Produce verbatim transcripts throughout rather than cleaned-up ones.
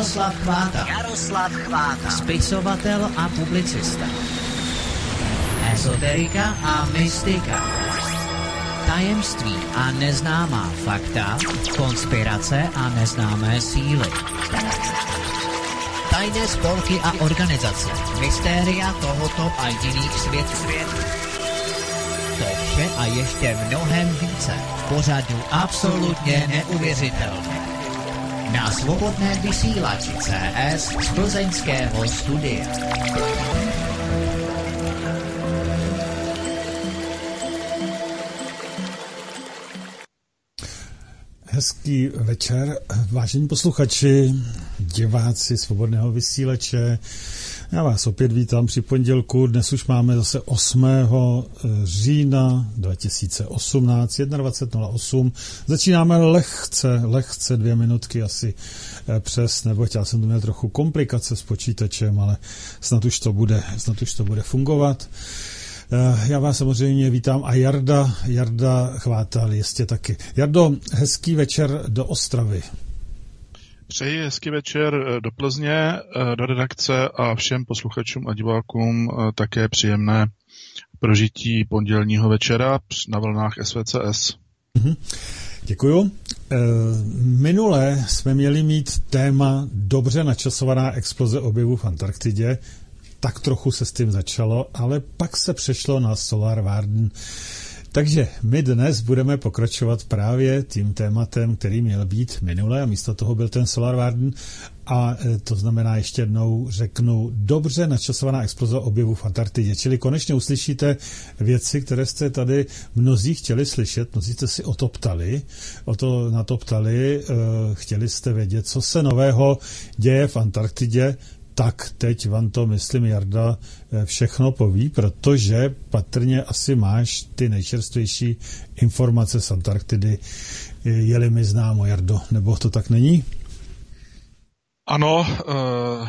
Jaroslav Chváta. Jaroslav Chváta. Spisovatel a publicista. Ezoterika a mystika. Tajemství a neznámá fakta. Konspirace a neznámé síly. Tajné spolky a organizace. Mystéria tohoto a jiných světů. To vše a ještě mnohem více. Pořadu absolutně neuvěřitelné. Na svobodném vysílači C S z plzeňského studia. Hezký večer, vážení posluchači, diváci svobodného vysílače. Já vás opět vítám při pondělku. Dnes už máme zase osmého října dva tisíce osmnáct, dvacet jedna nula osm. Začínáme lehce, lehce dvě minutky asi přes, nebo já jsem tu měl trochu komplikace s počítačem, ale snad už to bude, snad už to bude fungovat. Já vás samozřejmě vítám a Jarda, Jarda Chvátal jistě taky. Jardo, hezký večer do Ostravy. Přeji hezký večer do Plzně, do redakce a všem posluchačům a divákům také příjemné prožití pondělního večera na vlnách S V C S. Mhm. Děkuju. Minule jsme měli mít téma dobře načasovaná exploze objevů v Antarktidě. Tak trochu se s tím začalo, ale pak se přešlo na Solar Warden. Takže my dnes budeme pokračovat právě tím tématem, který měl být minule a místo toho byl ten Solar Warden. A to znamená, ještě jednou řeknu, dobře načasovaná exploze objevů v Antarktidě. Čili konečně uslyšíte věci, které jste tady mnozí chtěli slyšet, mnozí jste si o to ptali, o to na to ptali, chtěli jste vědět, co se nového děje v Antarktidě. Tak teď vám to, myslím, Jarda všechno poví, protože patrně asi máš ty nejčerstvější informace z Antarktidy, je-li mi známo, Jardo, nebo to tak není? Ano, uh,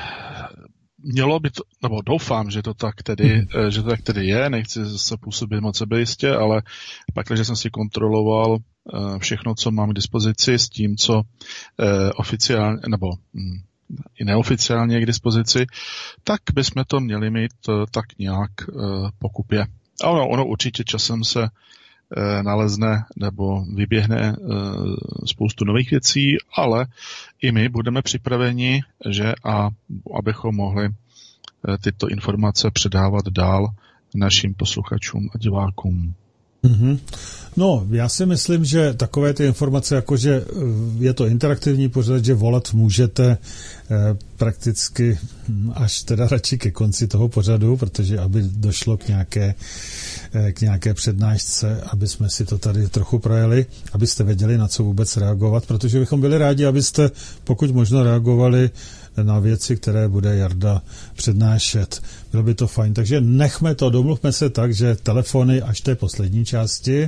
mělo by to, nebo doufám, že to tak tedy, hmm. že to tak tedy je, nechci se působit moc sebejistě, ale pak, když jsem si kontroloval uh, všechno, co mám k dispozici s tím, co uh, oficiálně, nebo hm, i neoficiálně k dispozici, tak bychom to měli mít tak nějak po kupě. A ono, ono určitě časem se nalezne nebo vyběhne spoustu nových věcí, ale i my budeme připraveni, že a abychom mohli tyto informace předávat dál našim posluchačům a divákům. Mm-hmm. No, já si myslím, že takové ty informace, jako že je to interaktivní pořad, že volat můžete eh, prakticky až teda radši ke konci toho pořadu, protože aby došlo k nějaké, eh, k nějaké přednášce, aby jsme si to tady trochu projeli, abyste věděli, na co vůbec reagovat, protože bychom byli rádi, abyste pokud možno reagovali na věci, které bude Jarda přednášet. Bylo by to fajn. Takže nechme to, domluvme se tak, že telefony až té poslední části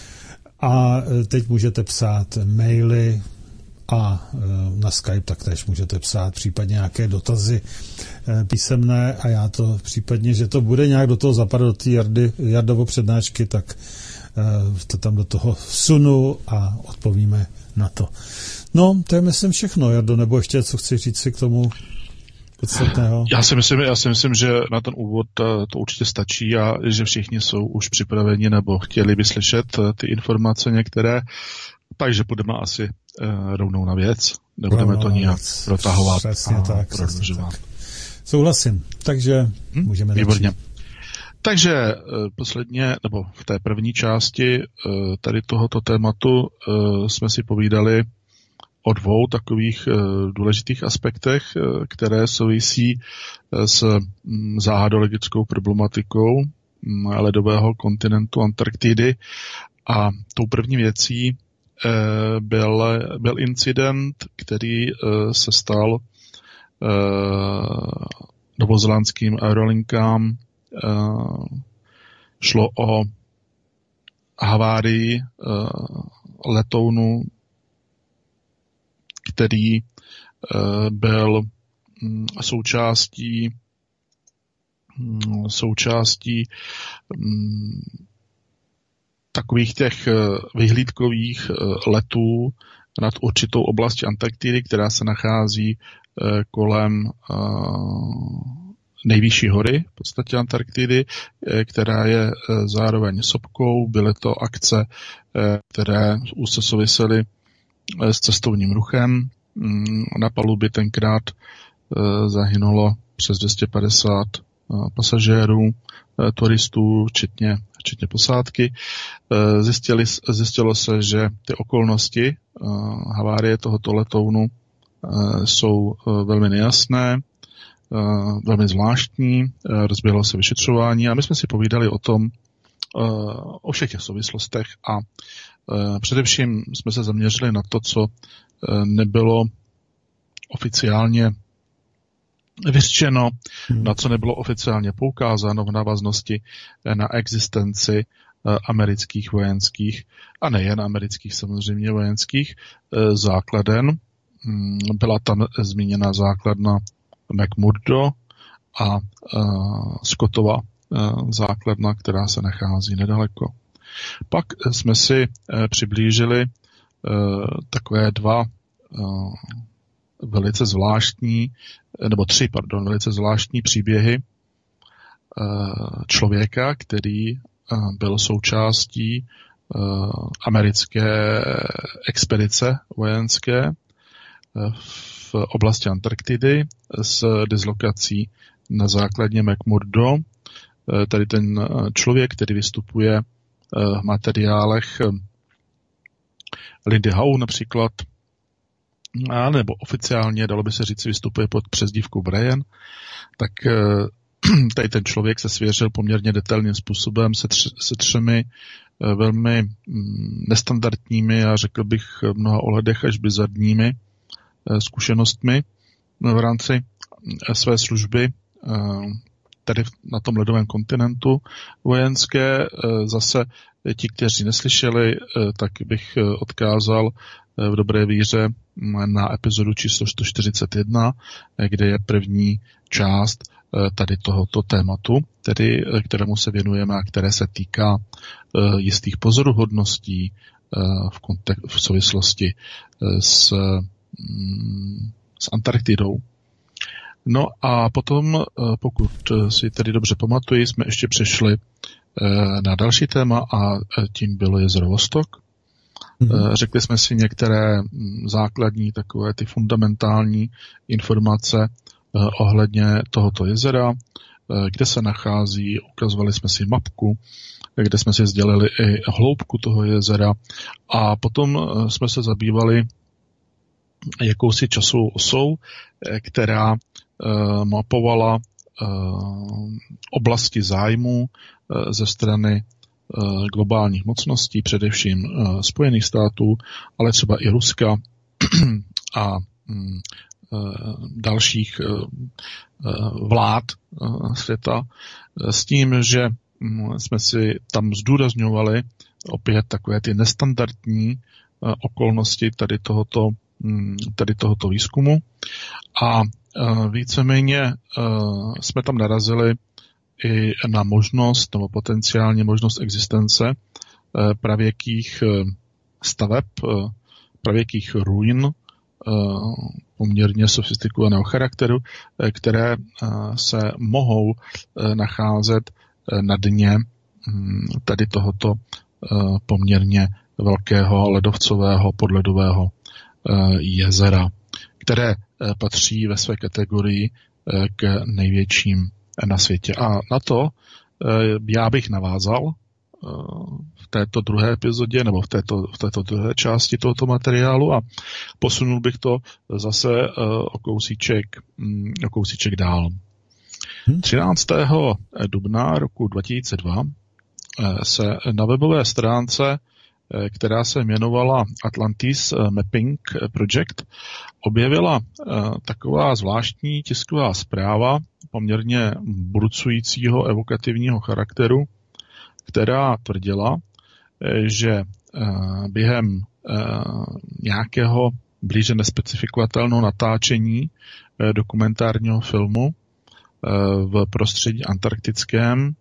a teď můžete psát maily a na Skype taktéž můžete psát případně nějaké dotazy písemné a já to případně, že to bude nějak do toho zapadat do té Jardy, Jardovo přednášky, tak to tam do toho vsunu a odpovíme na to. No, to je myslím všechno, Jardo, nebo ještě co chci říct si k tomu podstatného? Já si myslím, já si myslím, že na ten úvod to určitě stačí a že všichni jsou už připraveni nebo chtěli by slyšet ty informace některé, takže budeme asi uh, rovnou na věc, nebudeme to nijak protahovat a tak, prodlužovat. Tak. Souhlasím, takže hmm? můžeme Výborně. začít. Takže posledně, nebo v té první části tady tohoto tématu jsme si povídali o dvou takových důležitých aspektech, které souvisí s záhadologickou problematikou ledového kontinentu Antarktidy. A tou první věcí byl, byl incident, který se stal novozélandským aerolinkám. Šlo o havárii letounu, který byl součástí součástí takových těch vyhlídkových letů nad určitou oblastí Antarktidy, která se nachází kolem nejvyšší hory, v podstatě Antarktidy, která je zároveň sopkou. Byly to akce, které úzce souvisely s cestovním ruchem. Na palubě tenkrát zahynulo přes dvě stě padesát pasažérů, turistů, včetně, včetně posádky. Zjistili, zjistilo se, že ty okolnosti havárie tohoto letounu jsou velmi nejasné, velmi zvláštní, rozběhlo se vyšetřování a my jsme si povídali o tom, o všech těch souvislostech a především jsme se zaměřili na to, co nebylo oficiálně vyřčeno, hmm. na co nebylo oficiálně poukázáno v návaznosti na existenci amerických vojenských a nejen amerických samozřejmě vojenských základen. Byla tam zmíněna základna McMurdo a Scottova základna, která se nachází nedaleko. Pak jsme si přiblížili takové dva velice zvláštní, nebo tři, pardon, velice zvláštní příběhy člověka, který byl součástí americké expedice vojenské v oblasti Antarktidy s dislokací na základně McMurdo. Tady ten člověk, který vystupuje v materiálech Lindy Howe například, a nebo oficiálně, dalo by se říct, vystupuje pod přezdívkou Brian, tak tady ten člověk se svěřil poměrně detailním způsobem se, tř, se třemi velmi nestandardními a řekl bych v mnoha ohledech až bizarními zkušenostmi v rámci své služby tady na tom ledovém kontinentu vojenské. Zase ti, kteří neslyšeli, tak bych odkázal v dobré víře na epizodu číslo sto čtyřicet jedna, kde je první část tady tohoto tématu, tedy kterému se věnujeme a které se týká jistých pozoruhodností v, kontek- v souvislosti s, s Antarktidou. No a potom, pokud si tedy dobře pamatuji, jsme ještě přešli na další téma a tím bylo jezero Vostok. Mm-hmm. Řekli jsme si některé základní, takové ty fundamentální informace ohledně tohoto jezera, kde se nachází, ukazovali jsme si mapku, kde jsme si sdělili i hloubku toho jezera a potom jsme se zabývali jakousi časovou osou, která mapovala oblasti zájmu ze strany globálních mocností, především Spojených států, ale třeba i Ruska a dalších vlád světa, s tím, že jsme si tam zdůrazňovali opět takové ty nestandardní okolnosti tady tohoto, tady tohoto výzkumu a víceméně jsme tam narazili i na možnost nebo potenciálně možnost existence pravěkých staveb, pravěkých ruin poměrně sofistikovaného charakteru, které se mohou nacházet na dně tady tohoto poměrně velkého ledovcového podledového jezera, které patří ve své kategorii k největším na světě. A na to já bych navázal v této druhé epizodě nebo v této, v této druhé části tohoto materiálu a posunul bych to zase o kousíček, o kousíček dál. třináctého dubna roku dva tisíce dva se na webové stránce, která se jmenovala Atlantis Mapping Project, objevila taková zvláštní tisková zpráva poměrně burcujícího evokativního charakteru, která tvrdila, že během nějakého blíže nespecifikovatelného natáčení dokumentárního filmu v prostředí antarktickém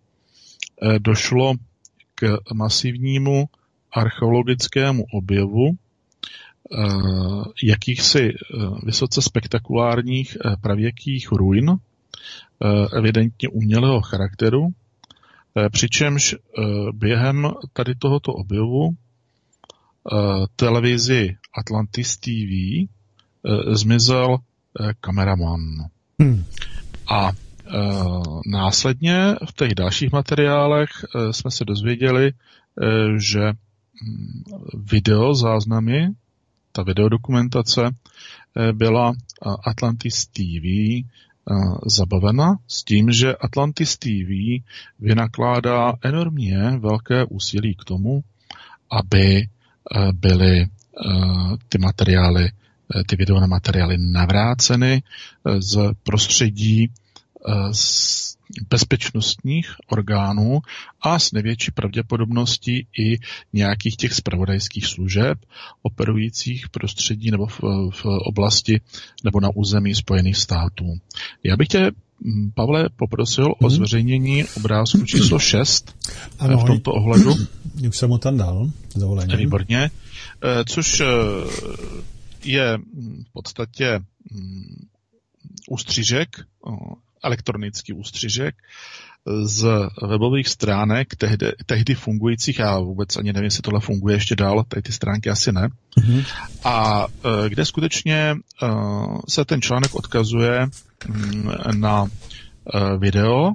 došlo k masivnímu archeologickému objevu jakýchsi vysoce spektakulárních pravěkých ruin, evidentně umělého charakteru, přičemž během tady tohoto objevu televizi Atlantis T V zmizel kameraman. Hmm. A následně v těch dalších materiálech jsme se dozvěděli, že video záznamy, ta videodokumentace byla Atlantis T V zabavena s tím, že Atlantis T V vynakládá enormně velké úsilí k tomu, aby byly ty materiály, ty videové materiály navráceny z prostředí z bezpečnostních orgánů a s největší pravděpodobností i nějakých těch zpravodajských služeb operujících v prostředí nebo v, v oblasti nebo na území Spojených států. Já bych tě, Pavle, poprosil hmm. o zveřejnění obrázku číslo šest ano, v tomto ohledu. Už jsem ho tam dal. Dovoleně. Výborně. Což je v podstatě ústřižek, elektronický ústřižek z webových stránek tehdy, tehdy fungujících, já vůbec ani nevím, jestli tohle funguje ještě dál, tady ty stránky asi ne, mm-hmm. a kde skutečně se ten článek odkazuje na video,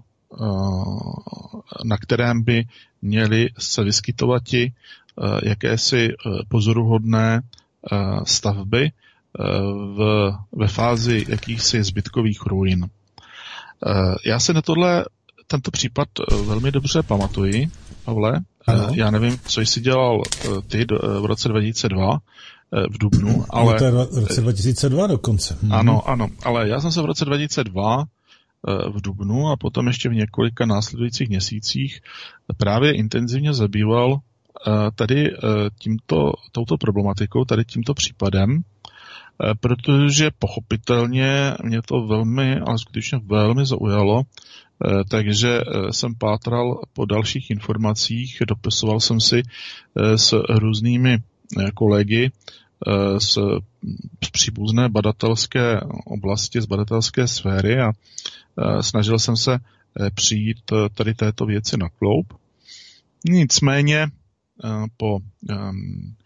na kterém by měly se vyskytovati jakési pozoruhodné stavby v, ve fázi jakýchsi zbytkových ruin. Já se na tohle, tento případ velmi dobře pamatuji, Pavle. Ano. Já nevím, co jsi dělal ty v roce dva tisíce dva v dubnu, ale... No to je v roce dva tisíce dva dokonce. Ano, ano, ale já jsem se v roce dva tisíce dva v dubnu a potom ještě v několika následujících měsících právě intenzivně zabýval tady tímto, touto problematikou, tady tímto případem, protože pochopitelně mě to velmi, ale skutečně velmi zaujalo, takže jsem pátral po dalších informacích, dopisoval jsem si s různými kolegy z, z příbuzné badatelské oblasti, z badatelské sféry a snažil jsem se přijít tady této věci na kloub. Nicméně po um,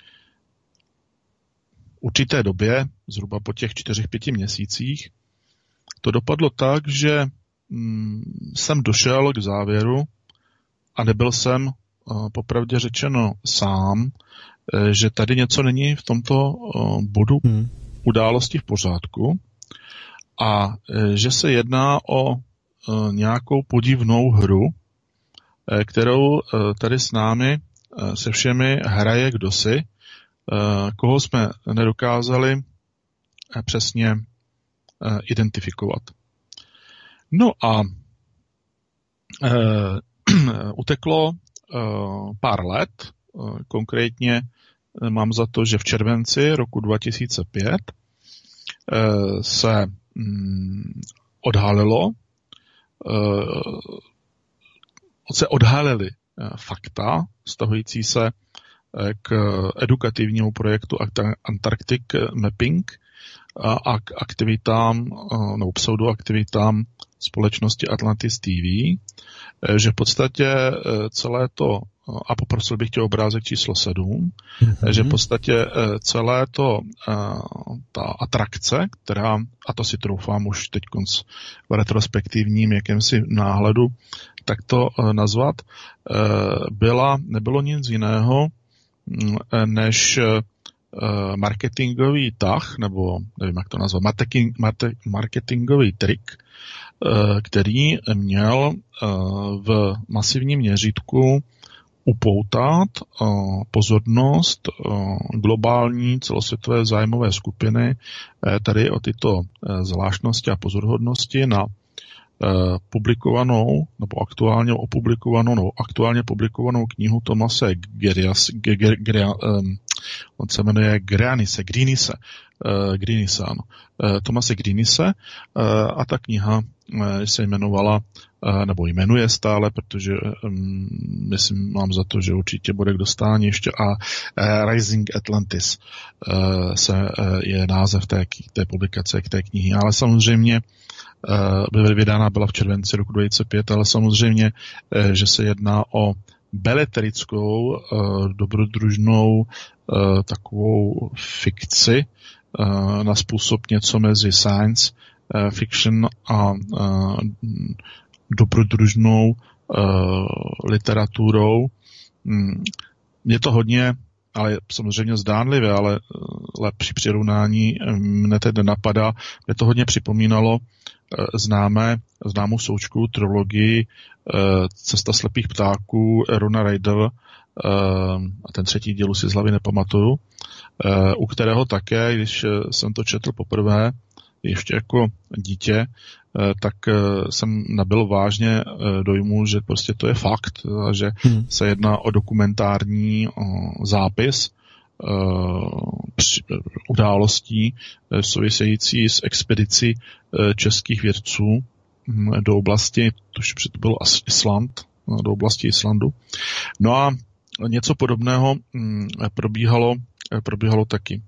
určité době, zhruba po těch čtyřech, pěti měsících, to dopadlo tak, že mm, jsem došel k závěru a nebyl jsem uh, popravdě řečeno sám, uh, že tady něco není v tomto uh, bodu hmm. události v pořádku a uh, že se jedná o uh, nějakou podivnou hru, uh, kterou uh, tady s námi uh, se všemi hraje kdosi, koho jsme nedokázali přesně identifikovat. No a e, uteklo e, pár let, e, konkrétně mám za to, že v červenci roku dva tisíce pět e, se mm, odhalilo, e, se odhalily fakta vztahující se k edukativnímu projektu Antarctic Mapping a k aktivitám nebo pseudoaktivitám společnosti Atlantis T V, že v podstatě celé to, a poprosil bych tě obrázek číslo sedm, mm-hmm. že v podstatě celé to, ta atrakce, která, a to si troufám už teď v retrospektivním jakémsi náhledu, tak to nazvat, byla, nebylo nic jiného, než marketingový tah, nebo nevím, jak to nazvat, marketingový trik, který měl v masivním měřítku upoutat pozornost globální celosvětové zájmové skupiny tady o tyto zvláštnosti a pozorhodnosti na publikovanou, nebo aktuálně opublikovanou, nebo aktuálně publikovanou knihu Thomase Gerias, Ge, Ge, Ge, um, on se jmenuje Greenise, Greenise, uh, Greenise, ano, uh, Thomase Greenise, uh, a ta kniha se jmenovala, nebo jmenuje stále, protože myslím, mám za to, že určitě bude k dostání ještě, a Rising Atlantis se je název té, té publikace, k té knihy, ale samozřejmě byla vydána byla v červenci roku dva tisíce pět, ale samozřejmě, že se jedná o beletrickou, dobrodružnou takovou fikci na způsob něco mezi science fiction a dobrodružnou literaturou. Je to hodně, ale samozřejmě zdánlivě, ale lepší přirovnání mne tedy napadá. Mě to hodně připomínalo známé, známou součku trilogii Cesta slepých ptáků Rona Reidela, a ten třetí díl si z hlavy nepamatuju, u kterého také, když jsem to četl poprvé, ještě jako dítě, tak jsem nabyl vážně dojmu, že prostě to je fakt, že hmm. se jedná o dokumentární zápis událostí související s expedicí českých vědců do oblasti, tuž to byl Island, do oblasti Islandu. No a něco podobného probíhalo, probíhalo taky.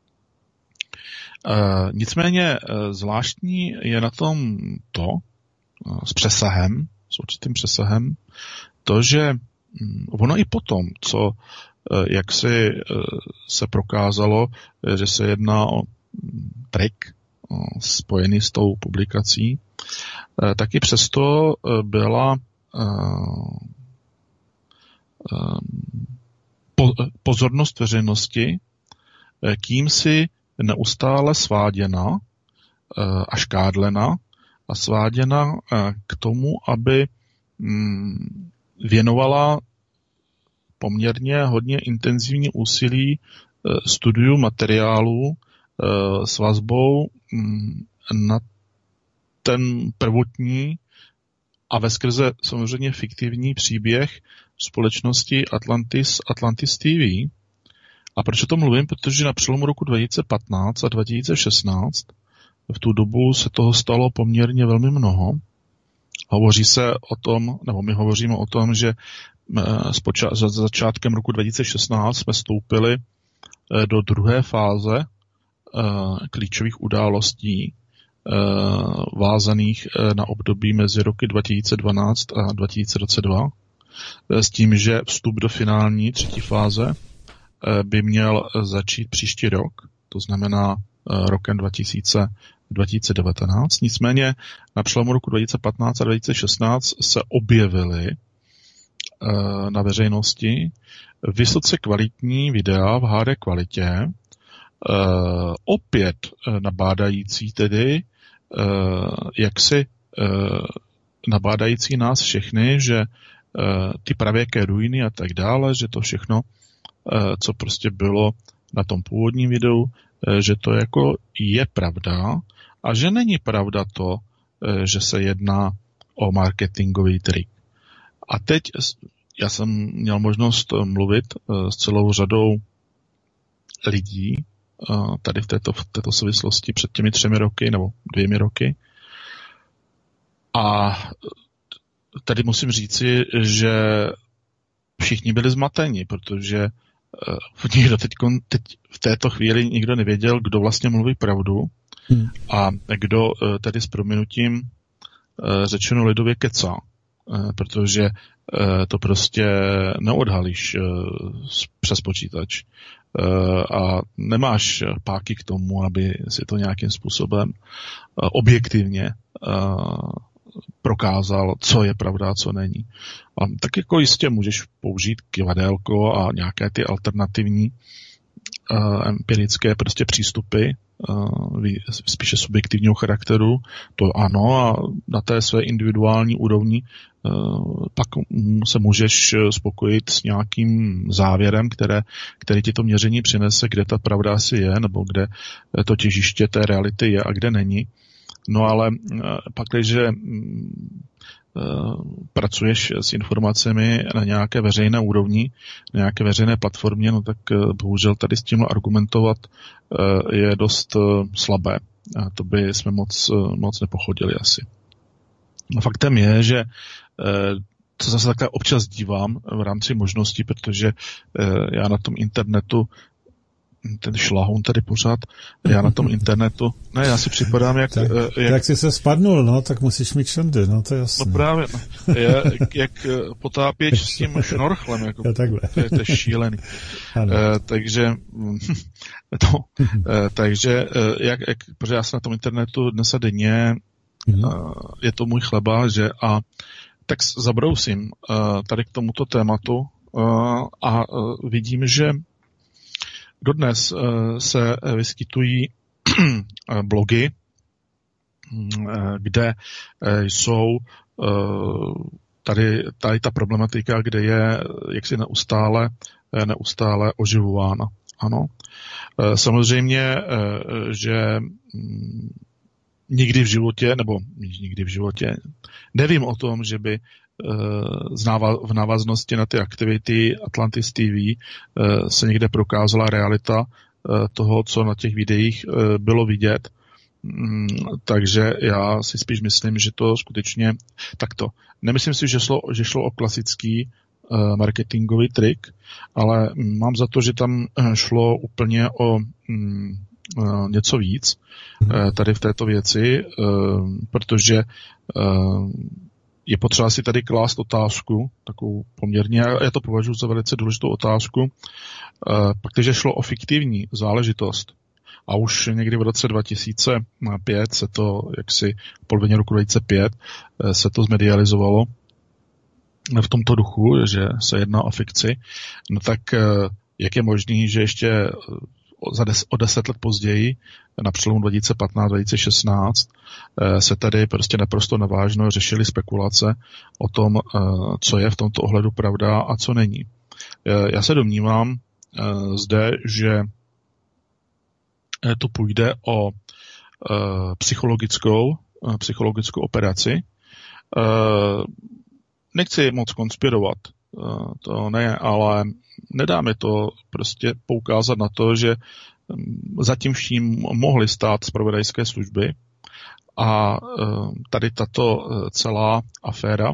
Uh, nicméně uh, zvláštní je na tom to, uh, s přesahem, s určitým přesahem, to, že um, ono i potom, co uh, jak si uh, se prokázalo, uh, že se jedná o um, trik uh, spojený s tou publikací, uh, tak i přesto uh, byla uh, uh, po, pozornost veřejnosti uh, kýmsi neustále sváděna a škádlena a sváděna k tomu, aby věnovala poměrně hodně intenzivní úsilí studiu materiálů s vazbou na ten prvotní a veskrze samozřejmě fiktivní příběh společnosti Atlantis, Atlantis T V. A proč o tom mluvím? Protože na přelomu roku dva tisíce patnáct a dva tisíce šestnáct v tu dobu se toho stalo poměrně velmi mnoho. Hovoří se o tom, nebo my hovoříme o tom, že za začátkem roku dva tisíce šestnáct jsme vstoupili do druhé fáze klíčových událostí vázaných na období mezi roky dva tisíce dvanáct a dva tisíce dvacet dva s tím, že vstup do finální třetí fáze by měl začít příští rok, to znamená rokem dva tisíce devatenáct. Nicméně na přelomu roku dva tisíce patnáct a dva tisíce šestnáct se objevily na veřejnosti vysoce kvalitní videa v H D kvalitě, opět nabádající tedy, jaksi nabádající nás všechny, že ty pravěké ruiny a tak dále, že to všechno, co prostě bylo na tom původním videu, že to jako je pravda a že není pravda to, že se jedná o marketingový trik. A teď já jsem měl možnost mluvit s celou řadou lidí tady v této, v této souvislosti před těmi třemi roky nebo dvěmi roky. A tady musím říci, že všichni byli zmateni, protože nikdo teď, teď v této chvíli nikdo nevěděl, kdo vlastně mluví pravdu hmm. a kdo tedy s prominutím řečeno lidově kecá, protože to prostě neodhalíš přes počítač a nemáš páky k tomu, aby si to nějakým způsobem objektivně prokázal, co je pravda a co není. A tak jako jistě můžeš použít kivadélko a nějaké ty alternativní uh, empirické prostě přístupy, uh, spíše subjektivního charakteru, to ano, a na té své individuální úrovni uh, pak se můžeš spokojit s nějakým závěrem, které, který ti to měření přinese, kde ta pravda asi je, nebo kde to těžiště té reality je a kde není. No ale pak, když pracuješ s informacemi na nějaké veřejné úrovni, na nějaké veřejné platformě, no tak bohužel tady s tím argumentovat je dost slabé. A to by jsme moc, moc nepochodili asi. faktem je, že to zase takhle občas dívám v rámci možností, protože já na tom internetu ten šlahoun tady pořád, já na tom internetu, ne, já si připadám, jak... Tak, jak, jak jsi se spadnul, no, tak musíš mít šandy, no, to je jasné. No právě, no, jak, jak potápěč s tím šnorchlem, jako, to, je, to je šílený. E, takže, to, e, takže, jak, jak, protože já jsem na tom internetu dnes a denně, mm. e, je to můj chleba, že a tak zabrousím e, tady k tomuto tématu e, a e, vidím, že dodnes uh, se vyskytují blogy, uh, kde uh, jsou uh, tady, tady ta problematika, kde je jaksi neustále, neustále oživována. Ano. Uh, samozřejmě, uh, že um, nikdy v životě, nebo nikdy v životě, nevím o tom, že by v návaznosti na ty aktivity Atlantis T V se někde prokázala realita toho, co na těch videích bylo vidět. Takže já si spíš myslím, že to skutečně takto. Nemyslím si, že šlo, že šlo o klasický marketingový trik, ale mám za to, že tam šlo úplně o něco víc tady v této věci, protože je potřeba si tady klást otázku, takovou poměrně, já to považuji za velice důležitou otázku, protože šlo o fiktivní záležitost. A už někdy v roce dva tisíce pět se to, jaksi v polovině roku dva tisíce pět, se to zmedializovalo v tomto duchu, že se jedná o fikci. No tak jak je možný, že ještě o deset let později, na přelomu dva tisíce patnáct dva tisíce šestnáct, se tady prostě naprosto navážno řešily spekulace o tom, co je v tomto ohledu pravda a co není. Já se domnívám zde, že tu půjde o psychologickou, psychologickou operaci. Nechci moc konspirovat, to ne, ale nedá mi to prostě poukázat na to, že zatím vším mohly stát zpravodajské služby a tady tato celá aféra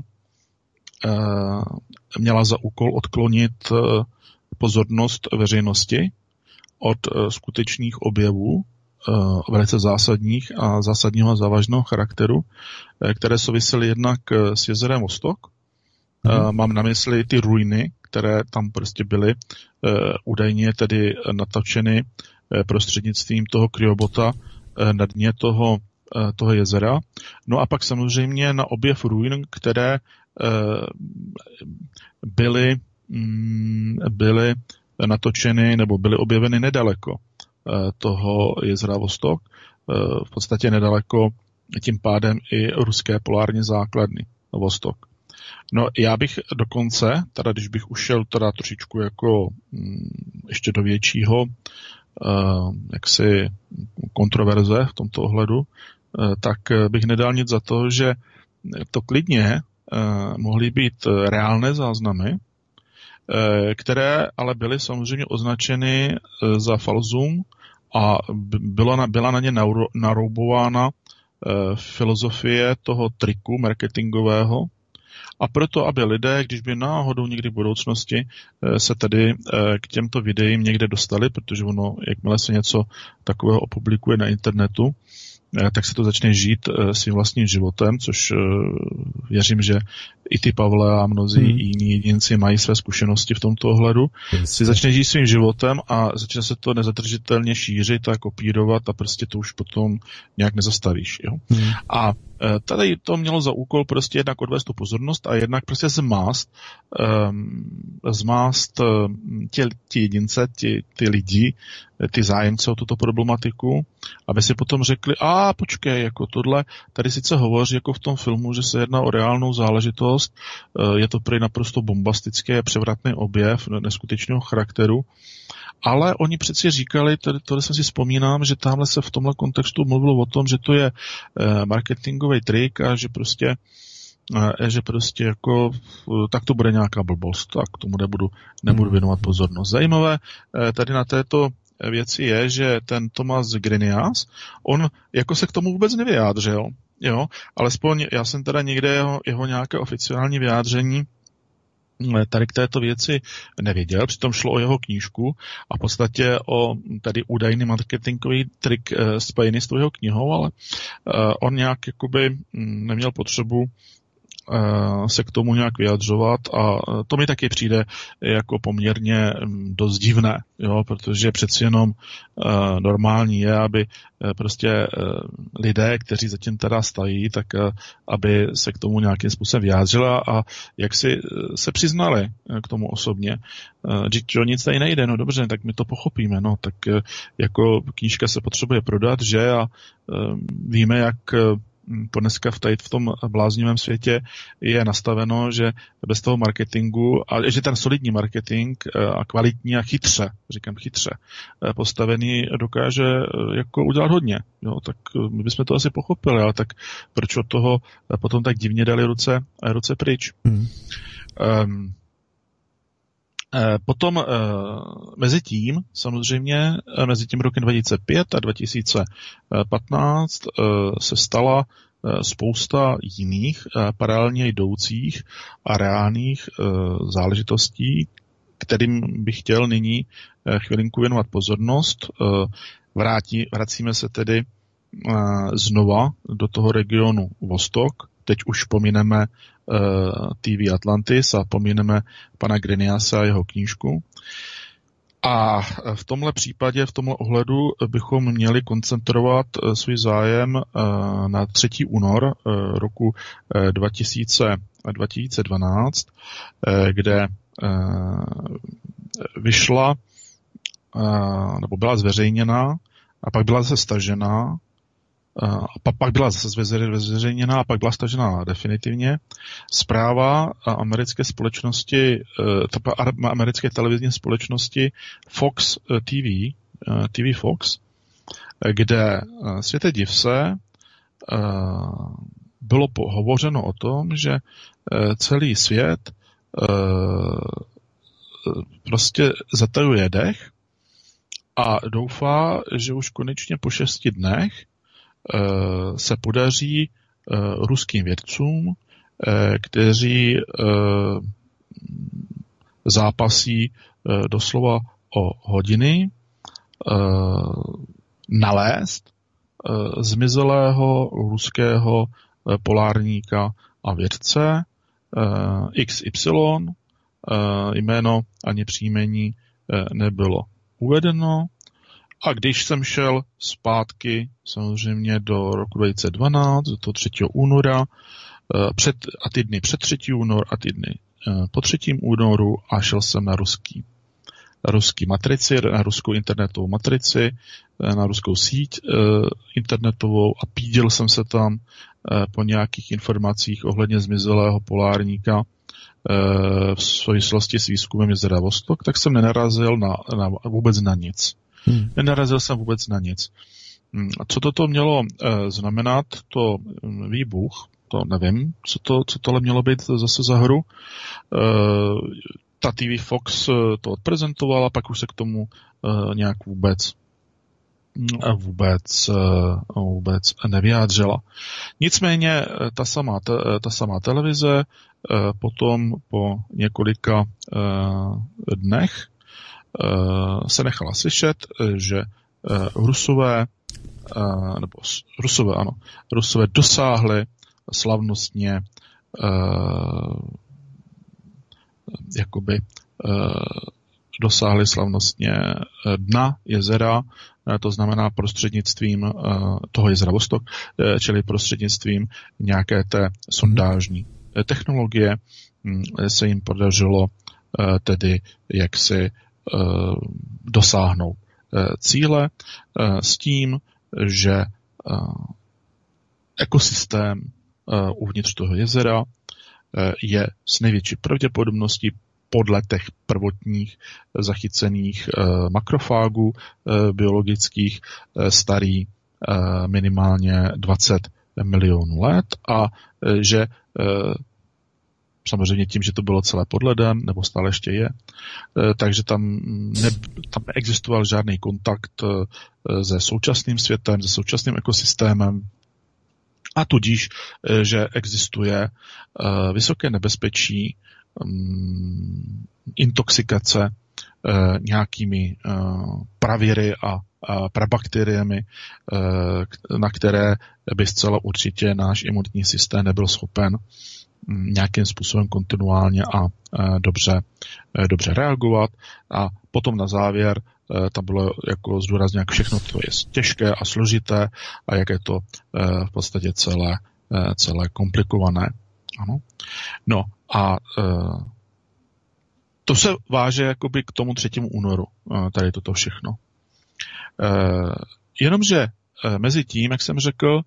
měla za úkol odklonit pozornost veřejnosti od skutečných objevů velice zásadních a zásadního a závažného charakteru, které souvisely jednak s jezerem Vostok. Hmm. Mám na mysli ty ruiny, které tam prostě byly údajně tedy natočeny prostřednictvím toho kryobota na dně toho, toho jezera. No a pak samozřejmě na objev ruin, které byly, byly natočeny nebo byly objeveny nedaleko toho jezera Vostok, v podstatě nedaleko tím pádem i ruské polární základny Vostok. No já bych dokonce, teda když bych ušel teda trošičku jako ještě do většího jaksi kontroverze v tomto ohledu, tak bych nedal nic za to, že to klidně mohly být reálné záznamy, které ale byly samozřejmě označeny za falzum a byla na, byla na ně naroubována filozofie toho triku marketingového. A proto, aby lidé, když by náhodou někdy v budoucnosti se tedy k těmto videím někde dostali, protože ono, jakmile se něco takového opublikuje na internetu, tak se to začne žít svým vlastním životem, což věřím, že i ty Pavle a mnozí hmm. jiní jedinci mají své zkušenosti v tomto ohledu. Si začne žít svým životem a začne se to nezadržitelně šířit a kopírovat a prostě to už potom nějak nezastavíš. Jo? Hmm. A tady to mělo za úkol prostě jednak odvést tu pozornost a jednak prostě zmást, um, zmást tě, ti jedince, ti, ty lidi, ty zájemce o tuto problematiku, aby si potom řekli, a počkej, jako tohle, tady sice hovoří jako v tom filmu, že se jedná o reálnou záležitost, je to prý naprosto bombastické, převratný objev neskutečného charakteru, ale oni přeci říkali, tady, tady jsem si vzpomínám, že tamhle se v tomhle kontextu mluvilo o tom, že to je marketingový trik a že prostě že prostě jako tak to bude nějaká blbost, tak tomu nebudu, nebudu věnovat pozornost. Zajímavé tady na této věci je, že ten Thomas Grenias, on jako se k tomu vůbec nevyjádřil. jo, alespoň já jsem teda někde jeho, jeho nějaké oficiální vyjádření tady k této věci nevěděl, přitom šlo o jeho knížku a v podstatě o tady údajný marketingový trik e, spojený s tou jeho knihou, ale e, on nějak jakoby neměl potřebu se k tomu nějak vyjadřovat a to mi taky přijde jako poměrně dost divné, jo, protože přeci jenom uh, normální je, aby uh, prostě uh, lidé, kteří zatím teda stají, tak uh, aby se k tomu nějakým způsobem vyjádřili a jak si uh, se přiznali uh, k tomu osobně. Uh, že nic tady nejde, no dobře, tak my to pochopíme, no tak uh, jako knížka se potřebuje prodat, že a uh, víme, jak uh, dneska v, tady v tom bláznivém světě je nastaveno, že bez toho marketingu, a že ten solidní marketing a kvalitní a chytře, říkám chytře, postavený dokáže jako udělat hodně. Jo, tak my bychom to asi pochopili, ale tak proč od toho potom tak divně dali ruce, ruce pryč. Hmm. Um, Potom mezi tím, samozřejmě, mezi tím rokem dva tisíce pět a dva tisíce patnáct se stala spousta jiných paralelně jdoucích a reálných záležitostí, kterým bych chtěl nyní chvilinku věnovat pozornost. Vrátí, vracíme se tedy znova do toho regionu Vostok. Teď už pomineme T V Atlantis a pomineme pana Greniase a jeho knížku. A v tomhle případě, v tomhle ohledu bychom měli koncentrovat svůj zájem na třetí únor roku dva tisíce dvanáct, kde vyšla nebo byla zveřejněna a pak byla zase stažená a pak byla zase zveřejněna a pak byla stažena definitivně zpráva americké společnosti, americké televizní společnosti Fox T V, T V Fox, kde světe div se bylo hovořeno o tom, že celý svět prostě zatajuje dech a doufá, že už konečně po šesti dnech se podaří ruským vědcům, kteří zápasí doslova o hodiny, nalézt zmizelého ruského polárníka a vědce X Y, jméno ani příjmení nebylo uvedeno. A když jsem šel zpátky samozřejmě do roku dva tisíce dvanáct, do toho třetího února, před, a ty dny před třetí únor a ty dny po třetím únoru a šel jsem na ruský, ruský matrici, na ruskou internetovou matrici, na ruskou síť internetovou a pídil jsem se tam po nějakých informacích ohledně zmizelého polárníka v souvislosti s výzkumem jezera Vostok, tak jsem nenarazil na, na, vůbec na nic. Hmm. Nenarazil jsem vůbec na nic. A co toto mělo e, znamenat, to ví Bůh, to nevím, co, to, co tohle mělo být zase za hru. E, ta T V Fox to odprezentovala, pak už se k tomu e, nějak vůbec vůbec, vůbec nevyjádřila. Nicméně ta samá, ta samá televize potom po několika dnech se nechala slyšet, že Rusové, nebo Rusové, ano, Rusové dosáhli slavnostně jakoby dosáhli slavnostně dna jezera, to znamená prostřednictvím toho jezera Vostok, čili prostřednictvím nějaké té sondážní technologie se jim podařilo tedy jaksi dosáhnout cíle s tím, že ekosystém uvnitř toho jezera je s největší pravděpodobností podle těch prvotních zachycených makrofágů biologických starý minimálně dvacet milionů let a že samozřejmě tím, že to bylo celé pod ledem, nebo stále ještě je, takže tam, ne, tam neexistoval žádný kontakt se současným světem, se současným ekosystémem a tudíž, že existuje vysoké nebezpečí intoxikace nějakými praviry a prabakteriemi, na které by zcela určitě náš imunitní systém nebyl schopen nějakým způsobem kontinuálně a dobře, dobře reagovat. A potom na závěr tam bylo jako zdůraznit, jak všechno to je těžké a složité a jak je to v podstatě celé, celé komplikované. Ano. No a to se váže jakoby k tomu třetímu únoru, tady toto všechno. Jenomže mezi tím, jak jsem řekl,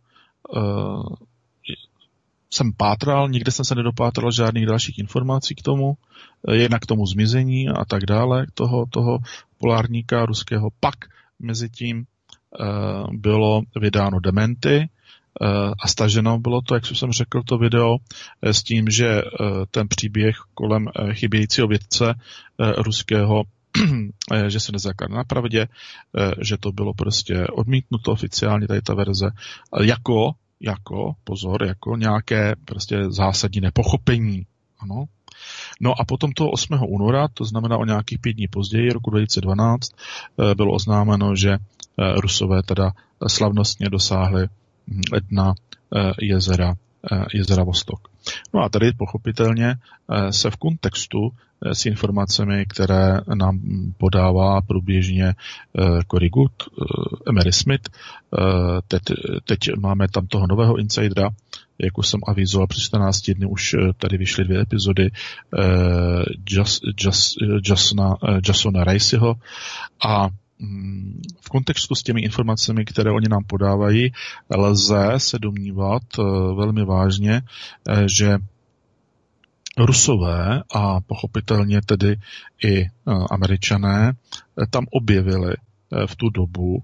jsem pátral, nikde jsem se nedopátral žádných dalších informací k tomu, jednak k tomu zmizení a tak dále, toho, toho polárníka ruského. Pak mezi tím bylo vydáno dementy a staženo bylo to, jak jsem řekl, to video s tím, že ten příběh kolem chybějícího vědce ruského, že se nezakládá na pravdě, že to bylo prostě odmítnuto oficiálně, tady ta verze, jako, jako, pozor, jako nějaké prostě zásadní nepochopení. Ano. No a potom toho osmého února, to znamená o nějakých pět dní později, roku dva tisíce dvanáct, bylo oznámeno, že Rusové teda slavnostně dosáhli dna jezera, jezera Vostok. No a tady pochopitelně se v kontextu s informacemi, které nám podává průběžně Cory Good, Emery Smith. Teď, teď máme tam toho nového insidera, jak už jsem avizoval, před čtrnácti dny už tady vyšly dvě epizody Just, Just, Jasona, Jasona Raceyho a v kontextu s těmi informacemi, které oni nám podávají, lze se domnívat velmi vážně, že Rusové a pochopitelně tedy i Američané tam objevili v tu dobu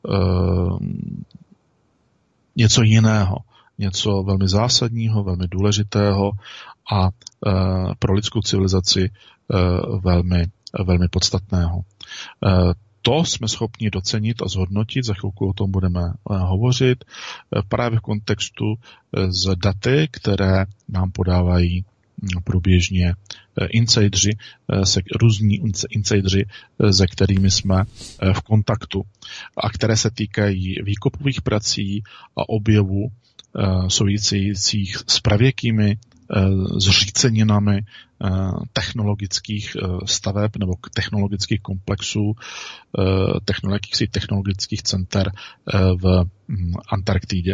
něco jiného, něco velmi zásadního, velmi důležitého a pro lidskou civilizaci velmi, velmi podstatného. To jsme schopni docenit a zhodnotit, za chvilku o tom budeme hovořit, právě v kontextu s daty, které nám podávají průběžně insidři, se, různí insidři, se kterými jsme v kontaktu a které se týkají výkopových prací a objevů souvisejících s pravěkými zříceninami technologických staveb nebo technologických komplexů, technologických, technologických center v Antarktidě.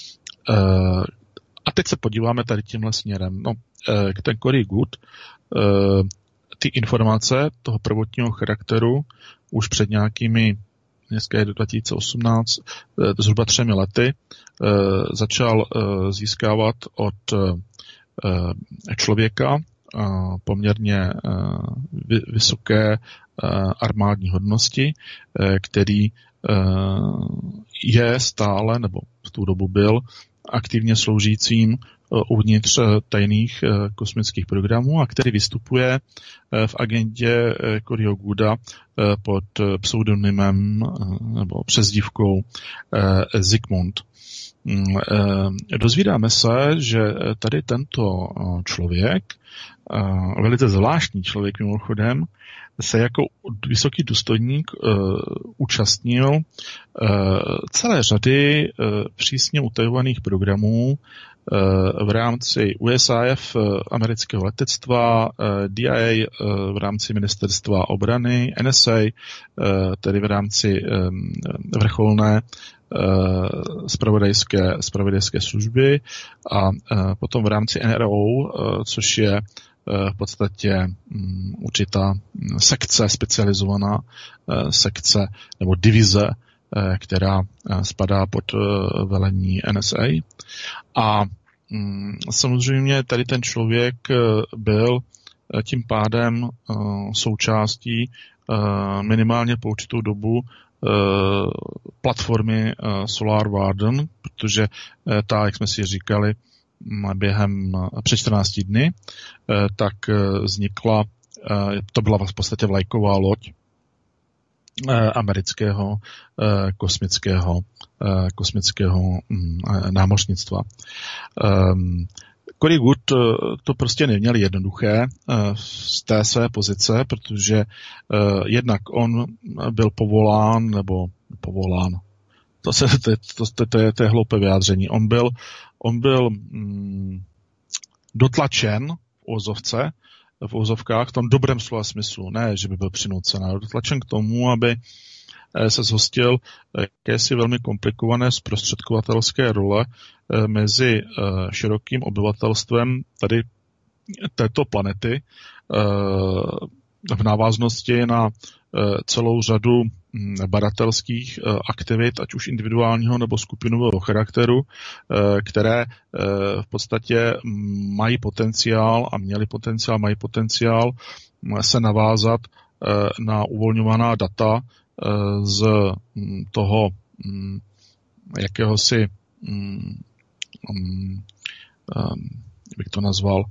A teď se podíváme tady tímhle směrem. No, ten Cory Good, ty informace toho prvotního charakteru už před nějakými, dneska je do dva tisíce osmnáct, zhruba třemi lety, začal získávat od člověka poměrně vysoké armádní hodnosti, který je stále, nebo v tu dobu byl, aktivně sloužícím uvnitř tajných kosmických programů a který vystupuje v agendě Coryho Gooda pod pseudonymem nebo přezdívkou Zygmunt. Dozvídáme se, že tady tento člověk, velice zvláštní člověk mimochodem, se jako vysoký důstojník účastnil celé řady přísně utajovaných programů v rámci U S A F, amerického letectva, D I A v rámci ministerstva obrany, N S A tedy v rámci vrcholné zpravodajské, zpravodajské služby a potom v rámci N R O, což je v podstatě určitá sekce, specializovaná sekce nebo divize, která spadá pod velení N S A. A samozřejmě tady ten člověk byl tím pádem součástí minimálně po určitou dobu platformy Solar Warden, protože ta, jak jsme si říkali, během před čtrnácti dny, tak vznikla, to byla v podstatě vlajková loď amerického kosmického, kosmického námořnictva. Cory Wood to prostě neměl jednoduché z té své pozice, protože jednak on byl povolán, nebo povolán, to, se, to, to, to, to, je, to je hloupé vyjádření, on byl, on byl mm, dotlačen v ozovce, v ozovkách, v tom dobrém slova smyslu, ne, že by byl přinucen, ale dotlačen k tomu, aby se zhostil jakési velmi komplikované zprostředkovatelské role mezi širokým obyvatelstvem tady této planety v návaznosti na celou řadu badatelských aktivit, ať už individuálního nebo skupinového charakteru, které v podstatě mají potenciál a měli potenciál, mají potenciál se navázat na uvolňovaná data z toho jakéhosi, jak bych to nazval,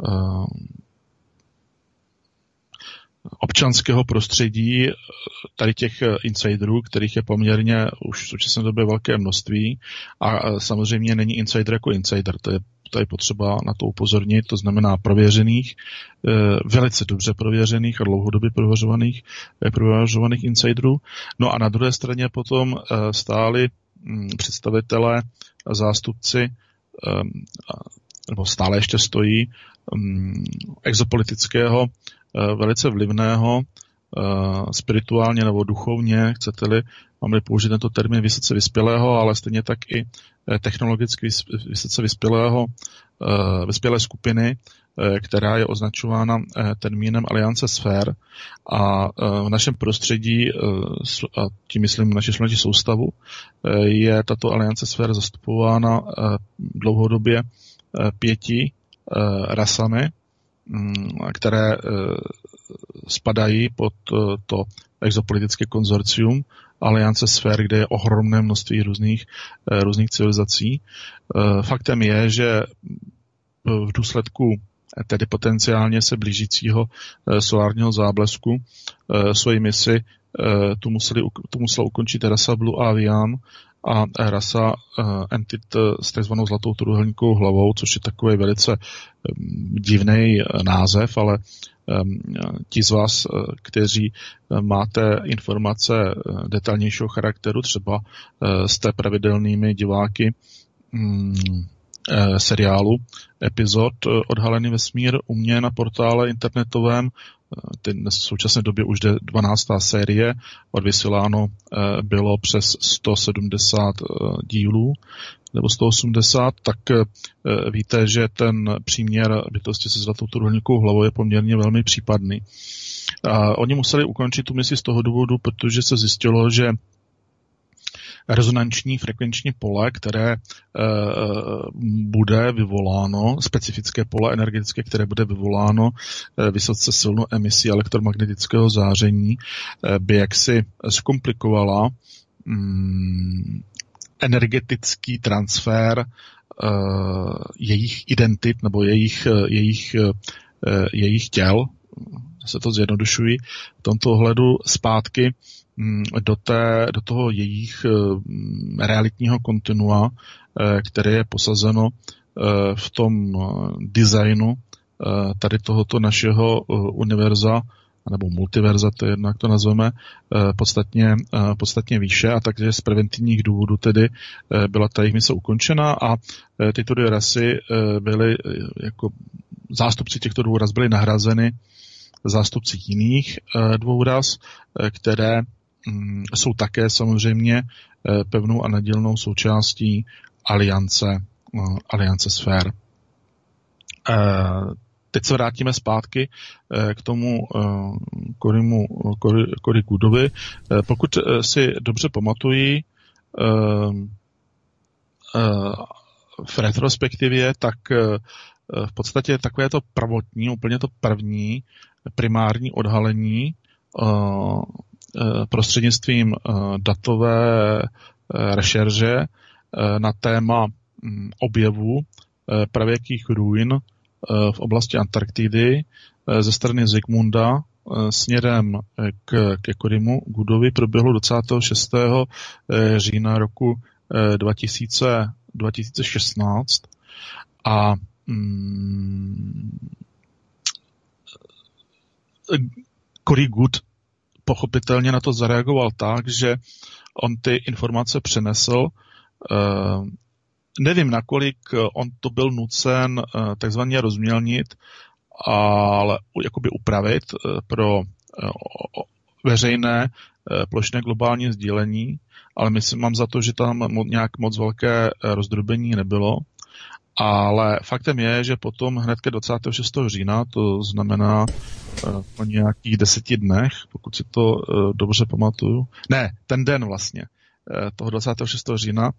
občanského prostředí tady těch insiderů, kterých je poměrně už v současné době velké množství a samozřejmě není insider jako insider, to je, to je potřeba na to upozornit, to znamená prověřených, velice dobře prověřených a dlouhodobě prověřovaných, prověřovaných insiderů. No a na druhé straně potom stáli představitelé a zástupci, nebo stále ještě stojí exopolitického, velice vlivného, spirituálně nebo duchovně, chcete-li, máme použít tento termín vysoce vyspělého, ale stejně tak i technologicky vysoce vyspělého, vyspělé skupiny, která je označována termínem Aliance sfér a v našem prostředí, a tím myslím naši členové soustavu, je tato Aliance sfér zastupována dlouhodobě pěti rasami, které spadají pod to exopolitické konzorcium Aliance sfér, kde je ohromné množství různých, různých civilizací. Faktem je, že v důsledku tedy potenciálně se blížícího solárního záblesku svoji misi tu, museli, tu musela ukončit rasa Blue Avian a rasa Entit s takzvanou zlatou trůhelníkovou hlavou, což je takový velice divný název, ale ti z vás, kteří máte informace detailnějšího charakteru, třeba jste pravidelnými diváky seriálu epizod Odhalený vesmír u mě na portále internetovém. Dnes v současné době už jde dvanáctá série, odvysíláno bylo přes sto sedmdesát dílů nebo sto osmdesát, tak víte, že ten příměr bytosti se zlatou trůhelníkovou hlavou je poměrně velmi případný. A oni museli ukončit tu misi z toho důvodu, protože se zjistilo, že rezonanční frekvenční pole, které e, bude vyvoláno, specifické pole energetické, které bude vyvoláno e, vysoce silnou emisí elektromagnetického záření, e, by jaksi zkomplikovala mm, energetický transfer e, jejich identit nebo jejich, jejich, e, jejich těl, se to zjednodušují, v tomto ohledu zpátky do, té, do toho jejich realitního kontinua, které je posazeno v tom designu tady tohoto našeho univerza, nebo multiverza, to je jednak to nazveme, podstatně, podstatně výše, a takže z preventivních důvodů tedy byla ta jejich mise ukončena a tyto dvě rasy byly, jako zástupci těchto dvou ras byly nahrazeny zástupci jiných dvou ras, které jsou také samozřejmě pevnou a nedílnou součástí aliance, aliance sfér. Teď se vrátíme zpátky k tomu Corymu, Cory Woodovi. Pokud si dobře pamatují, v retrospektivě, tak v podstatě takové to prvotní, úplně to první primární odhalení prostřednictvím datové rešerže na téma objevu pravěkých ruin v oblasti Antarktidy ze strany Zygmunda směrem k, ke Corymu Goodovi proběhlo dvacátého šestého října roku dva tisíce, dva tisíce šestnáct a mm, Cory Goode pochopitelně na to zareagoval tak, že on ty informace přenesl. Nevím, nakolik on to byl nucen takzvaně rozmělnit, ale jakoby upravit pro veřejné plošné globální sdílení, ale myslím, mám za to, že tam nějak moc velké rozdrobení nebylo. Ale faktem je, že potom hnedka dvacátého šestého října, to znamená po nějakých deseti dnech, pokud si to dobře pamatuju, ne, ten den vlastně, toho dvacátého šestého října,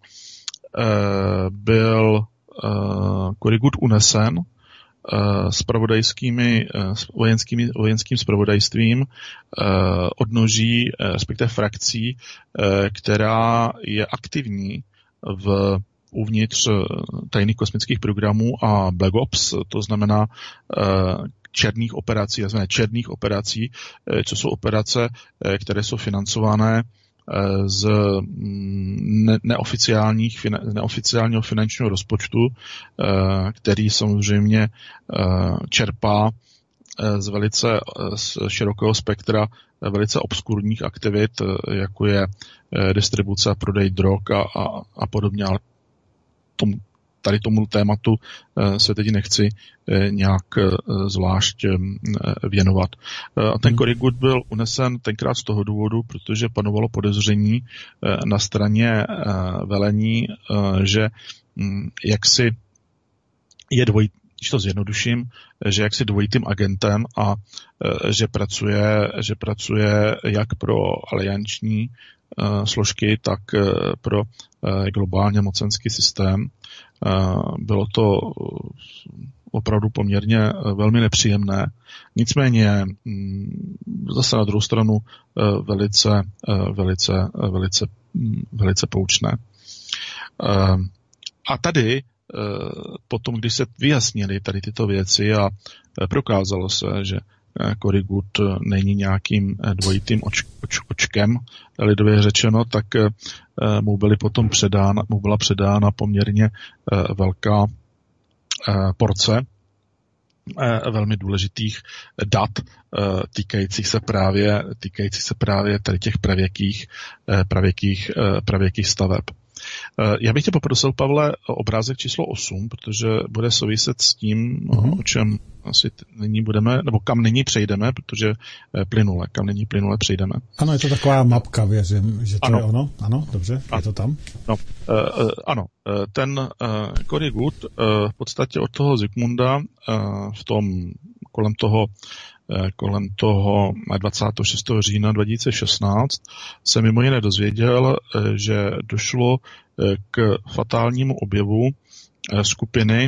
byl Cory Goode unesen spravodajskými, vojenskými, vojenským spravodajstvím odnoží, respektive frakcí, která je aktivní v uvnitř tajných kosmických programů a Black Ops, to znamená černých operací, znamená černých operací, co jsou operace, které jsou financované z neoficiálních, neoficiálního finančního rozpočtu, který samozřejmě čerpá z velice z širokého spektra velice obskurních aktivit, jako je distribuce a prodej drog a, a, a podobně, ale tomu, tady tomu tématu se teď nechci nějak zvlášť věnovat. A ten Cory Goode byl unesen tenkrát z toho důvodu, protože panovalo podezření na straně velení, že jaksi je dvojitý, když to zjednoduším, že jaksi dvojitým agentem a že pracuje, že pracuje jak pro alianční složky, tak pro globálně mocenský systém. Bylo to opravdu poměrně velmi nepříjemné. Nicméně zase na druhou stranu velice, velice, velice, velice poučné. A tady potom, když se vyjasnily tady tyto věci a prokázalo se, že Cory Goode není nějakým dvojitým oč, oč, očkem, lidově řečeno, tak mu byly potom předána, mu byla předána poměrně velká porce velmi důležitých dat týkajících se právě, týkajících se právě tady těch pravěkých, pravěkých, pravěkých staveb. Já bych tě poprosil, Pavle, o obrázek číslo osm, protože bude souviset s tím, mm-hmm. o čem asi nyní budeme, nebo kam nyní přejdeme, protože plynule, kam nyní plynule přejdeme. Ano, je to taková mapka, věřím, že to ano. je ono. Ano, dobře, ano. Je to tam. No, uh, ano, ten uh, Cory Goode uh, v podstatě od toho Zikmunda uh, v tom, kolem toho kolem toho dvacátého šestého října dva tisíce šestnáct se mimo jiné dozvěděl, že došlo k fatálnímu objevu skupiny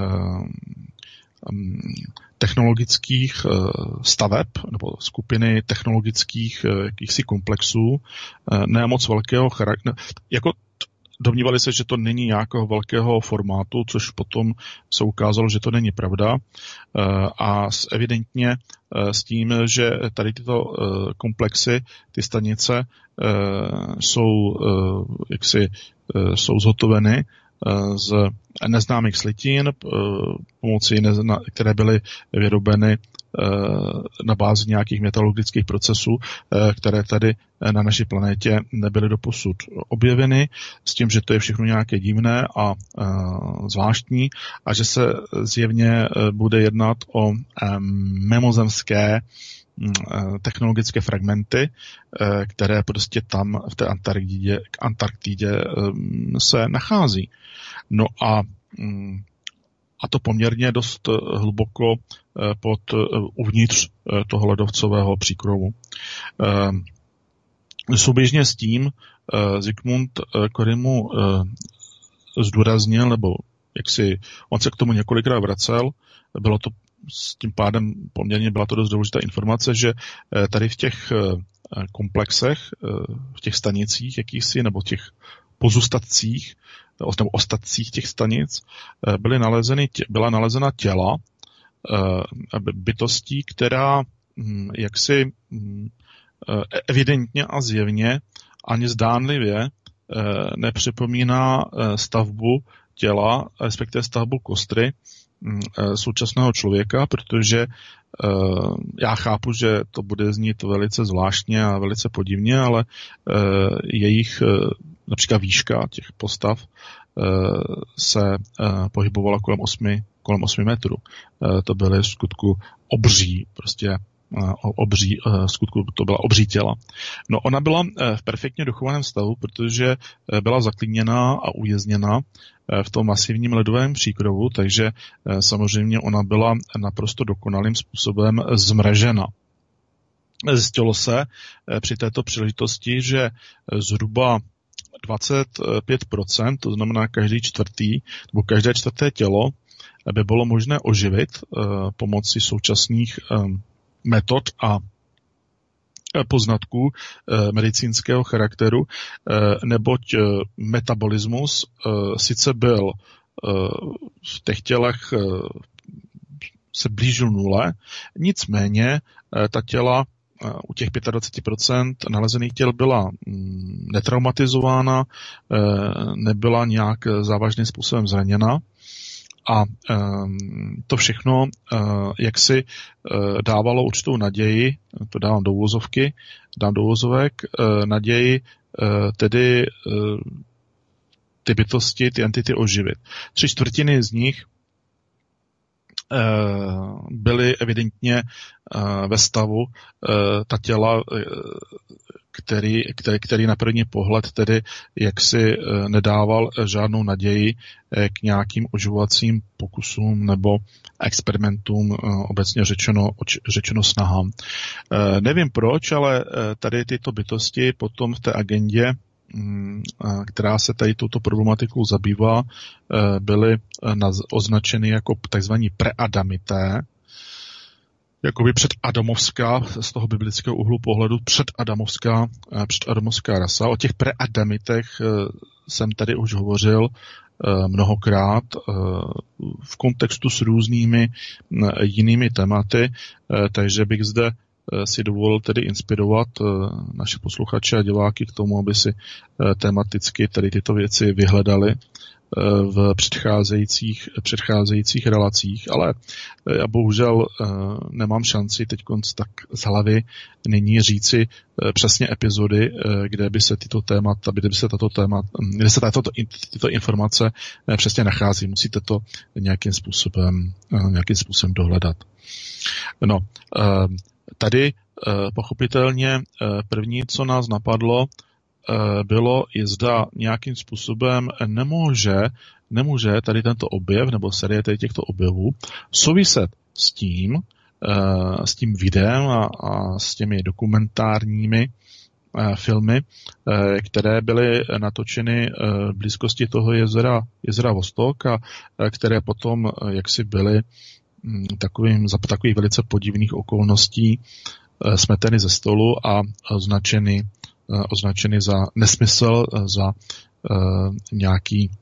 technologických staveb nebo skupiny technologických jakýchsi komplexů, ne moc velkého charakteru, jako domnívali se, že to není nějakého velkého formátu, což potom se ukázalo, že to není pravda. A evidentně s tím, že tady tyto komplexy, ty stanice jsou jaksi jsou zhotoveny z neznámých slitin, pomocí, které byly vyrobeny na bázi nějakých metalurgických procesů, které tady na naší planetě nebyly doposud objeveny, s tím, že to je všechno nějaké divné a zvláštní a že se zjevně bude jednat o mimozemské technologické fragmenty, které prostě tam v té Antarktidě, Antarktidě se nachází. No a a to poměrně dost hluboko pod uvnitř toho ledovcového příkrovu. Souběžně s tím Zikmund Corymu zdůraznil, nebo jak si, on se k tomu několikrát vracel, bylo to s tím pádem poměrně byla to dost důležitá informace, že tady v těch komplexech, v těch stanicích jakýchsi, nebo těch pozůstatcích, nebo ostatcích těch stanic byly nalezeny, byla nalezena těla bytostí, která jaksi evidentně a zjevně ani zdánlivě nepřipomíná stavbu těla, respektive stavbu kostry současného člověka, protože já chápu, že to bude znít velice zvláštně a velice podivně, ale jejich například výška těch postav se pohybovala kolem osmi, kolem osmi metrů. To byly v skutku obří, prostě obří, v skutku to byla obří těla. No ona byla v perfektně dochovaném stavu, protože byla zaklíněná a uvězněna v tom masivním ledovém příkrovu, takže samozřejmě ona byla naprosto dokonalým způsobem zmražena. Zjistilo se při této příležitosti, že zhruba dvacet pět procent, to znamená každý čtvrtý nebo každé čtvrté tělo, by bylo možné oživit pomocí současných metod a poznatků medicínského charakteru, neboť metabolismus sice byl v těch tělech se blížil nule, nicméně ta těla u těch dvacet pět procent nalezených těl byla netraumatizována, nebyla nějak závažným způsobem zraněna. A to všechno jaksi dávalo určitou naději, to dávám do uvozovky, dám do uvozovek, naději tedy ty bytosti, ty entity oživit. Tři čtvrtiny z nich byly evidentně ve stavu ta těla, který, který, který na první pohled tedy jaksi nedával žádnou naději k nějakým oživovacím pokusům nebo experimentům, obecně řečeno, řečeno snahám. Nevím proč, ale tady tyto bytosti potom v té agendě, která se tady touto problematikou zabývá, byly označeny jako takzvaní preadamité, jakoby předadamovská, z toho biblického úhlu pohledu předadamovská, předadamovská rasa. O těch preadamitech jsem tady už hovořil mnohokrát v kontextu s různými jinými tématy, takže bych zde si dovolil tedy inspirovat naše posluchače a diváky k tomu, aby si tematicky tady tyto věci vyhledali v předcházejících, předcházejících relacích, ale já bohužel nemám šanci teď tak z hlavy nyní říci přesně epizody, kde by se tyto témata, kde by se tato téma, kde se tato, tyto informace přesně nachází. Musíte to nějakým způsobem, nějakým způsobem dohledat. No, tady pochopitelně první, co nás napadlo, bylo, je zda nějakým způsobem nemůže, nemůže tady tento objev nebo série tady těchto objevů souviset s tím, s tím videem a, a s těmi dokumentárními filmy, které byly natočeny v blízkosti toho jezera, jezera Vostok a které potom jaksi byly takovým, za takových velice podivných okolností smeteny ze stolu a označeny označeny za nesmysl, za uh, nějaký,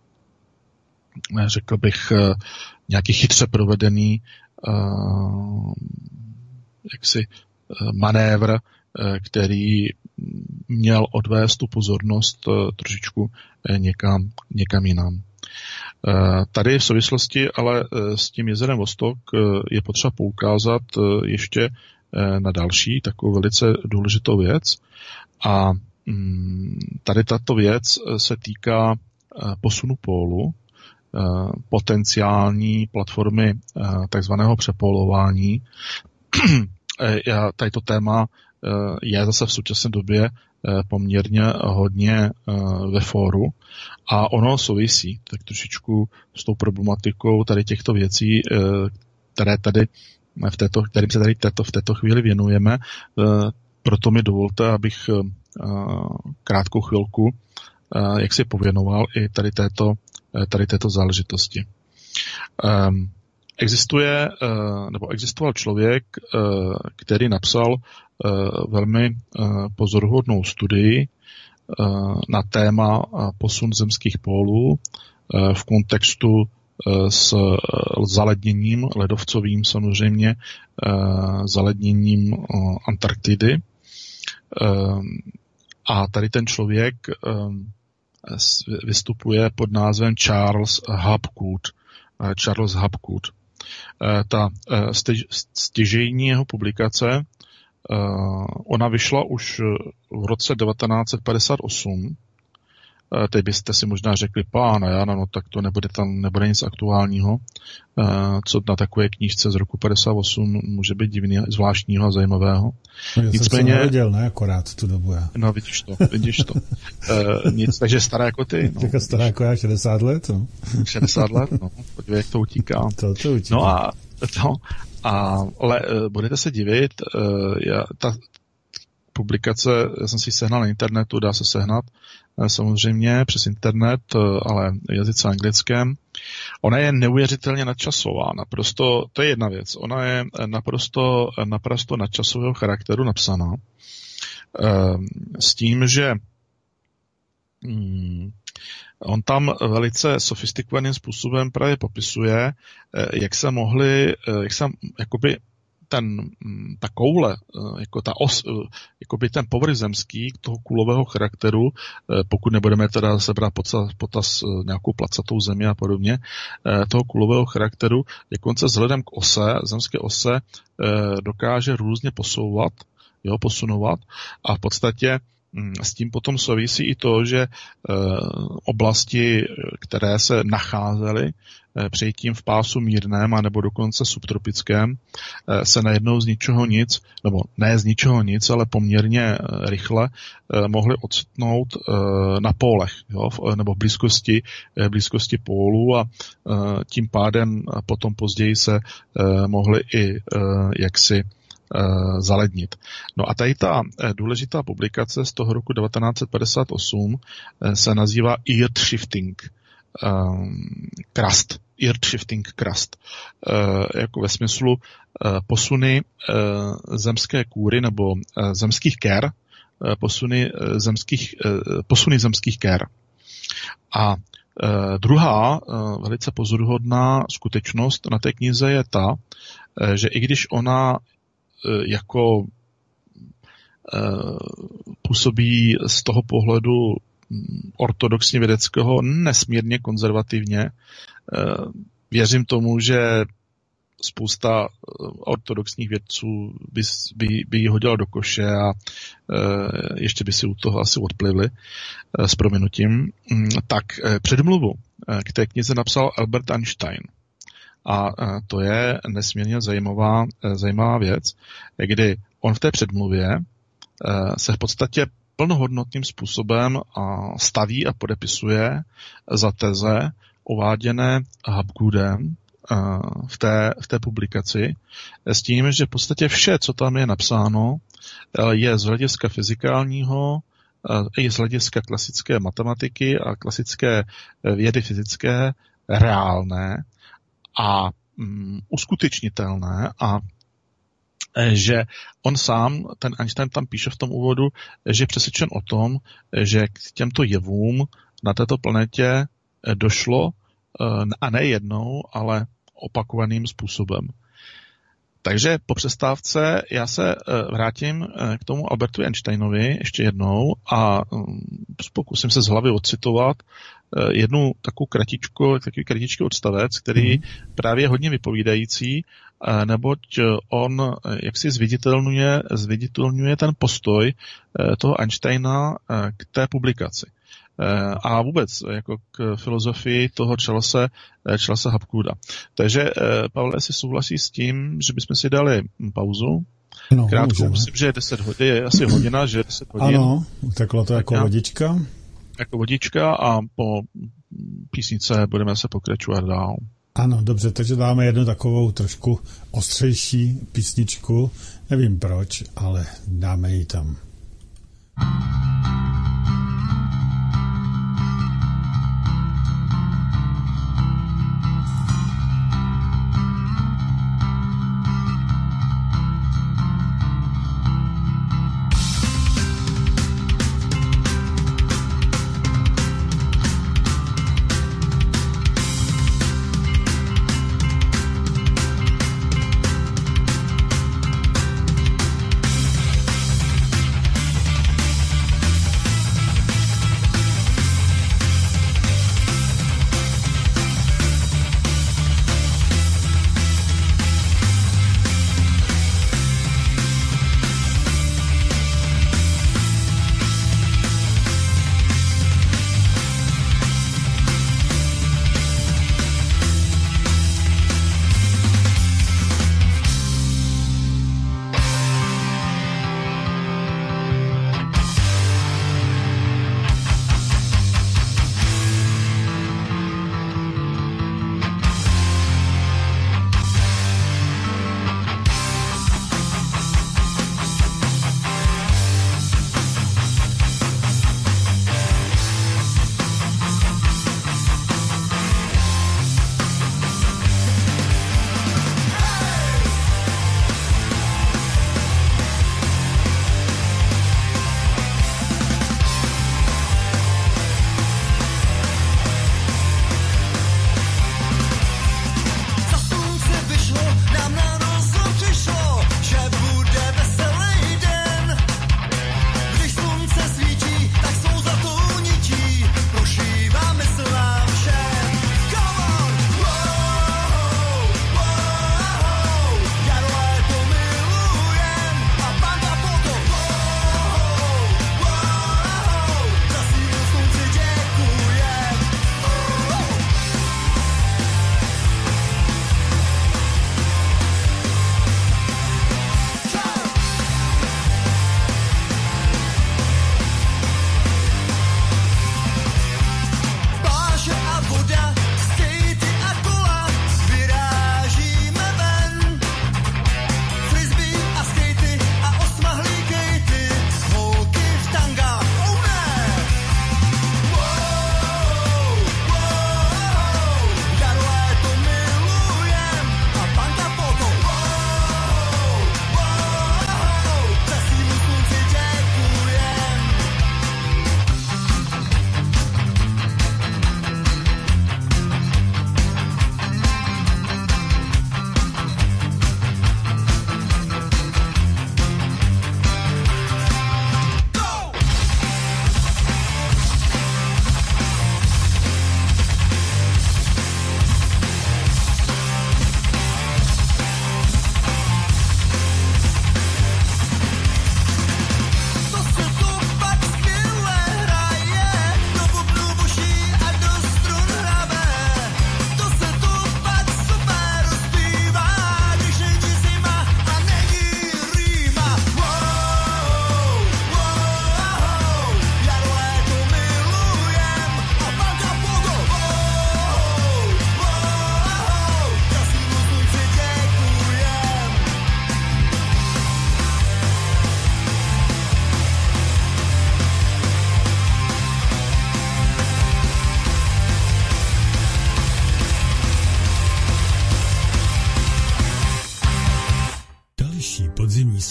řekl bych, uh, nějaký chytře provedený uh, jaksi uh, manévr, uh, který měl odvést tu pozornost uh, trošičku uh, někam, někam jinam. Uh, tady v souvislosti ale uh, s tím jezerem Vostok uh, je potřeba poukázat uh, ještě uh, na další takovou velice důležitou věc. A tady tato věc se týká posunu pólu, potenciální platformy takzvaného přepolování. Tato téma je zase v současné době poměrně hodně ve fóru a ono souvisí tak trošičku s tou problematikou tady těchto věcí, které tady v této, kterým se tady této, v této chvíli věnujeme. Proto mi dovolte, abych krátkou chvilku jak si pověnoval i tady této, tady této záležitosti. Existuje, nebo existoval člověk, který napsal velmi pozoruhodnou studii na téma posun zemských pólů v kontextu s zaledněním ledovcovým samozřejmě, zaledněním Antarktidy. A tady ten člověk vystupuje pod názvem Charles Hapgood. Charles Hapgood. Ta stěžejní jeho publikace, ona vyšla už v roce devatenáct set padesát osm. Teď byste si možná řekli, pána Jana, no tak to nebude tam, nebude nic aktuálního. Co na takové knížce z roku padesát osm může být divný, zvláštního a zajímavého. No, já Nicméně, jsem se narodil, ne? Akorát tu dobu já. No vidíš to, vidíš to. e, nic, takže stará jako ty. No, Taká stará jako já, šedesát let, no. šedesát let, no. Podívej, jak to utíká. To, to utíká. No a, to, a ale budete se divit, já, ta publikace, já jsem si ji sehnal na internetu, dá se sehnat, samozřejmě přes internet, ale v jazyce anglickém. Ona je neuvěřitelně nadčasová, naprosto, to je jedna věc, ona je naprosto, naprosto nadčasového charakteru napsaná, s tím, že on tam velice sofistikovaným způsobem právě popisuje, jak se mohli, jak se jakoby ten, ta koule, jako ta os, jakoby ten povrch zemský toho kulového charakteru, pokud nebudeme teda sebrat potaz nějakou placatou zemi a podobně, toho kulového charakteru, jak on se vzhledem k ose, zemské ose, dokáže různě posouvat, jo, posunovat a v podstatě s tím potom souvisí i to, že oblasti, které se nacházely předtím v pásu mírném a nebo dokonce subtropickém, se najednou z ničeho nic, nebo ne z ničeho nic, ale poměrně rychle mohly ocitnout na pólech, jo, nebo v blízkosti, blízkosti pólů a tím pádem potom později se mohly i jaksi zalednit. No a tady ta důležitá publikace z toho roku devatenáct set padesát osm se nazývá Earth Shifting Crust. Earth Shifting Crust. Jako ve smyslu posuny zemské kůry nebo zemských kér, posuny zemských, posuny zemských kér. A druhá velice pozoruhodná skutečnost na té knize je ta, že i když ona jako působí z toho pohledu ortodoxně vědeckého nesmírně konzervativně. Věřím tomu, že spousta ortodoxních vědců by, by, by ji hodila do koše a ještě by si u toho asi odplivli s prominutím. Tak předmluvu k té knize napsal Albert Einstein. A to je nesmírně zajímavá, zajímavá věc, kdy on v té předmluvě se v podstatě plnohodnotným způsobem staví a podepisuje za teze uváděné Hapgoodem v té, v té publikaci s tím, že v podstatě vše, co tam je napsáno, je z hlediska fyzikálního i z hlediska klasické matematiky a klasické vědy fyzické reálné a um, uskutečnitelné a že on sám, ten Einstein tam píše v tom úvodu, že je přesvědčen o tom, že k těmto jevům na této planetě došlo a ne jednou, ale opakovaným způsobem. Takže po přestávce já se vrátím k tomu Albertu Einsteinovi ještě jednou a pokusím se z hlavy odcitovat jednu takovou kratičku, takový kratičký odstavec, který mm. právě je hodně vypovídající, neboť on jaksi zviditelňuje, zviditelňuje ten postoj toho Einsteina k té publikaci. A vůbec jako k filozofii toho Charlesa, Charlesa Hapgooda. Takže, Pavle, jestli souhlasí s tím, že bychom si dali pauzu, no, krátkou, myslím, že je deset hodin, je asi hodina, že je deset hodin. Ano, takhle to jako vodička. Jako vodička a po písnice budeme se pokračovat dál. Ano, dobře, takže dáme jednu takovou trošku ostřejší písničku. Nevím proč, ale dáme ji tam.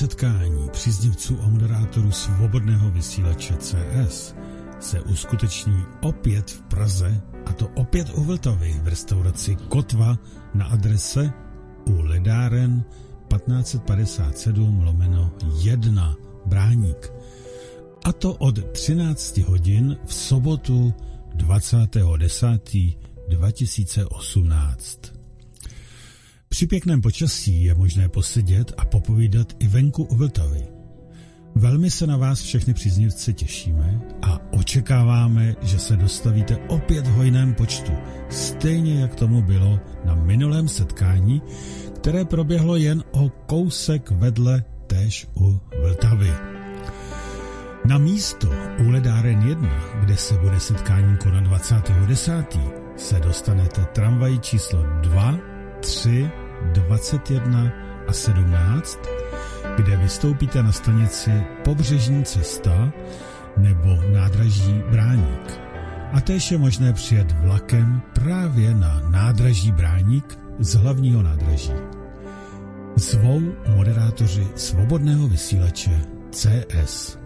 setkání příznivců a moderátorů svobodného vysílače C S se uskuteční opět v Praze, a to opět u Vltavy v restauraci Kotva na adrese u Ledáren patnáct padesát sedm lomeno jedna Bráník. A to od třinácti hodin v sobotu dvacátého desátého dva tisíce osmnáct. Při pěkném počasí je možné posedět a popovídat i venku u Vltavy. Velmi se na vás všechny příznivce těšíme a očekáváme, že se dostavíte opět v hojném počtu, stejně jak tomu bylo na minulém setkání, které proběhlo jen o kousek vedle též u Vltavy. Na místo u Ledáren jedna, kde se bude setkání konat dvacátého desátého se dostanete tramvají číslo dva, tři, dvacet jedna a sedmnáct, kde vystoupíte na stanici Pobřežní cesta nebo nádraží Bráník. A též je možné přijet vlakem právě na nádraží Bráník z hlavního nádraží. Zvou moderátoři svobodného vysílače C S.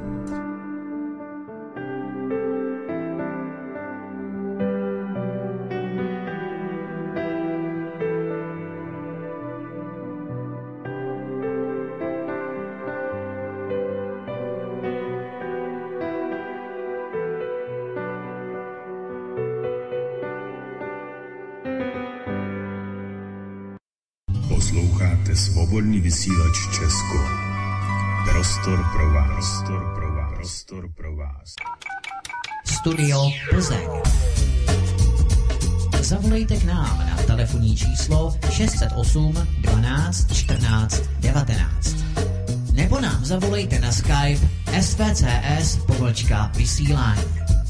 Posloucháte svobodný vysílač Česko. Prostor pro vás. Prostor pro vás. Prostor pro vás. Studio Plzeň. Zavolejte k nám na telefonní číslo šest set osm dvanáct čtrnáct devatenáct. Nebo nám zavolejte na Skype S V C S pomlčka vysílání.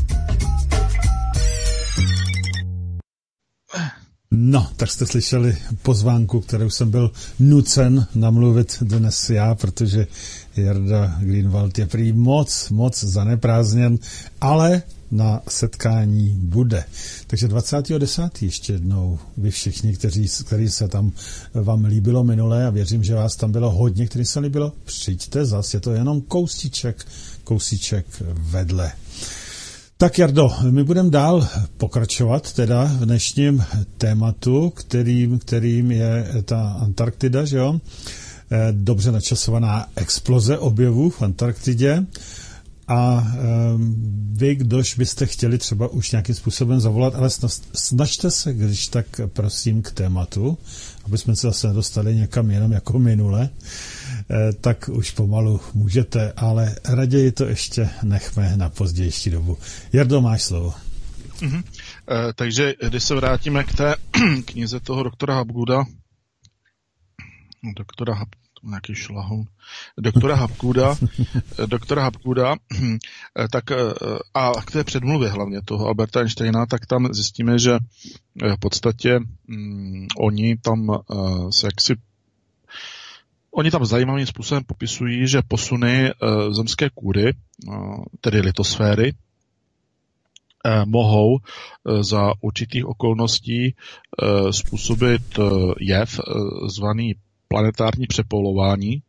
No, tak jste slyšeli pozvánku, kterou jsem byl nucen namluvit dnes já, protože Jarda Greenwald je prý moc, moc zaneprázdněn, ale na setkání bude. Takže dvacátého desátého ještě jednou vy všichni, kteří, kteří se tam vám líbilo minule, a věřím, že vás tam bylo hodně, kterým se líbilo, přijďte zas, je to jenom kousíček, kousíček vedle. Tak Jardo, my budeme dál pokračovat teda v dnešním tématu, kterým, kterým je ta Antarktida, že jo? Dobře načasovaná exploze objevů v Antarktidě. A um, vy, kdož byste chtěli třeba už nějakým způsobem zavolat, ale snažte se, když tak prosím k tématu, aby jsme se zase nedostali někam jenom jako minule, eh, tak už pomalu můžete, ale raději to ještě nechme na pozdější dobu. Jardo, máš slovo. Mm-hmm. Eh, takže když se vrátíme k té knize toho doktora Hapgooda, doktora Hap, nějaký šlahoun, doktora Hapgooda, doktora Hapgooda, tak a k té předmluvě hlavně toho Alberta Einsteina, tak tam zjistíme, že v podstatě um, oni tam uh, se jaksi Oni tam zajímavým způsobem popisují, že posuny uh, zemské kůry, uh, tedy litosféry, uh, mohou uh, za určitých okolností uh, způsobit uh, jev uh, zvaný planetární přepoulování.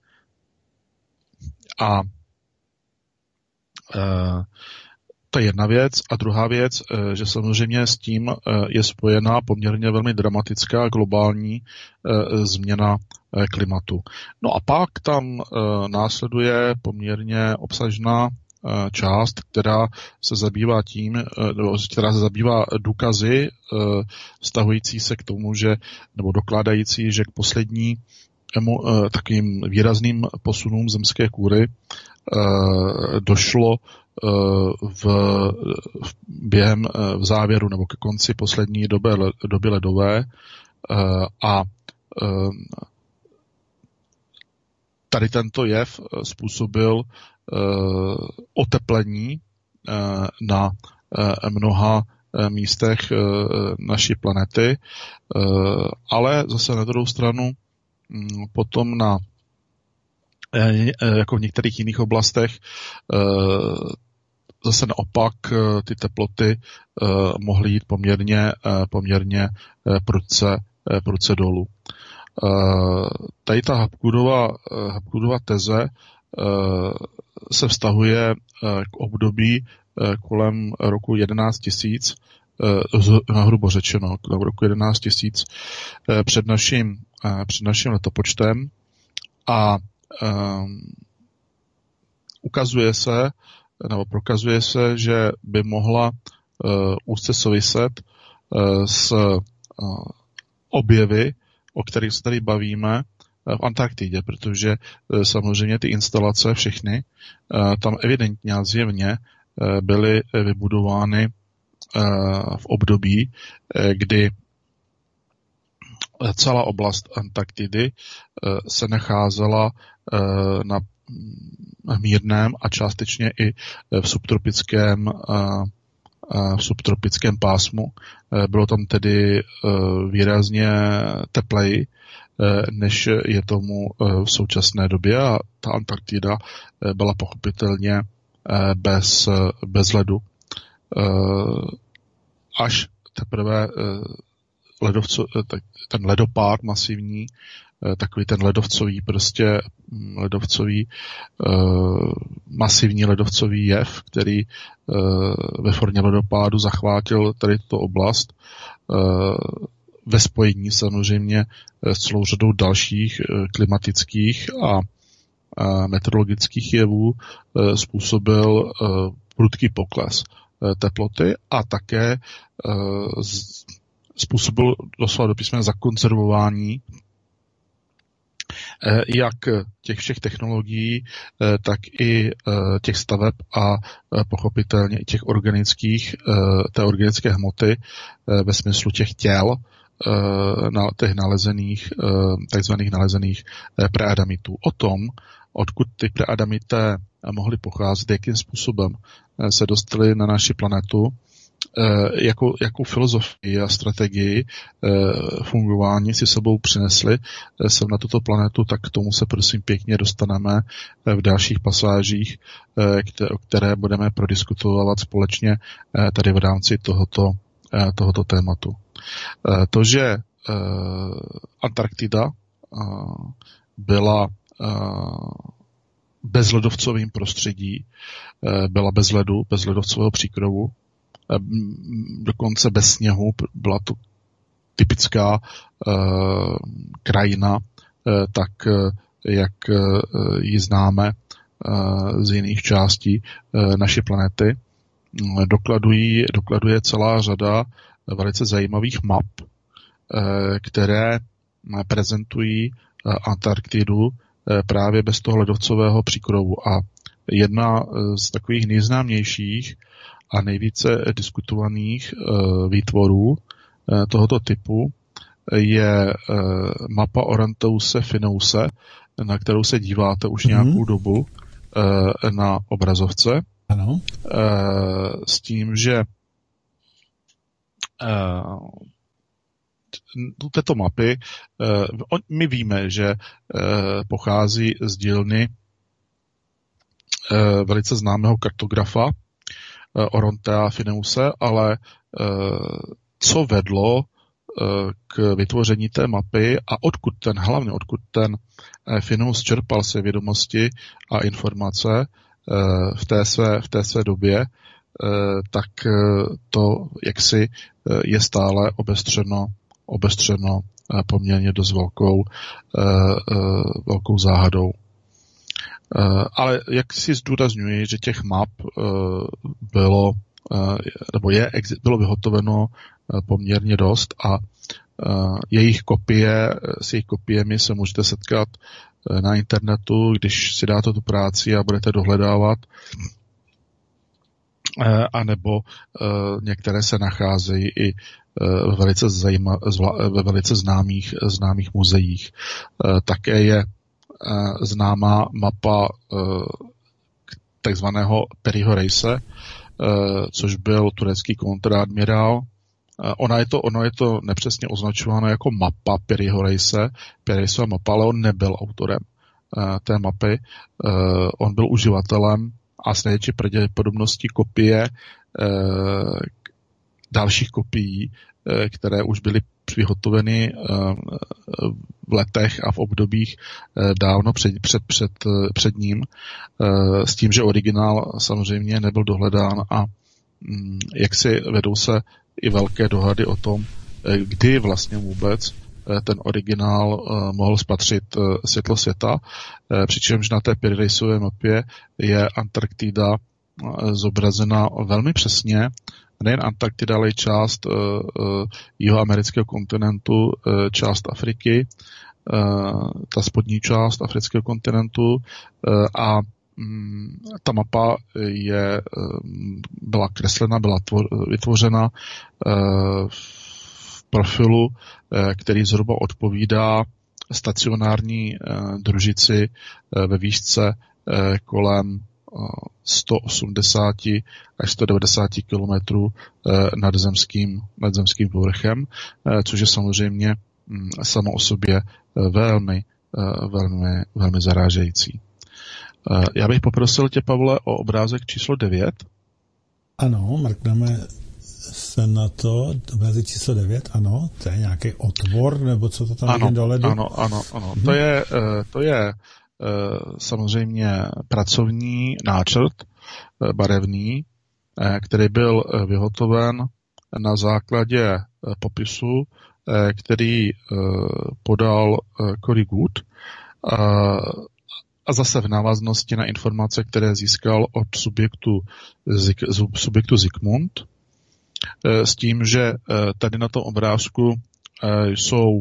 A uh, to je jedna věc. A druhá věc, uh, že samozřejmě s tím uh, je spojená poměrně velmi dramatická globální uh, změna klimatu. No a pak tam e, následuje poměrně obsažná e, část, která se zabývá tím, e, která se zabývá důkazy e, vztahující se k tomu, že, nebo dokládající, že k poslední emo, e, takovým výrazným posunům zemské kůry e, došlo e, v, v během e, v závěru nebo ke konci poslední doby, doby ledové e, a e, tady tento jev způsobil uh, oteplení uh, na uh, mnoha uh, místech uh, naší planety, uh, ale zase na druhou stranu um, potom na uh, jako v některých jiných oblastech uh, zase naopak uh, ty teploty uh, mohly jít poměrně, uh, poměrně uh, prudce, uh, prudce dolů. Tady ta Hapgoodova, Hapgoodova teze se vztahuje k období kolem roku jedenáct tisíc, nahrubo řečeno, kolem roku jedenáct tisíc před naším, před naším letopočtem a ukazuje se, nebo prokazuje se, že by mohla úzce souviset s objevy, o kterých se tady bavíme v Antarktidě, protože samozřejmě ty instalace všechny tam evidentně a zjevně byly vybudovány v období, kdy celá oblast Antarktidy se nacházela na mírném a částečně i v subtropickém v subtropickém pásmu. Bylo tam tedy výrazně tepleji, než je tomu v současné době a ta Antarktida byla pochopitelně bez, bez ledu. Až teprve ledovco, ten ledopád masivní, takový ten ledovcový prostě ledovcový masivní ledovcový jev, který ve formě ledopádu zachvátil tady tuto oblast ve spojení samozřejmě s celou řadou dalších klimatických a meteorologických jevů způsobil prudký pokles teploty a také způsobil doslova do písmene zakonzervování jak těch všech technologií, tak i těch staveb a pochopitelně i těch organických, té organické hmoty ve smyslu těch těl, těch nalezených, takzvaných nalezených preadamitů. O tom, odkud ty preadamité mohly pocházet, jakým způsobem se dostaly na naši planetu, jakou, jakou filozofii a strategii fungování si sebou přinesli sem na tuto planetu, tak k tomu se prosím pěkně dostaneme v dalších pasážích, které budeme prodiskutovat společně tady v rámci tohoto, tohoto tématu. To, že Antarktida byla bezledovcovým prostředí, byla bez ledu, bez ledovcového příkrovu, dokonce bez sněhu, byla to typická uh, krajina, uh, tak uh, jak uh, ji známe uh, z jiných částí uh, naší planety. Dokladují, dokladuje celá řada velice zajímavých map, uh, které prezentují uh, Antarktidu uh, právě bez toho ledovcového příkrovu. A jedna z takových nejznámějších a nejvíce diskutovaných uh, výtvorů uh, tohoto typu je uh, mapa Oronteuse Finneuse, na kterou se díváte už mm-hmm. nějakou dobu uh, na obrazovce. Ano. Uh, s tím, že uh, této mapy uh, my víme, že uh, pochází z dílny uh, velice známého kartografa Orontea Finneuse, ale co vedlo k vytvoření té mapy a odkud ten, hlavně odkud ten Finneus čerpal své vědomosti a informace v té své, v té své době, tak to jaksi je stále obestřeno, obestřeno poměrně dost velkou, velkou záhadou. Uh, ale jak si zdůrazňuji, že těch map uh, bylo, uh, nebo je, bylo vyhotoveno uh, poměrně dost a uh, jejich kopie, s jejich kopiemi se můžete setkat uh, na internetu, když si dáte tu práci a budete dohledávat, uh, anebo uh, některé se nacházejí i uh, ve velice, zajíma, zvla, ve velice známých, známých muzeích. Uh, také je známá mapa takzvaného Peryho Reise, což byl turecký kontradmirál. Ona je to, ono je to nepřesně označováno jako mapa Peryho Reise, Peryho mapa, ale on nebyl autorem té mapy. On byl uživatelem a s největší pravděpodobností kopie dalších kopií, které už byly vyhotoveny v letech a v obdobích dávno před, před, před, před ním, s tím, že originál samozřejmě nebyl dohledán a jak si vedou se i velké dohady o tom, kdy vlastně vůbec ten originál mohl spatřit světlo světa, přičemž na té Piri-Reisové mapě je Antarktida zobrazena velmi přesně. Nejen Antarktida, ale i část uh, uh, jihoamerického kontinentu, uh, část Afriky, uh, ta spodní část afrického kontinentu uh, a um, ta mapa je, um, byla kreslena, byla tvor, vytvořena uh, v profilu, uh, který zhruba odpovídá stacionární uh, družici uh, ve výšce uh, kolem sto osmdesát až sto devadesát kilometrů nad zemským, nad zemským povrchem, což je samozřejmě samo o sobě velmi, velmi, velmi zarážející. Já bych poprosil tě, Pavle, o obrázek číslo devět. Ano, mrkneme se na to, obrázek číslo devět, ano, to je nějaký otvor, nebo co to tam ano, je dole? Ano, ano, ano, hmm. to je, to je samozřejmě pracovní náčrt barevný, který byl vyhotoven na základě popisu, který podal Cory Good a zase v návaznosti na informace, které získal od subjektu, subjektu Zikmund, s tím, že tady na tom obrázku jsou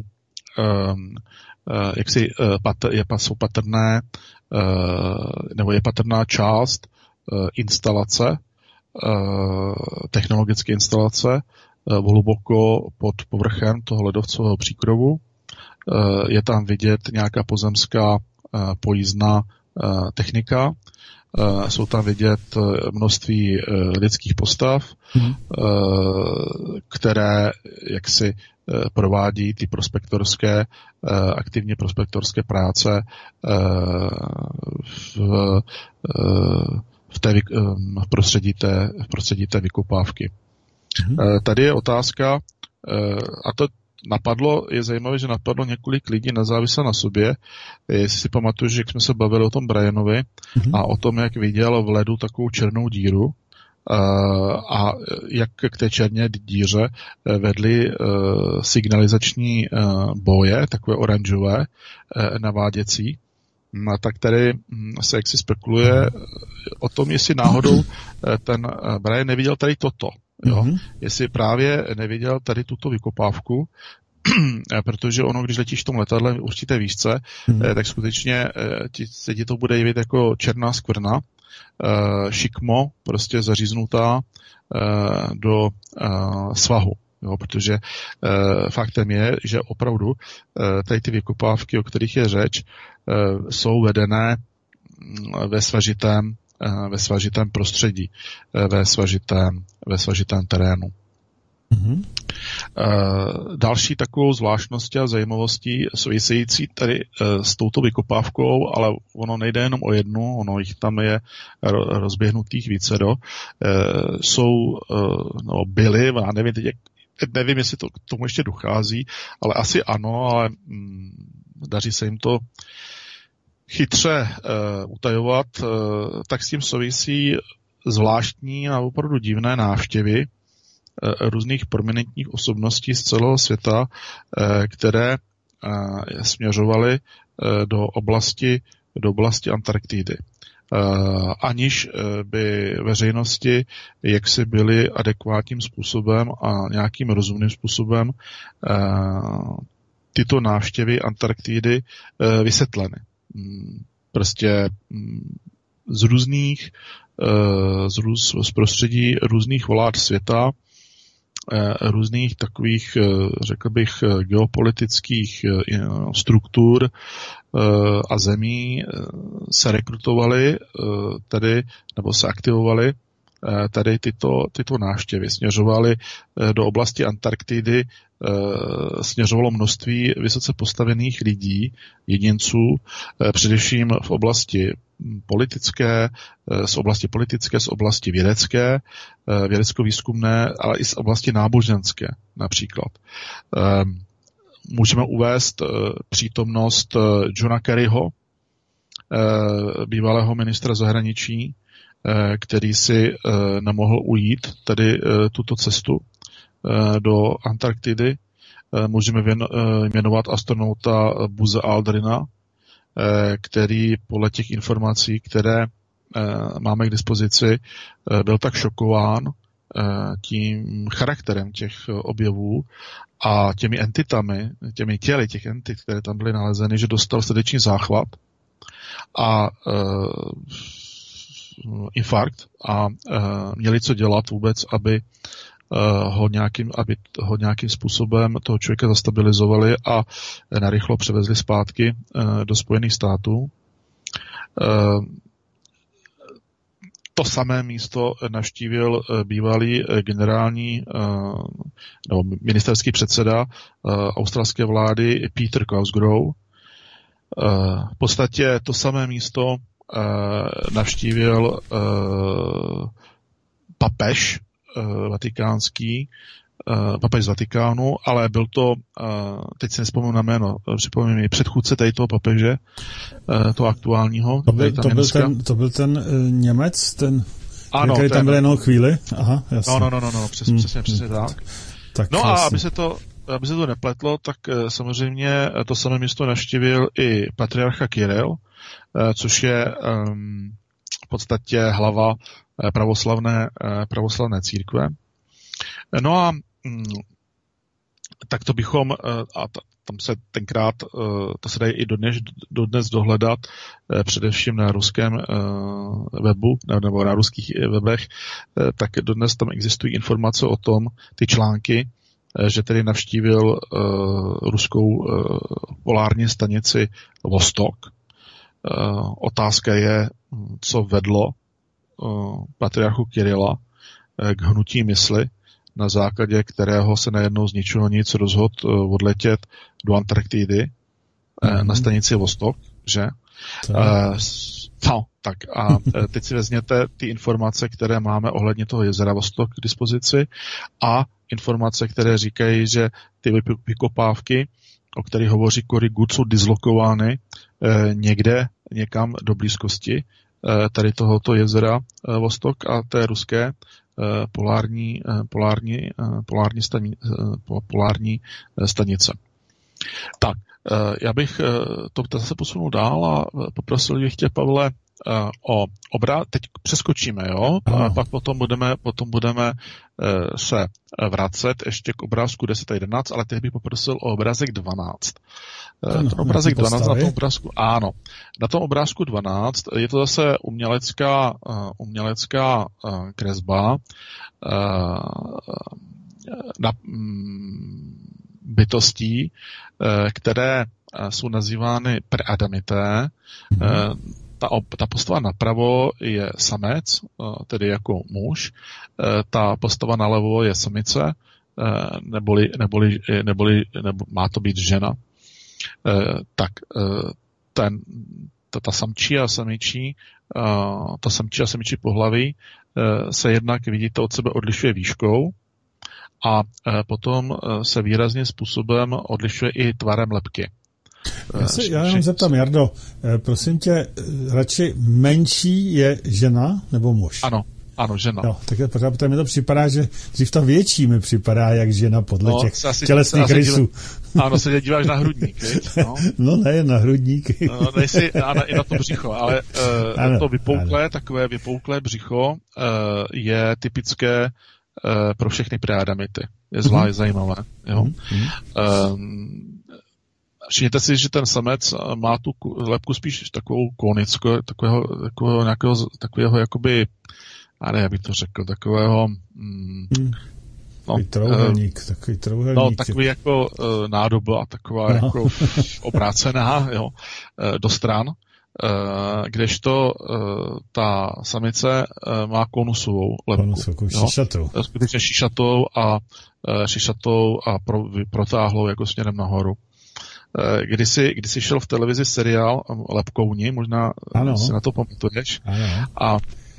jak si je, jsou patrné, nebo je patrná část instalace, technologické instalace hluboko pod povrchem toho ledovcového příkrovu. Je tam vidět nějaká pozemská pojízdná technika, jsou tam vidět množství lidských postav, hmm. které jaksi provádí ty prospektorské, aktivně prospektorské práce v, v, té, v, prostředí, té, v prostředí té vykopávky. Hmm. Tady je otázka, a to napadlo, je zajímavé, že napadlo několik lidí nezávisle na sobě. Jestli si pamatuju, že jak jsme se bavili o tom Brianovi mm-hmm. a o tom, jak viděl v ledu takovou černou díru a jak k té černé díře vedly signalizační boje, takové oranžové, naváděcí, a tak tady se jaksi spekuluje o tom, jestli náhodou ten Brian neviděl tady toto. Jo? Mm-hmm. Jestli právě neviděl tady tuto vykopávku, protože ono, když letíš v tom letadle v určité výšce, mm-hmm. tak skutečně ti, se ti to bude jevit jako černá skvrna, šikmo, prostě zaříznutá do svahu. Jo, protože uh, faktem je, že opravdu uh, tady ty vykopávky, o kterých je řeč, uh, jsou vedené ve svažitém, uh, ve svažitém prostředí, uh, ve svažitém, ve svažitém terénu. Mm-hmm. Uh, další takovou zvláštností a zajímavostí související tady uh, s touto vykopávkou, ale ono nejde jenom o jednu, ono jich tam je rozběhnutých vícero, uh, jsou, uh, no, byly, já nevím, teď jak nevím, jestli to k tomu ještě dochází, ale asi ano, ale hm, daří se jim to chytře uh, utajovat, uh, tak s tím souvisí zvláštní a opravdu divné návštěvy uh, různých prominentních osobností z celého světa, uh, které uh, směřovaly uh, do oblasti, do oblasti Antarktidy. Uh, aniž uh, by veřejnosti jaksi byly adekvátním způsobem a nějakým rozumným způsobem uh, tyto návštěvy Antarktidy uh, vysvětleny. Um, prostě um, z různých, uh, z, růz, z prostředí různých vlád světa, uh, různých takových, uh, řekl bych, geopolitických uh, struktur a zemí se rekrutovali tady, nebo se aktivovali tady tyto, tyto návštěvy. Směřovali do oblasti Antarktidy, směřovalo množství vysoce postavených lidí, jedinců, především v oblasti politické, z oblasti politické, z oblasti vědecké, vědecko-výzkumné, ale i z oblasti náboženské například. můžeme uvést přítomnost Johna Kerryho, bývalého ministra zahraničí, který si nemohl ujít tedy tuto cestu do Antarktidy. Můžeme jmenovat astronauta Buzze Aldrina, který podle těch informací, které máme k dispozici, byl tak šokován tím charakterem těch objevů a těmi entitami, těmi těly těch entit, které tam byly nalezeny, že dostal srdeční záchvat a infarkt a měli co dělat vůbec, aby ho nějakým, aby ho nějakým způsobem toho člověka zastabilizovali a narychlo převezli zpátky do Spojených států. To samé místo navštívil bývalý generální nebo ministerský předseda australské vlády Peter Cosgrove. V podstatě to samé místo navštívil papež vatikánský, papež z Vatikánu, ale byl to, teď si nespomínám na jméno, připomínám mi předchůdce tady toho papeže, toho aktuálního. To byl, to byl, ten, to byl ten Němec, ten, ano, který ten, tam byl jenom chvíli? Aha, jasně. No, no, no, no, no přesně, přesně, hmm, přesně tak. tak. No jasně. a aby se to aby se to nepletlo, tak samozřejmě to samé místo navštívil i patriarcha Kiril, což je um, v podstatě hlava pravoslavné, pravoslavné církve. No a tak to bychom, a tam se tenkrát, to se dá i dodnes, dodnes dohledat, především na ruském webu, nebo na ruských webech, tak dodnes tam existují informace o tom, ty články, že tedy navštívil ruskou polární stanici Vostok. Otázka je, co vedlo patriarchu Kirila k hnutí mysli, na základě kterého se najednou z ničeho nic rozhodl odletět do Antarktidy mm-hmm. na stanici Vostok, že? Uh, no, tak a teď si vezměte ty informace, které máme ohledně toho jezera Vostok k dispozici a informace, které říkají, že ty vykopávky, o kterých hovoří Cory Good, jsou dislokovány eh, někde, někam do blízkosti eh, tady tohoto jezera eh, Vostok a té ruské eh, polární, eh, polární, eh, polární, stani, eh, polární eh, stanice. Tak, eh, já bych eh, to zase posunul dál a poprosil bych tě, Pavle, eh, o obrázek. Teď přeskočíme, jo? A pak potom budeme, potom budeme eh, se vracet ještě k obrázku deset a jedenáct, ale teď bych poprosil o obrázek dvanáct. Ano, ten obrázek dvanáct na tom obrázku, ano. Na tom obrázku dvanáct je to zase umělecká, uh, umělecká uh, kresba uh, na um, bytostí, uh, které uh, jsou nazývány preadamité. Mm-hmm. Uh, ta, ta postava napravo je samec, uh, tedy jako muž. Uh, ta postava nalevo je samice, uh, neboli, neboli, neboli nebo má to být žena. Uh, tak uh, ten, ta, ta samčí a samičí, uh, ta samčí a samičí pohlaví uh, se jednak, vidíte, od sebe odlišuje výškou a uh, potom uh, se výrazným způsobem odlišuje i tvarem lebky. Já se já jenom zeptám, Jardo, prosím tě, radši menší je žena nebo muž? Ano. Ano, žena. No, tak protože mi to připadá, že dřív ta větší mi připadá jak žena podle no, těch asi, tělesných rysů. Ano, se díváš na hrudník, viď? No, no ne, na hrudníky. No, nejsi, ano, i na to břicho, ale uh, ano, to vypouklé, ano. takové vypouklé břicho uh, je typické uh, pro všechny preadamity. Je zvlášť mm-hmm. zajímavé. Jo? Mm-hmm. Um, Všimněte si, že ten samec má tu lebku spíš takovou konickou, takového, takového nějakého, takového jakoby, a ne, jak bych to řekl, takového... Mm, no, takový trouhelník, uh, takový trouhelník. No, takový jako uh, nádoba, taková no. jako obrácená, jo, uh, do stran, uh, kdežto uh, ta samice uh, má konusovou lebku. Konusovou, šišatou. Skutečně šišatou a, uh, šišatou a pro, protáhlou jako směrem nahoru. Kdysi, kdysi šel v televizi seriál Lepkouni, možná ano. si na to pamatuješ. Ano. A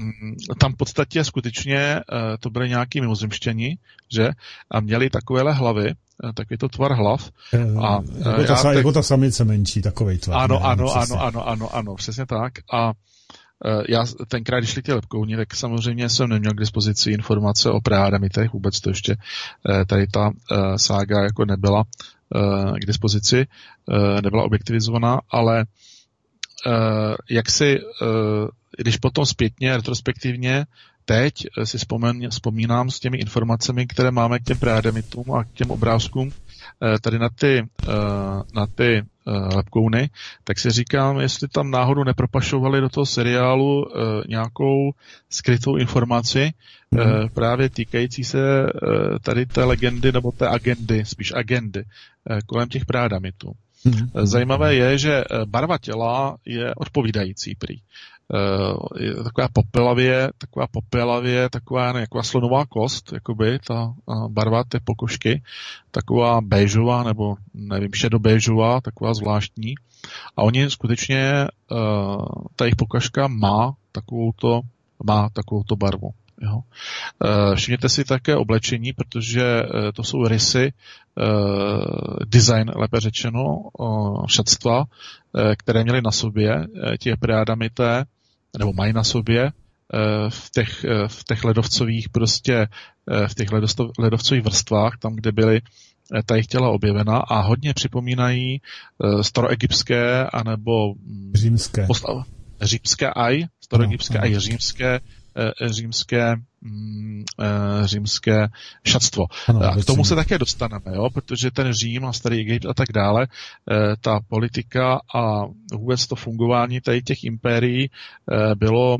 tam v podstatě skutečně to byly nějaký mimozemštěni, že? A měli takovéhle hlavy, takový to tvar hlav. A jako, ta, teď... jako ta samice menší, takovej tvar. Ano, ne, ano, ano, ano, ano, ano, přesně tak. A já tenkrát, když šli ti lepkouni, tak samozřejmě jsem neměl k dispozici informace o preadamitech, vůbec to ještě tady ta sága jako nebyla k dispozici, nebyla objektivizovaná, ale jak si, když potom zpětně, retrospektivně, teď si vzpomen, vzpomínám s těmi informacemi, které máme k těm preadamitům a k těm obrázkům tady na ty, na ty lepkouny, tak si říkám, jestli tam náhodou nepropašovali do toho seriálu nějakou skrytou informaci mm. právě týkající se tady té legendy nebo té agendy, spíš agendy kolem těch preadamitů. Mm. Zajímavé je, že barva těla je odpovídající prý. Je taková popelavě, taková popelavě, taková nějaká slonová kost, jakoby ta barva té pokožky, taková béžová nebo nevím, šedobéžová, taková zvláštní. A oni skutečně, ta jejich pokožka má takovouto, má takovouto barvu. Jo. Všimněte si také oblečení, protože to jsou rysy, design, lépe řečeno, šatstva, které měli na sobě ti preadamité, nebo mají na sobě v těch, v těch ledovcových prostě, v těch ledovcových vrstvách, tam, kde byly ta jejich těla objevena a hodně připomínají staroegyptské anebo římské. Postav, římské aj, staroegyptské aj římské římské, římské šatstvo. Ano, a k tomu se také dostaneme, jo? Protože ten Řím a starý Egypt a tak dále, ta politika a vůbec to fungování tady těch impérií bylo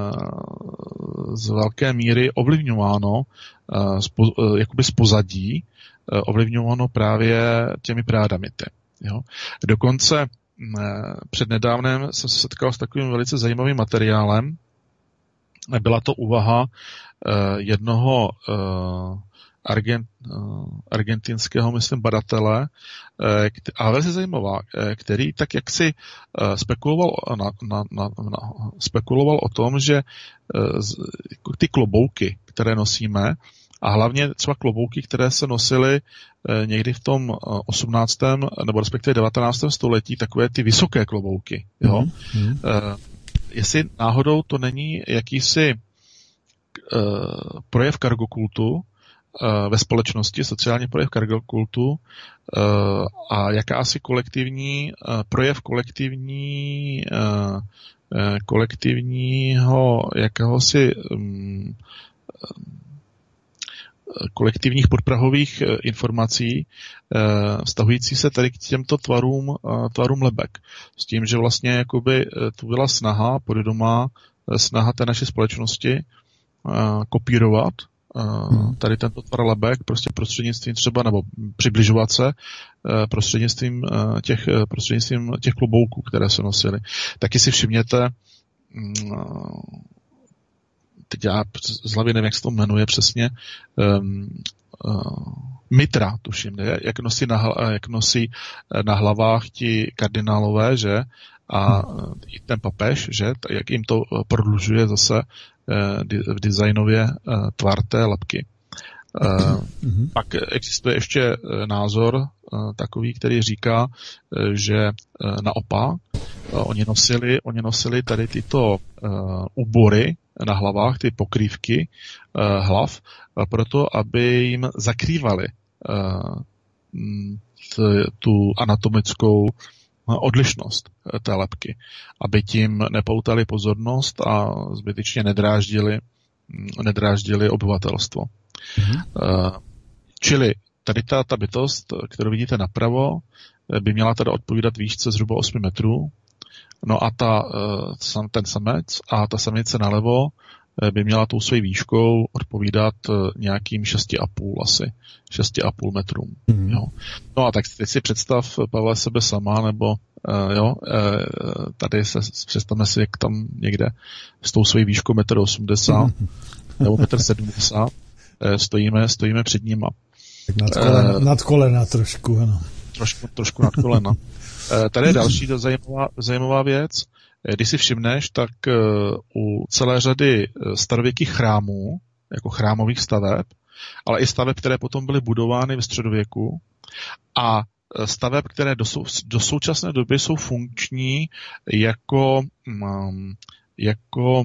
z velké míry ovlivňováno jakoby z pozadí, ovlivňováno právě těmi preadamity. Jo? Dokonce přednedávnem jsem se setkal s takovým velice zajímavým materiálem. Byla to úvaha jednoho argent, argentinského, myslím, badatele, a velice zajímavá, který tak jaksi spekuloval, na, na, na, na, spekuloval o tom, že ty klobouky, které nosíme, a hlavně třeba klobouky, které se nosily někdy v tom osmnáctém nebo respektive devatenáctém století, takové ty vysoké klobouky, jo? Mm, mm. Jestli náhodou to není jakýsi uh, projev kargokultu uh, ve společnosti, sociální projev kargokultu uh, a jakási kolektivní, uh, projev kolektivní, uh, uh, kolektivního jakéhosi um, kolektivních podprahových uh, informací uh, vztahující se tady k těmto tvarům, uh, tvarům lebek. S tím, že vlastně jakoby uh, tu byla snaha podvědomá, uh, snaha té naší společnosti uh, kopírovat uh, tady tento tvar lebek, prostě prostřednictvím třeba, nebo přibližovat se uh, prostřednictvím, uh, těch, uh, prostřednictvím těch klobouků, které se nosily. Taky si všimněte, uh, teď já z hlavy nevím, jak se to jmenuje přesně, um, uh, mitra, tuším, ne? Jak nosí na, jak nosí na hlavách ti kardinálové, že? A uh, i ten papež, že? Jak jim to prodlužuje zase uh, v designově uh, tvar té lebky. Uh, mm-hmm. Pak existuje ještě názor uh, takový, který říká, uh, že uh, naopak uh, oni nosili, oni nosili tady tyto uh, úbory na hlavách, ty pokrývky uh, hlav, uh, proto, aby jim zakrývali uh, t, tu anatomickou odlišnost té lebky, aby tím nepoutali pozornost a zbytečně nedráždili, nedráždili obyvatelstvo. Mm-hmm. Uh, čili tady ta, ta bytost, kterou vidíte napravo, by měla teda odpovídat výšce zhruba osm metrů. No a ta, uh, ten samec a ta samice nalevo by měla tou svojí výškou odpovídat nějakým šest a půl asi. šest a půl metrům. Mm-hmm. Jo. No a tak teď si představ, Pavle, sebe sama, nebo uh, jo, uh, tady se představme si, jak tam někde s tou svojí výškou jedna osmdesát mm-hmm. nebo jedna sedmdesát uh, stojíme, stojíme před nima. Tak nad kolena, uh, nad kolena trošku, ano. Trošku, trošku nad kolena. Uh, tady je další zajímavá, zajímavá věc. Když si všimneš, tak u celé řady starověkých chrámů, jako chrámových staveb, ale i staveb, které potom byly budovány ve středověku, a staveb, které do, sou, do současné doby jsou funkční jako, jako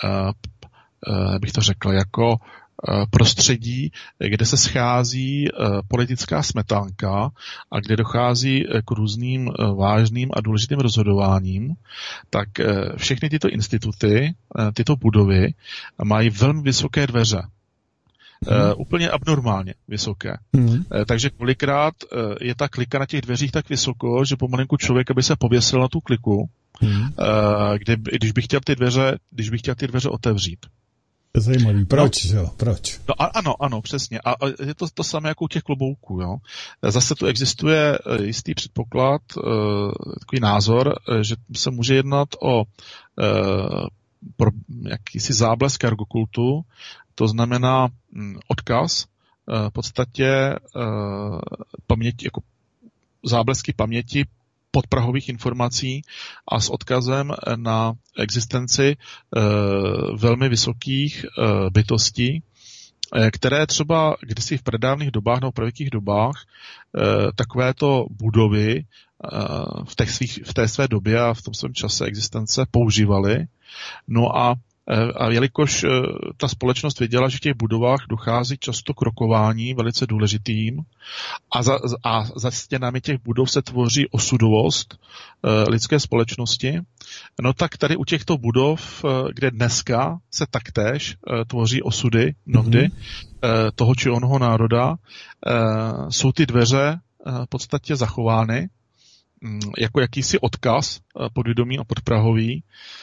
bych to řekl, jako prostředí, kde se schází politická smetánka a kde dochází k různým vážným a důležitým rozhodováním, tak všechny tyto instituty, tyto budovy mají velmi vysoké dveře. Hmm. Uh, úplně abnormálně vysoké. Hmm. Uh, takže kolikrát uh, je ta klika na těch dveřích tak vysoko, že pomalinku člověk, aby se pověsil na tu kliku, hmm. uh, kde, když bych chtěl ty dveře, když bych chtěl ty dveře otevřít. To je zajímavý. Proč, no, jo? Proč? No, a, ano, ano, přesně. A, a je to to samé jako u těch klobouků, jo. Zase tu existuje jistý předpoklad, uh, takový názor, uh, že se může jednat o uh, pro jakýsi záblesk ergokultu, to znamená hm, odkaz, v podstatě uh, paměti, jako záblesky paměti podprahových informací a s odkazem na existenci uh, velmi vysokých uh, bytostí, které třeba kdysi v pradávných dobách nebo pravěkých dobách uh, takovéto budovy uh, v, těch svých, v té své době a v tom svém čase existence používaly. No a A jelikož ta společnost věděla, že v těch budovách dochází často k rokování velice důležitým a za, a za stěnami těch budov se tvoří osudovost lidské společnosti, no tak tady u těchto budov, kde dneska se taktéž tvoří osudy mnohdy mm-hmm. toho či onoho národa, jsou ty dveře v podstatě zachovány jako jakýsi odkaz podvědomí a podprahový,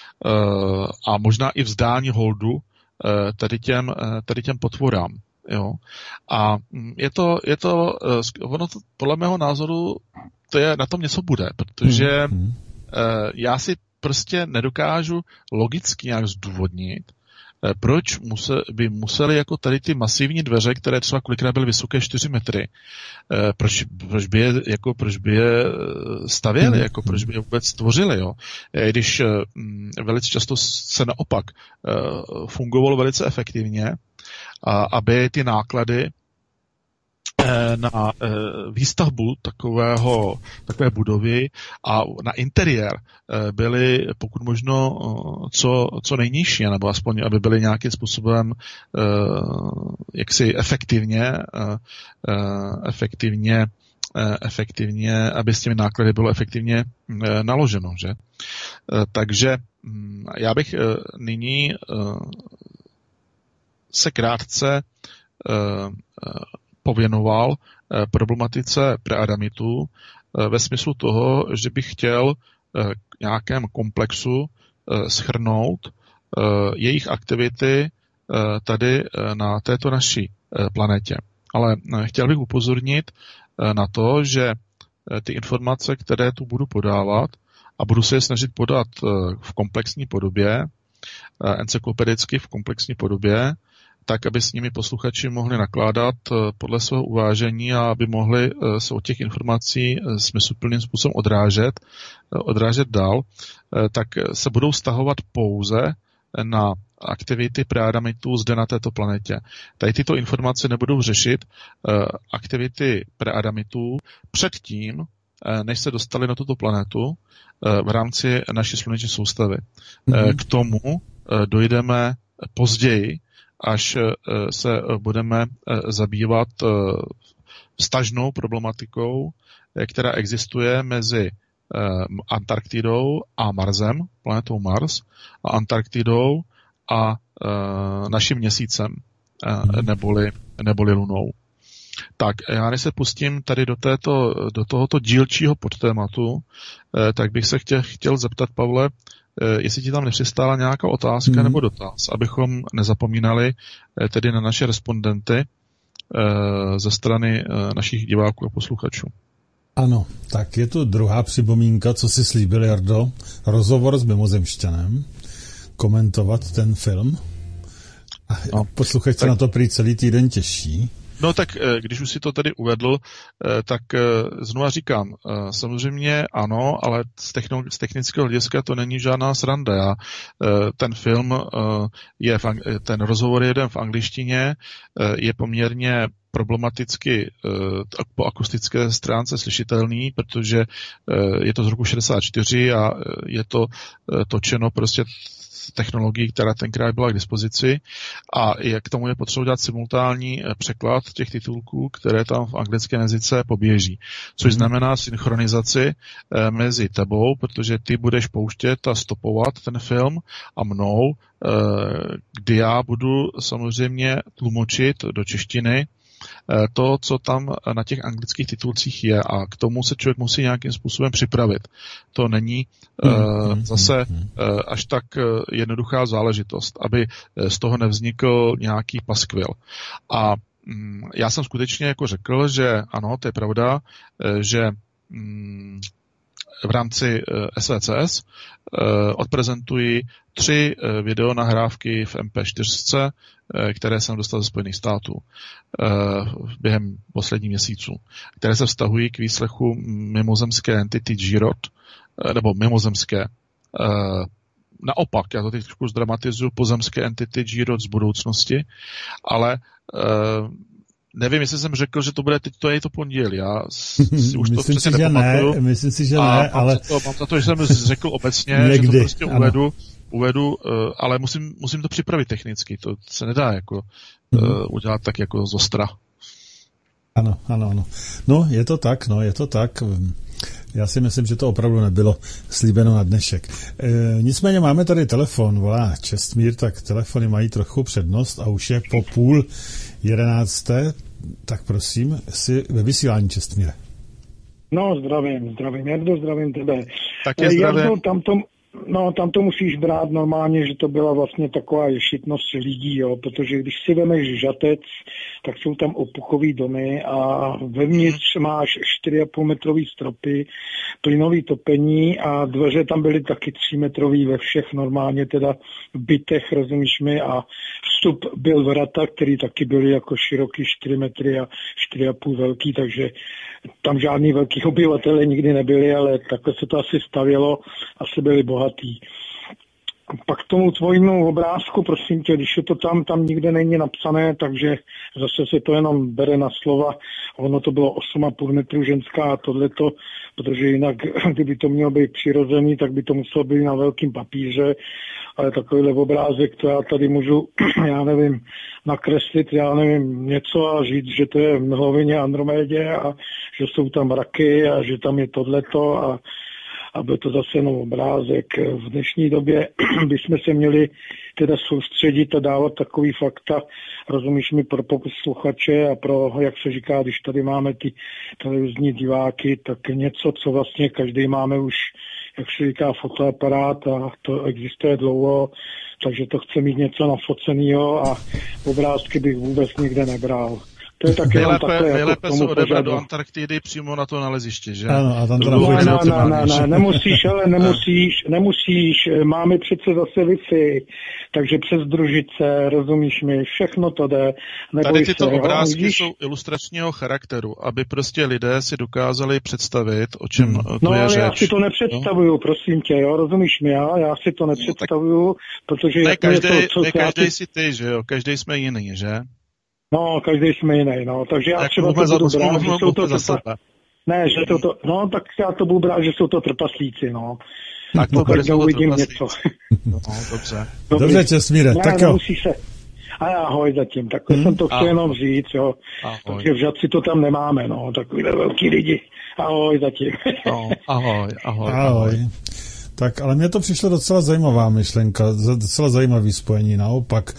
a možná i vzdání holdu tady těm, tady těm potvorám. Jo. A je to, je to, ono to, podle mého názoru, to je, na tom něco bude, protože hmm. já si prostě nedokážu logicky nějak zdůvodnit, proč muse, by museli jako tady ty masivní dveře, které třeba kolikrát byly vysoké čtyři metry, proč, proč, by je, jako, proč by je stavěli, jako, proč by je vůbec stvořili. Jo? Když velice často se naopak fungovalo velice efektivně, aby ty náklady na výstavbu takového, takové budovy a na interiér byly pokud možno co, co nejnižší, nebo aspoň, aby byly nějakým způsobem jaksi efektivně, efektivně, efektivně, aby s těmi náklady bylo efektivně naloženo. Že? Takže já bych nyní se krátce pověnoval problematice preadamitů ve smyslu toho, že bych chtěl k nějakém komplexu shrnout jejich aktivity tady na této naší planetě. Ale chtěl bych upozornit na to, že ty informace, které tu budu podávat, a budu se je snažit podat v komplexní podobě, encyklopedicky v komplexní podobě, tak, aby s nimi posluchači mohli nakládat podle svého uvážení a aby mohli se od těch informací smysluplným způsobem odrážet, odrážet dál, tak se budou vztahovat pouze na aktivity preadamitů zde na této planetě. Tady tyto informace nebudou řešit aktivity preadamitů předtím, než se dostali na tuto planetu v rámci naší sluneční soustavy. Mm-hmm. K tomu dojdeme později, až se budeme zabývat vztažnou problematikou, která existuje mezi Antarktidou a Marsem, planetou Mars, a Antarktidou a naším měsícem, neboli, neboli Lunou. Tak já než se pustím tady do, této, do tohoto dílčího podtématu, tak bych se chtěl, chtěl zeptat, Pavle, jestli ti tam nepřistála nějaká otázka hmm. nebo dotaz, abychom nezapomínali tedy na naše respondenty ze strany našich diváků a posluchačů. Ano, tak je tu druhá připomínka, co si slíbil, Jardo, rozhovor s mimozemšťanem, komentovat ten film. A no, posluchač se na to prý celý týden těší. No tak když už si to tady uvedl, tak znova říkám, samozřejmě ano, ale z, techno, z technického hlediska to není žádná sranda. Já, ten film, je v, ten rozhovor je jeden v angličtině, je poměrně problematicky po akustické stránce slyšitelný, protože je to z roku šedesát čtyři a je to točeno prostě technologií, která tenkrát byla k dispozici a jak k tomu je potřeba dát simultánní překlad těch titulků, které tam v anglickém jazyce poběží. Což znamená synchronizaci mezi tebou, protože ty budeš pouštět a stopovat ten film a mnou, kdy já budu samozřejmě tlumočit do češtiny to, co tam na těch anglických titulcích je a k tomu se člověk musí nějakým způsobem připravit. To není uh, zase uh, až tak jednoduchá záležitost, aby z toho nevznikl nějaký paskvil. A um, já jsem skutečně jako řekl, že ano, to je pravda, že um, v rámci S V C S odprezentuji tři videonahrávky v M P čtyři, které jsem dostal ze Spojených států během posledních měsíců, které se vztahují k výslechu mimozemské entity G-Rod, nebo mimozemské, naopak, já to teď trošku zdramatizuju, pozemské entity G-Rod z budoucnosti, ale nevím, jestli jsem řekl, že to bude teď, to je to pondělí. Já si už myslím to si, že ne, myslím si, že ne, ale... To, mám za to, že jsem řekl obecně, někdy, že to prostě uvedu, uvedu, ale musím, musím to připravit technicky. To se nedá jako hmm. uh, udělat tak jako z ostra. Ano, ano, ano. No, je to tak, no, je to tak. Já si myslím, že to opravdu nebylo slíbeno na dnešek. E, nicméně máme tady telefon, volá Čestmír, tak telefony mají trochu přednost a už je po půl jedenácté, tak prosím, jsi ve vysílání, Čestmíre. No, zdravím, zdravím, Jardo, zdravím tebe. Tak je zdravím. Jardo, tam to, no, tam to musíš brát normálně, že to byla vlastně taková ješitnost lidí, jo, protože když si vemeš Žatec, tak jsou tam opuchový domy a vevnitř máš čtyři a půl metrový stropy, plynový topení a dveře tam byly taky tři metrový ve všech normálně teda v bytech, rozumíš mi, a vstup byl vrata, který taky byly jako široký čtyři metry a čtyři a půl velký, takže tam žádný velký obyvatele nikdy nebyli, ale takhle se to asi stavělo, asi byli bohatý. Pak k tomu tvojímu obrázku, prosím tě, když je to tam, tam nikde není napsané, takže zase se to jenom bere na slova. Ono to bylo osm a půl metru ženská a tohleto, protože jinak, kdyby to mělo být přirozený, tak by to muselo být na velkým papíře, ale takovýhle obrázek, to já tady můžu, já nevím, nakreslit, já nevím, něco a říct, že to je v mlhovině Andromédě a že jsou tam raky a že tam je tohleto a a byl to zase jenom obrázek. V dnešní době bychom se měli teda soustředit a dávat takový fakta, rozumíš mi, pro posluchače a pro, jak se říká, když tady máme ty televizní diváky, tak něco, co vlastně každý máme už, jak se říká, fotoaparát a to existuje dlouho, takže to chce mít něco nafocenýho a obrázky bych vůbec nikde nebral. To je taky nejlépe, takhle, nejlépe jako se odebrat do Antarktidy přímo na to naleziště, že? Ano, a tam to no, ne, ne, ne, ne, nemusíš, ale nemusíš, nemusíš, máme přece zase Wi-Fi, takže přes družice, rozumíš mi, všechno to jde. Tady tyto se, obrázky jo, jsou ilustračního charakteru, aby prostě lidé si dokázali představit, o čem hmm. to no, je řeč. No, já si to nepředstavuju, no? Prosím tě, jo, rozumíš mi, já, já si to nepředstavuju, no, protože... Ne, každý, to, co ne každý ty... si ty, že jo, každý jsme jiný, že? No, každý jsme jiný, no, takže já tak třeba to budu brát, že jsou to trpa... Ne, že to, to, no, tak já to budu brát, že jsou to trpaslíci, no. Tak no, tak uvidím něco. No, dobře. Dobře, Čestmíre, tak jo. Se... A ahoj zatím, takhle hmm. jsem to chtěl jenom říct, jo. Ahoj. Takže v Žadci to tam nemáme, no, takovýhle velký lidi. Ahoj zatím. No, ahoj, ahoj, ahoj. Ahoj. Tak, ale mně to přišlo docela zajímavá myšlenka, docela zajímavý spojení, naopak.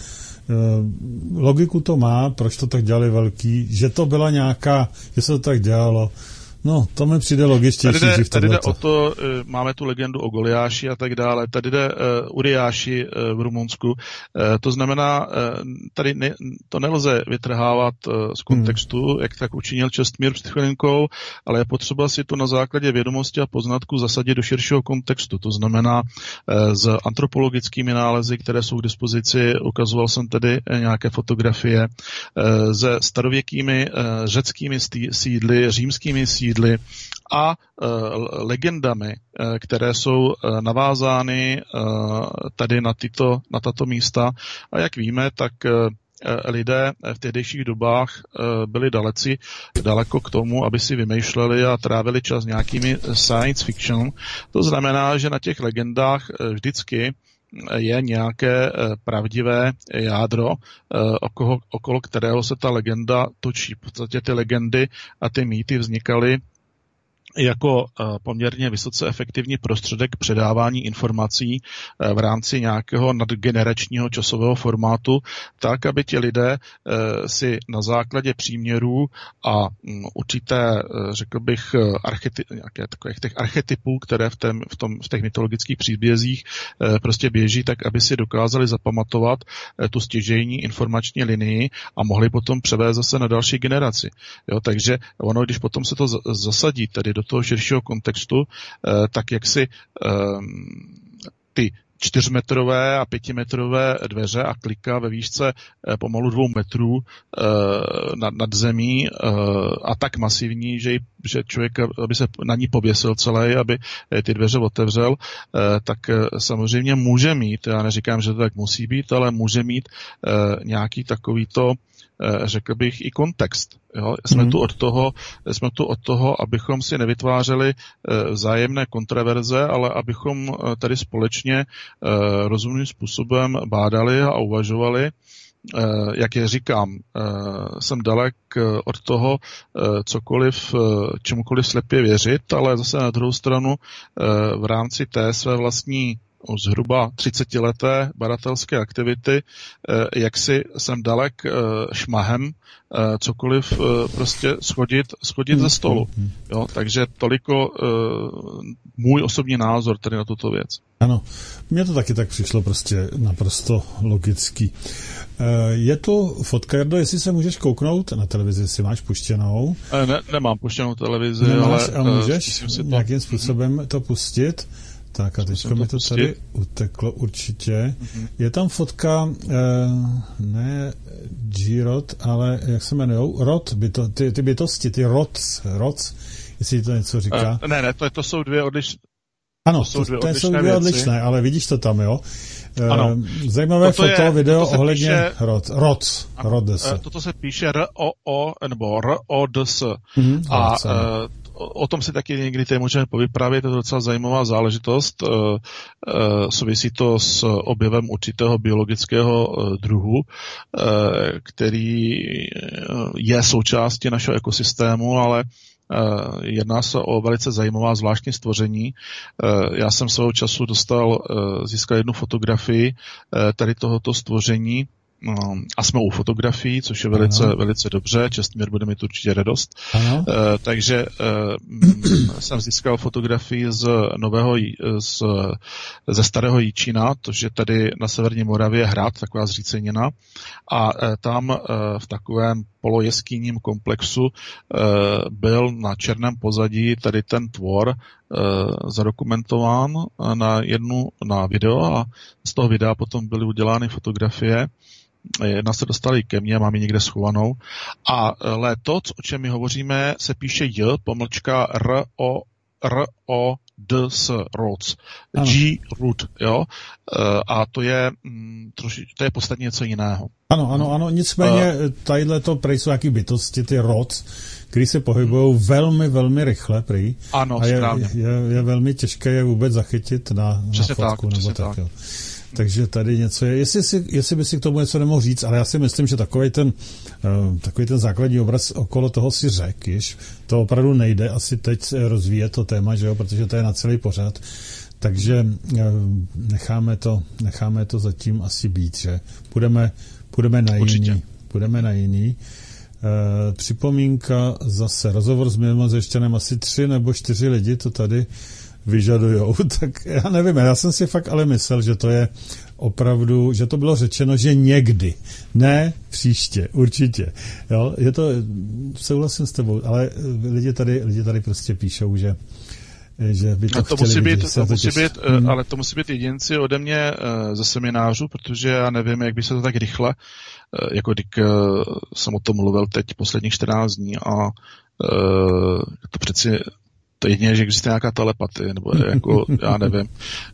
Logiku to má, proč to tak dělali velký, že to byla nějaká, že se to tak dělalo No, to mi přijde logičtější. Tady jde, tady jde o to, máme tu legendu o Goliáši a tak dále, tady jde uh, Uriáši uh, v Rumunsku, uh, to znamená, uh, tady ne, to nelze vytrhávat uh, z kontextu, hmm. jak tak učinil Čestmír před chvilinkou, ale je potřeba si to na základě vědomosti a poznatku zasadit do širšího kontextu, to znamená uh, s antropologickými nálezy, které jsou k dispozici, ukazoval jsem tedy nějaké fotografie, uh, se starověkými uh, řeckými sídly, římskými sídly, a uh, legendami, uh, které jsou uh, navázány uh, tady na, tyto, na tato místa. A jak víme, tak uh, lidé v tehdejších dobách uh, byli daleci, daleko k tomu, aby si vymýšleli a trávili čas nějakými science fiction. To znamená, že na těch legendách uh, vždycky je nějaké pravdivé jádro, okolo, okolo kterého se ta legenda točí. V podstatě ty legendy a ty mýty vznikaly jako poměrně vysoce efektivní prostředek předávání informací v rámci nějakého nadgeneračního časového formátu, tak, aby ti lidé si na základě příměrů a určité, řekl bych, archety, nějaké takových těch archetypů, které v, tém, v, tom, v těch mytologických příbězích prostě běží, tak, aby si dokázali zapamatovat tu stěžejní informační linii a mohli potom převést zase na další generaci. Jo, takže ono, když potom se to zasadí tedy do toho širšího kontextu, tak jak si ty čtyřmetrové a pětimetrové dveře a klika ve výšce pomalu dvou metrů nad, nad zemí a tak masivní, že, že člověk, aby se na ní pověsil celé, aby ty dveře otevřel, tak samozřejmě může mít, já neříkám, že to tak musí být, ale může mít nějaký takovýto, řekl bych, i kontext. Jo? Jsme, mm. tu od toho, jsme tu od toho, abychom si nevytvářeli vzájemné kontraverze, ale abychom tady společně rozumným způsobem bádali a uvažovali. Jak je říkám, jsem dalek od toho cokoliv, čemukoliv slepě věřit, ale zase na druhou stranu v rámci té své vlastní zhruba třicetileté badatelské aktivity, jak si jsem dalek šmahem cokoliv prostě schodit, schodit ze stolu. Jo, takže toliko můj osobní názor tady na tuto věc. Ano, mně to taky tak přišlo prostě naprosto logický. Je tu fotka, Jardo, jestli se můžeš kouknout na televizi, jestli máš puštěnou. Ne, nemám puštěnou televizi, Nemáš, ale... a můžeš si to... nějakým způsobem to pustit. Tak a teďko mi to pustit. Tady uteklo určitě. Mm-hmm. Je tam fotka, eh, ne G-Rod, ale jak se jmenujou? Rod, byto, ty, ty bytosti, ty rods, rods, jestli to něco říká. Uh, ne, ne, to, to jsou dvě odlišné. Ano, to jsou dvě, to, odlišné, jsou dvě odlišné, ale vidíš to tam, jo? Ano. Zajímavé toto foto, je, video ohledně píše, rod, rods, rods. Toto se píše R-O-O, nebo R-O-D-S. Mm-hmm, a uh, o tom si taky někdy tady můžeme povyprávět, je to docela zajímavá záležitost. Uh, uh, souvisí to s objevem určitého biologického uh, druhu, uh, který je součástí našeho ekosystému, ale Uh, jedná se o velice zajímavá zvláštní stvoření. Uh, já jsem svého času dostal, uh, získal jednu fotografii uh, tady tohoto stvoření uh, a jsme u fotografií, což je velice, velice dobře. Čestmír bude mít určitě radost. Uh, takže uh, jsem získal fotografii z nového, z, ze starého Jíčína, to je tady na severní Moravě hrad, taková zřícenina. A uh, tam uh, v takovém polojeskyním komplexu uh, byl na černém pozadí tady ten tvor uh, zadokumentován na jednu na video a z toho videa potom byly udělány fotografie. Jedna se dostala i ke mně, mám ji někde schovanou. A léto, o čem my hovoříme, se píše J, pomlčka R, O, R, O, D, S, rods. G, root, jo. A to je, troši, to je podstatně něco jiného. Ano, ano, ano, nicméně uh, tadyhle to prej jsou jaký bytosti, ty rods, který se pohybují velmi, velmi rychle, prý. Ano, a je, správně. Je, je velmi těžké je vůbec zachytit na, na fotku. Tak, nebo tak, tak. Jo. Takže tady něco je. Jestli, si, jestli by si k tomu něco nemohl říct, ale já si myslím, že takový ten, uh, takový ten základní obraz okolo toho si řek, již to opravdu nejde asi teď rozvíjet to téma, že jo, protože to je na celý pořad. Takže uh, necháme to, necháme to zatím asi být, že budeme, budeme na jiný. Budeme na jiný. E, připomínka zase, rozhovor s mimozemšťanem, asi tři nebo čtyři lidi to tady vyžadujou, tak já nevím, já jsem si fakt ale myslel, že to je opravdu, že to bylo řečeno, že někdy, ne příště, určitě. Jo, je to, souhlasím s tebou, ale lidi tady, lidi tady prostě píšou, že že by to, no to chtěli musí být, vidět, to musí být hmm. ale to musí být jedinci ode mě ze seminářu, protože já nevím, jak by se to tak rychle, jako když jsem o tom mluvil teď posledních čtrnáct dní a to přeci to jedině, že existuje nějaká telepatie, nebo jako, já nevím.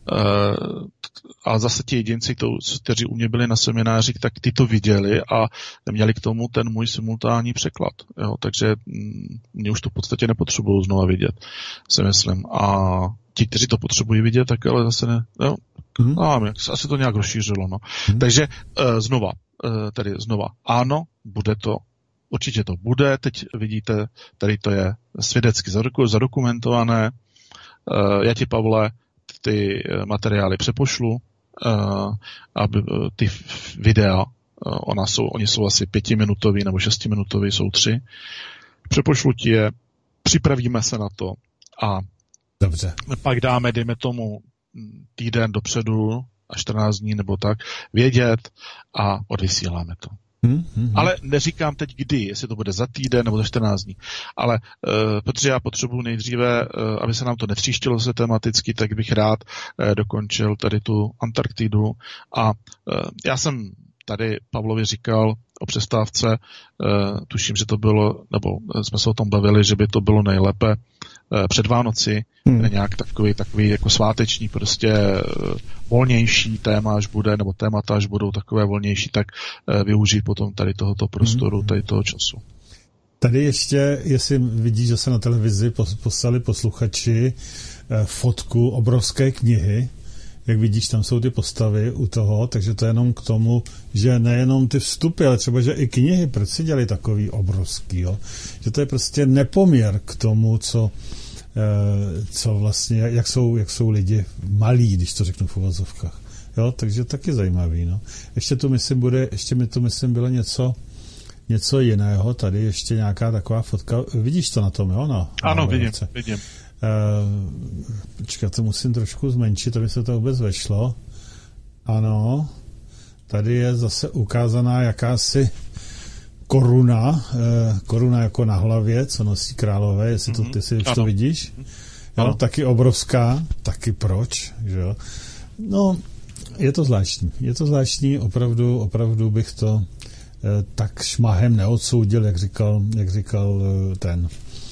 A zase ti jedinci, kteří u mě byli na seminářích, tak ty to viděli a měli k tomu ten můj simultánní překlad. Jo? Takže mě už to v podstatě nepotřebují znova vidět, si myslím. A ti, kteří to potřebují vidět, tak ale zase ne. Jo? Mm. No, asi to nějak rozšířilo. No. Mm. Takže znova, tedy znova, ano, bude to. Určitě to bude, teď vidíte, tady to je svědecky zadokumentované. Já ti, Pavle, ty materiály přepošlu, aby ty videa, ona jsou, oni jsou asi pětiminutový nebo šestiminutový, jsou tři. Přepošlu ti je, připravíme se na to a dobře. Pak dáme, dejme tomu, týden dopředu a čtrnáct dní nebo tak, vědět a odvysíláme to. Hmm, hmm, ale neříkám teď kdy, jestli to bude za týden nebo za čtrnáct dní. Ale uh, protože já potřebuji nejdříve, uh, aby se nám to netříštilo se tematicky, tak bych rád uh, dokončil tady tu Antarktidu. A uh, já jsem tady Pavlovi říkal o přestávce, uh, tuším, že to bylo, nebo jsme se o tom bavili, že by to bylo nejlépe uh, před Vánoci, hmm. nějak takový, takový jako sváteční, prostě uh, volnější téma, až bude, nebo témata, až budou takové volnější, tak uh, využít potom tady tohoto prostoru, hmm. tady toho času. Tady ještě, jestli vidíš, že se na televizi poslali posluchači uh, fotku obrovské knihy, jak vidíš, tam jsou ty postavy u toho, takže to je jenom k tomu, že nejenom ty vstupy, ale třeba, že i knihy, proč si dělali takový obrovský, jo? Že to je prostě nepoměr k tomu, co, eh, co vlastně, jak jsou, jak jsou lidi malí, když to řeknu v uvozovkách. Jo, takže taky zajímavý, no. Ještě tu myslím bude, ještě mi tu myslím bylo něco, něco jiného, tady ještě nějaká taková fotka, vidíš to na tom, jo? No, ano, vidím, vidím. Uh, počkej, to musím trošku zmenšit, aby se to vůbec vešlo. Ano, tady je zase ukázaná jakási koruna, uh, koruna jako na hlavě, co nosí králové, jestli to, ty si už to vidíš. Jo, taky obrovská, taky proč, že jo. No, je to zvláštní, je to zvláštní, opravdu, opravdu bych to uh, tak šmahem neodsoudil, jak říkal, jak říkal uh, ten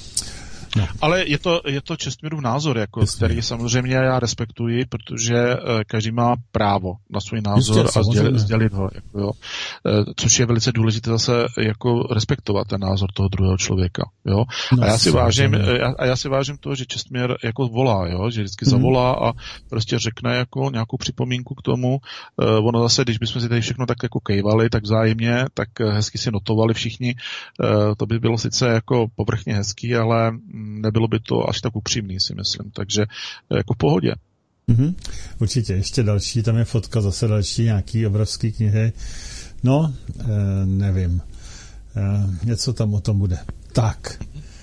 No. Ale je to, je to Čestmírův názor, jako, který samozřejmě já respektuji, protože uh, každý má právo na svůj názor Jistě, a sdělit, sdělit ho. Jako, jo. Uh, což je velice důležité zase jako respektovat ten názor toho druhého člověka. Jo. No, a, já si vážím, já, a já si vážím toho, že Čestmír jako volá, jo, že vždycky mm. zavolá a prostě řekne jako nějakou připomínku k tomu. Uh, ono zase, když bychom si tady všechno tak jako kejvali, tak vzájemně, tak hezky si notovali všichni. Uh, to by bylo sice jako povrchně hezký, ale nebylo by to až tak upřímný, si myslím. Takže jako v pohodě. Mm-hmm. Určitě. Ještě další, tam je fotka, zase další nějaký obrovský knihy. No, e, nevím. E, něco tam o tom bude. Tak.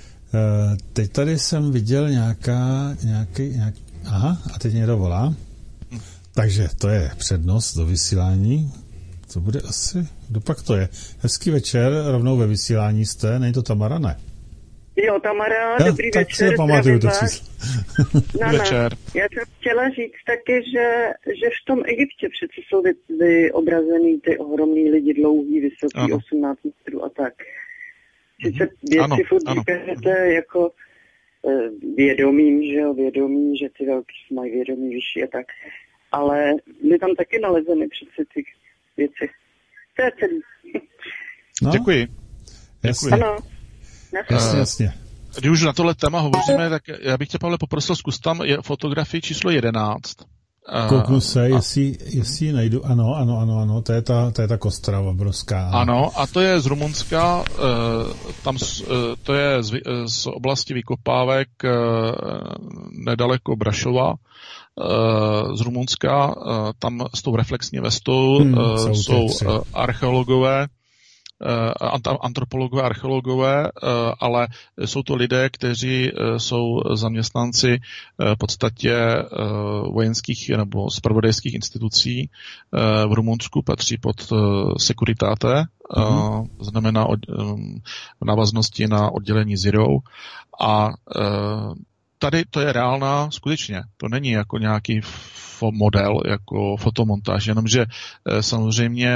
E, teď tady jsem viděl nějaká, nějaký, nějak, aha, a teď někdo volá. Takže to je přednost do vysílání. To bude asi, kdo pak to je? Hezký večer, rovnou ve vysílání jste, není to Tamara, ne? Jo, Tamara, ja, dobrý tak večer. Tak si pamatuju to číslo. No, večer. Já jsem chtěla říct taky, že, že v tom Egyptě přece jsou vyobrazený ty ohromný lidi, dlouhý, vysoký, ano. osmnáct metrů a tak. Sice věci furt říkáte jako vědomím, že jo, vědomí, že ty velký mají vědomí vyšší a tak. Ale byly tam taky nalezeny přece ty věci. To je celý. No. Děkuji. Děkuji. Ano. Jasně, jasně. Když už na tohle téma hovoříme, tak já bych tě, Pavle, poprosil, zkus tam fotografii číslo jedenáct. Kouknu se, jestli, jestli najdu, ano, ano, ano, ano, to je ta, to je ta kostra obrovská. Ano. ano, a to je z Rumunska, tam to je z, z oblasti vykopávek nedaleko Brašova, z Rumunska, tam s tou reflexní vestou hmm, jsou, jsou archeologové, antropologové, archeologové, ale jsou to lidé, kteří jsou zaměstnanci v podstatě vojenských nebo zpravodajských institucí v Rumunsku, patří pod Securitate, mm-hmm. znamená v návaznosti na oddělení Zero. A tady to je reálná, skutečně, to není jako nějaký model, jako fotomontáž, jenomže samozřejmě,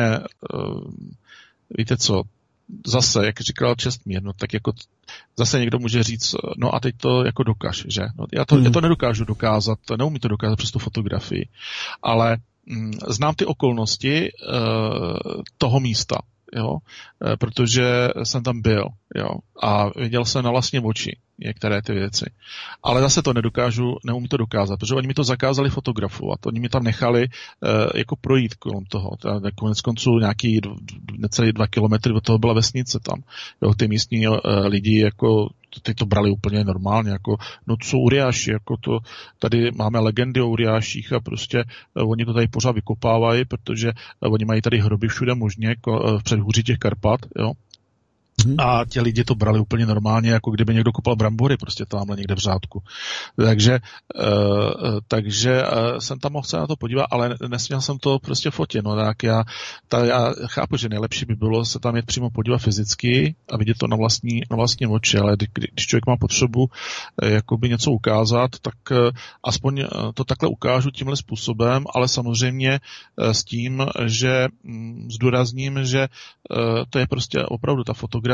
víte co, zase, jak říkal Čestmír, no tak jako zase někdo může říct, no a teď to jako dokaž, že? No, já, to, mm. já to nedokážu dokázat, neumím to dokázat přes tu fotografii, ale mm, znám ty okolnosti uh, toho místa, jo, e, protože jsem tam byl, jo, a viděl jsem na vlastní oči některé ty věci. Ale zase to nedokážu, neumím to dokázat, protože oni mi to zakázali fotografovat, oni mi tam nechali e, jako projít kolem toho. Konec konců nějaký necelý dva kilometry od toho byla vesnice tam. Jo, ty místní e, lidi jako ty to brali úplně normálně, jako no co Uriáši, jako to, tady máme legendy o Uriáších a prostě uh, oni to tady pořád vykopávají, protože uh, oni mají tady hroby všude možně, jako, uh, v předhůří těch Karpat, jo. Hmm. A ti lidi to brali úplně normálně, jako kdyby někdo kopal brambory, prostě tamhle někde v řádku. Takže, uh, takže uh, jsem tam mohl se na to podívat, ale nesměl jsem to prostě fotit. No, tak já, ta, já chápu, že nejlepší by bylo se tam jet přímo podívat fyzicky a vidět to na vlastní, na vlastní oči, ale kdy, když člověk má potřebu uh, jakoby něco ukázat, tak uh, aspoň uh, to takhle ukážu tímhle způsobem, ale samozřejmě uh, s tím, že um, zdůrazním, že uh, to je prostě opravdu ta fotografie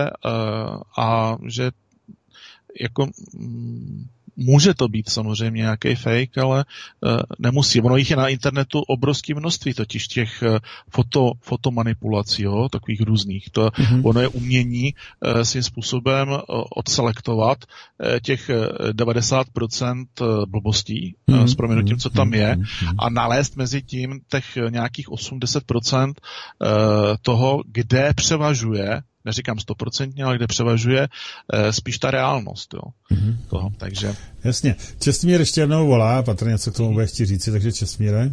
a že jako může to být samozřejmě nějaký fake, ale nemusí. Ono jich je na internetu obrovské množství, totiž těch foto, fotomanipulací, jo, takových různých. To, mm-hmm. Ono je umění svým způsobem odselektovat těch devadesát procent blbostí, mm-hmm. s proměnutím, co tam je, mm-hmm. a nalézt mezi tím těch nějakých osm až deset procent toho, kde převažuje, neříkám stoprocentně, ale kde převažuje e, spíš ta reálnost. Jo, mm-hmm. toho, takže... Jasně. Čestmír ještě jednou volá, patrně něco k tomu bude chtít říci, takže Čestmíre.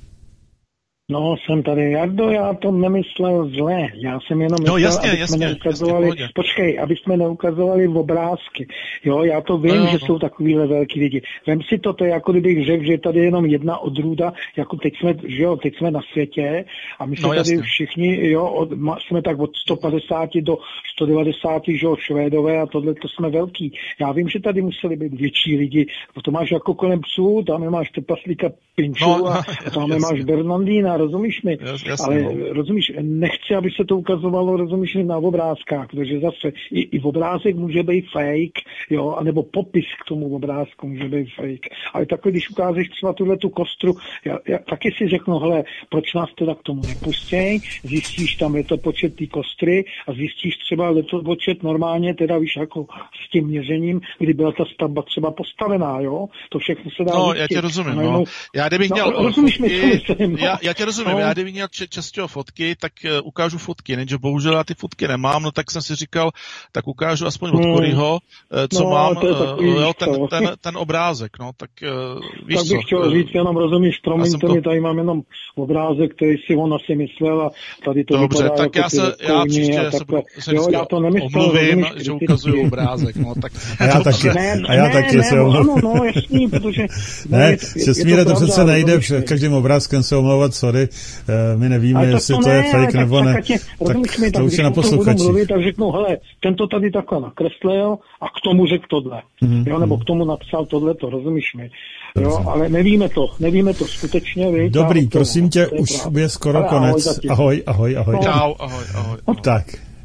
No, jsem tady, Jardo, já to nemyslel zle, já jsem jenom myslel, no, jasně, aby jasně, jsme neukazovali, jasně, počkej, aby jsme neukazovali obrázky, jo, já to vím, no, že no. jsou takovýhle velký lidi, vem si to, to je jako kdybych řekl, že je tady jenom jedna odrůda, jako teď jsme, že jo, teď jsme na světě a my jsme no, tady všichni, jo, od, jsme tak od sto padesát do sto devadesát, že jo, Švédové a tohle, to jsme velký, já vím, že tady museli být větší lidi, to máš jako kolem psů, tam máš Trpaslíka Pinču no, a tam jasně. máš Bernardína, rozumíš mi? Jasně, ale no. rozumíš, nechci, aby se to ukazovalo, rozumíš mi, na obrázkách, protože zase i, i obrázek může být fake, jo, anebo popis k tomu obrázku může být fake. Ale takhle, když ukážeš třeba tuhle tu kostru, já, já taky si řeknu, hele, proč nás teda k tomu nepustěj, zjistíš tam letopočet té kostry a zjistíš třeba letopočet normálně, teda víš, jako s tím měřením, kdy byla ta stavba třeba postavená, jo, to všechno se dá No, zjistit. já tě rozumím, no. no. Já kdybych měl no, rozumíš fotky, mi, co myslím, no. já, já tě rozumím, no. já kdybych měl často fotky, tak uh, ukážu fotky, než bohužel já ty fotky nemám, no tak jsem si říkal, tak ukážu aspoň od Koryho, uh, co no, mám, takový, uh, jo, ten, ten, ten obrázek, no, tak uh, víš tak bych co. chtěl říct, jenom rozumíš, promiňte mi, to... tady mám jenom obrázek, který si on asi myslel a tady to Dobře, vypadá tak jako já se, já příště se, budu, se jo, já to nemyslel, omluvím, rozumíš, že ukazuju obrázek, no, tak. A já taky, ne, a já ne, taky ne, se omluvím. Ano, no, jasný, protože... Ne, Čestmíre, to, to přece nejde, před každým obrázkem se omlouvat, sorry, my nevíme, jestli to, to je fake nebo ne, tak, tak to už je na posluchači. Mluvit, tak řeknu, hele, tento tady takhle nakreslil a k tomu řekl tohle, mm-hmm. jo, nebo k tomu napsal tohle, to rozumíš mi, jo, ale nevíme to, nevíme to skutečně, víš. Dobrý, prosím tě, už je skoro konec, ahoj, ahoj, ahoj. Čau, ahoj, ahoj. Tak.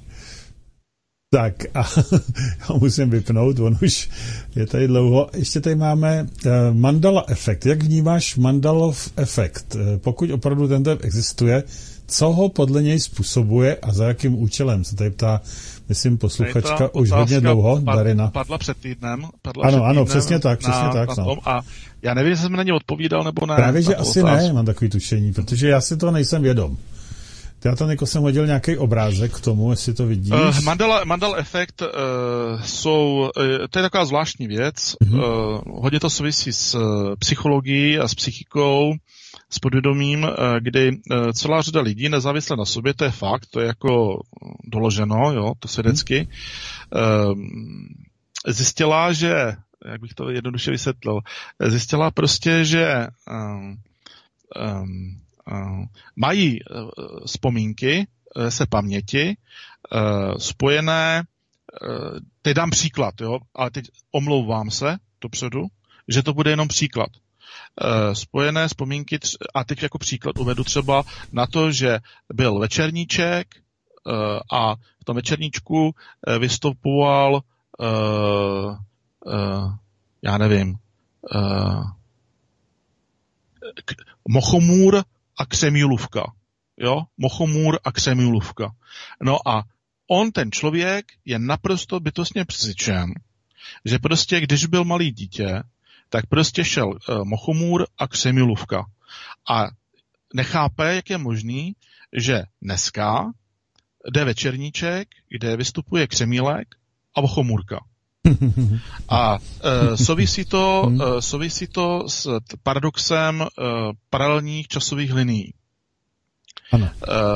Tak a já musím vypnout, on už je tady dlouho. Ještě tady máme uh, Mandala efekt. Jak vnímáš Mandalov efekt? Uh, pokud opravdu tento existuje, co ho podle něj způsobuje a za jakým účelem? Se tady ptá, myslím, posluchačka už hodně dlouho, pad, Darina. Padla před týdnem. Padla ano, před ano, týdnem přesně tak, přesně na, tak. Na No. A já nevím, jestli jsem na ně odpovídal, nebo ne. Právě, že asi otázku. ne, mám takový tušení, protože já si to nejsem vědom. Já tam jako jsem hodil nějaký obrázek k tomu, jestli to vidíš. Uh, Mandela, Mandela efekt uh, jsou, uh, to je taková zvláštní věc. Mm-hmm. Uh, hodně to souvisí s uh, psychologií a s psychikou, s podvědomím, kdy celá řada lidí, nezávisle na sobě, to je fakt, to je jako doloženo, jo, to svědecky, zjistila, že, jak bych to jednoduše vysvětlil, zjistila prostě, že um, um, um, mají vzpomínky se paměti uh, spojené, uh, teď dám příklad, jo, ale teď omlouvám se dopředu, že to bude jenom příklad. Uh, spojené vzpomínky, tř- a teď jako příklad uvedu třeba na to, že byl večerníček uh, a v tom večerníčku uh, vystupoval uh, uh, já nevím, uh, k- Mochomůr a Křemílůvka. Jo, Mochomůr a Křemílůvka. No a on, ten člověk, je naprosto bytostně přesvědčen, že prostě, když byl malý dítě, tak prostě šel uh, Mochomůr a Křemílůvka. A nechápe, jak je možný, že dneska jde večerníček, kde vystupuje Křemílek a Mochomůrka. A uh, souvisí to, uh, souvisí to s t- paradoxem uh, paralelních časových linií. Ano.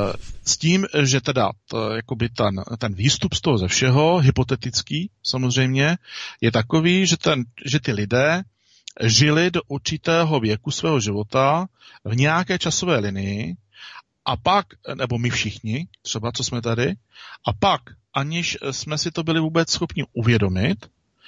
S tím, že teda to, jakoby ten, ten výstup z toho ze všeho, hypotetický samozřejmě, je takový, že, ten, že ty lidé žili do určitého věku svého života v nějaké časové linii a pak, nebo my všichni, třeba co jsme tady, a pak, aniž jsme si to byli vůbec schopni uvědomit,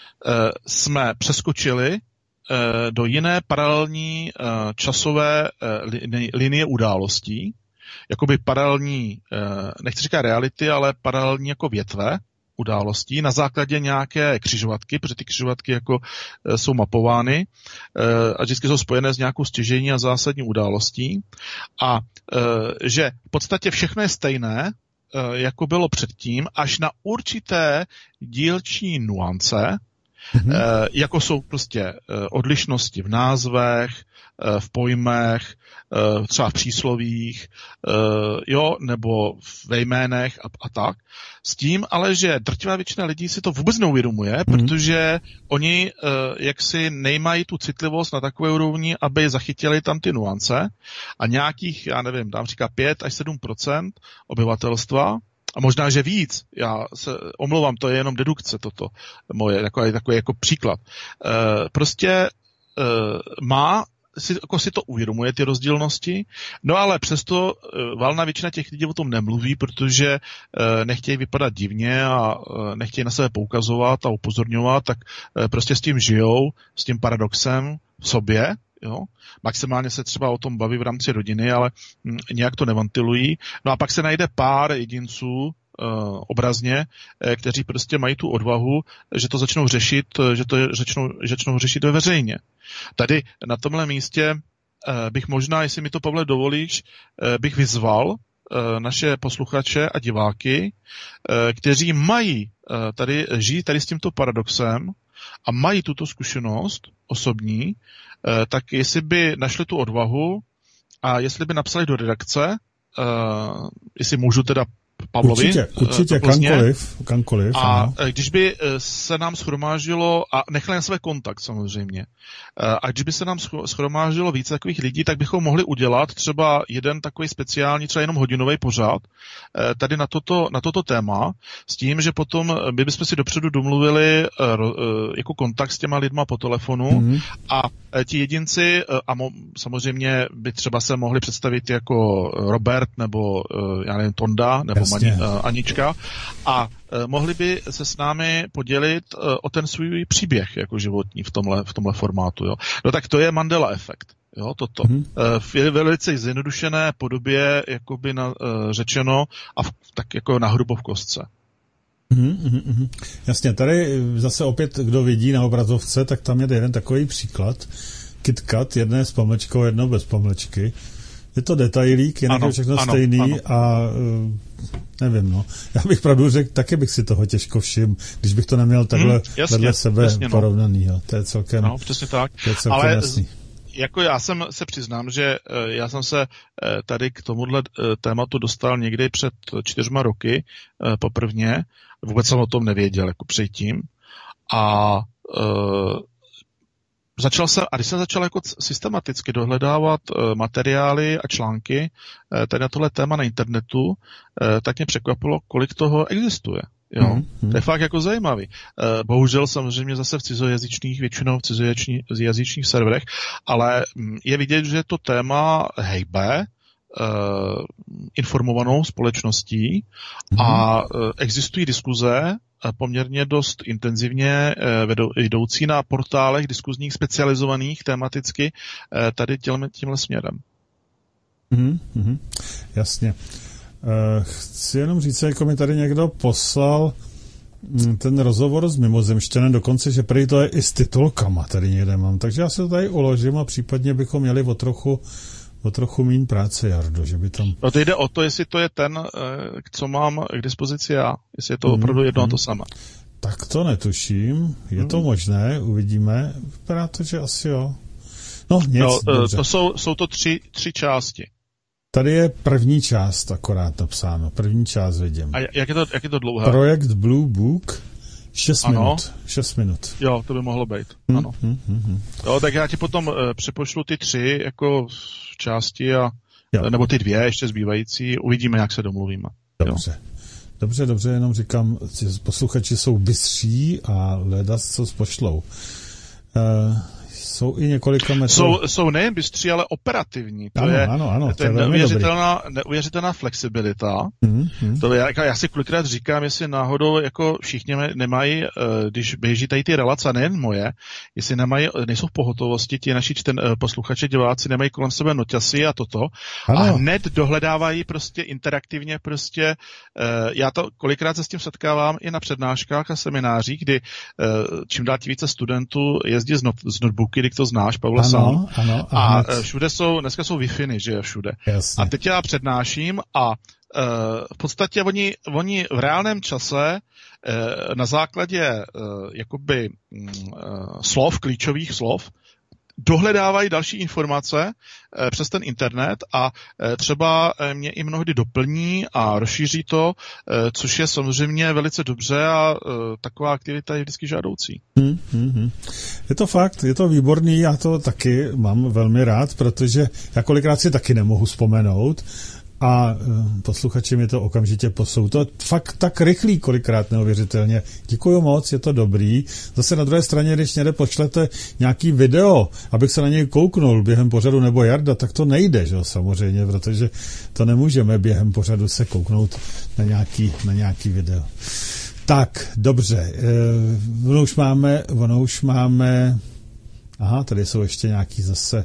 jsme přeskočili do jiné paralelní časové linie událostí, jakoby paralelní, nechci říkat reality, ale paralelní jako větve událostí na základě nějaké křižovatky, protože ty křižovatky jako jsou mapovány a vždycky jsou spojené s nějakou stěžejní a zásadní událostí a že v podstatě všechno je stejné, jako bylo předtím, až na určité dílčí nuance, Mm-hmm. jako jsou prostě odlišnosti v názvech, v pojmech, třeba v příslovích, jo, nebo ve jménech a, a tak. S tím ale, že drtivá většina lidí si to vůbec neuvědomuje, mm-hmm. protože oni jaksi nejmají tu citlivost na takové úrovni, aby zachytili tam ty nuance a nějakých, já nevím, dám říká pět až sedm procent obyvatelstva, a možná, že víc, já se omlouvám, to je jenom dedukce toto moje, takový, takový jako příklad. E, prostě e, má, si, jako si to uvědomuje, ty rozdílnosti, no ale přesto e, valná většina těch lidí o tom nemluví, protože e, nechtějí vypadat divně a e, nechtějí na sebe poukazovat a upozorňovat, tak e, prostě s tím žijou, s tím paradoxem v sobě, jo. Maximálně se třeba o tom baví v rámci rodiny, ale hm, nějak to neventilují. No a pak se najde pár jedinců uh, obrazně, eh, kteří prostě mají tu odvahu, že to začnou řešit, že to začnou, začnou řešit ve veřejně. Tady na tomhle místě eh, bych možná, jestli mi to, Pavle, dovolíš, eh, bych vyzval eh, naše posluchače a diváky, eh, kteří mají eh, tady, žijí tady s tímto paradoxem a mají tuto zkušenost osobní, tak jestli by našli tu odvahu a jestli by napsali do redakce, jestli můžu teda Pavlovi. Určitě, určitě kamkoliv, kamkoliv. A ano. Když by se nám shromáždilo, a nechali na své kontakt samozřejmě, a když by se nám shromáždilo více takových lidí, tak bychom mohli udělat třeba jeden takový speciální, třeba jenom hodinový pořad tady na toto, na toto téma, s tím, že potom my bychom si dopředu domluvili jako kontakt s těma lidma po telefonu mm-hmm. a ti jedinci, a mo, samozřejmě by třeba se mohli představit jako Robert nebo já nevím, Tonda nebo Mani, Anička a mohli by se s námi podělit o ten svůj příběh jako životní v tomhle, v tomhle formátu. Jo. No tak to je Mandela efekt. Jo, toto. Mm-hmm. V velice zjednodušené podobě jakoby na, řečeno a v, tak jako na hrubo v kostce. Mm-hmm. Jasně, tady zase opět, kdo vidí na obrazovce, tak tam je jeden takový příklad. KitKat, jedné s pomlčkou, jedno bez pomlčky. Je to detailík, jinak je všechno ano, stejný ano. a nevím, no. Já bych pravdu řekl, taky bych si toho těžko všiml, když bych to neměl takhle hmm, jasně, vedle sebe jasně, porovnaný. No. To je celkem, no, přesně tak. To je celkem Ale jasný. Jako já jsem se přiznám, že já jsem se tady k tomuhle tématu dostal někdy před čtyřma roky poprvně. Vůbec jsem o tom nevěděl jako předtím. A začal jsem, a když jsem začal jako systematicky dohledávat uh, materiály a články uh, tady na tohle téma na internetu, uh, tak mě překvapilo, kolik toho existuje. Jo, mm-hmm. To je fakt jako zajímavý. Uh, bohužel samozřejmě zase v cizojazyčných, většinou v cizojazyčných serverech, ale um, je vidět, že to téma hejbe uh, informovanou společností mm-hmm. a uh, existují diskuze poměrně dost intenzivně jdoucí na portálech diskuzních specializovaných tematicky tady tímhle, tímhle směrem. Mm-hmm, jasně. Chci jenom říct, jako mi tady někdo poslal ten rozhovor s mimozemšťanem, dokonce, že prý to je i s titulkama tady někde mám, takže já se to tady uložím a případně bychom měli o trochu o trochu míň práce, Jardo, že by tam... No to jde o to, jestli to je ten, co mám k dispozici já, jestli je to opravdu jedno a to samé. Tak to netuším, je to možné, uvidíme, vypadá to, že asi jo. No nic, no, to jsou, jsou to tři, tři části. Tady je první část akorát napsáno, první část vidím. A jak je to, jak je to dlouhé? Projekt Blue Book, šest minut. šest minut. Jo, to by mohlo být, hmm, ano. Hmm, hmm, hmm. Jo, tak já ti potom uh, přepošlu ty tři jako části, a, nebo ty dvě ještě zbývající, uvidíme, jak se domluvíme. Dobře. Jo. Dobře, dobře, jenom říkám, posluchači jsou bystří a ledas co pošlou. Uh, Jsou i několika metod... Jsou, jsou nejen bystří, ale operativní. To ano, je, ano, ano, to to je, je neuvěřitelná, neuvěřitelná flexibilita. Mm, mm. To je, jako já si kolikrát říkám, jestli náhodou jako všichni nemají, když běží tady ty relace, nejen moje, jestli nemají, nejsou v pohotovosti, ti naši čten, posluchači, diváci nemají kolem sebe noťasy a toto. Ano. A hned dohledávají prostě interaktivně prostě, já to kolikrát se s tím setkávám i na přednáškách a seminářích, kdy čím dál tím více studentů jezdí z, not, z notebooky, to znáš, Pavle, ano, sám. Ano, a hned. Všude jsou, dneska jsou Wi-Fi, že je všude. Jasně. A teď já přednáším a uh, v podstatě oni, oni v reálném čase uh, na základě uh, jakoby uh, slov, klíčových slov, dohledávají další informace e, přes ten internet a e, třeba e, mě i mnohdy doplní a rozšíří to, e, což je samozřejmě velice dobře a e, taková aktivita je vždycky žádoucí. Hmm, hmm, hmm. Je to fakt, je to výborný, já to taky mám velmi rád, protože já kolikrát si taky nemohu vzpomenout a posluchači mi to okamžitě posou. To fakt tak rychlý kolikrát neuvěřitelně. Děkuju moc, je to dobrý. Zase na druhé straně, když někde pošlete nějaký video, abych se na něj kouknul během pořadu nebo Jarda, tak to nejde, že jo, samozřejmě, protože to nemůžeme během pořadu se kouknout na nějaký, na nějaký video. Tak, dobře. Ono už máme, ono už máme, aha, tady jsou ještě nějaký zase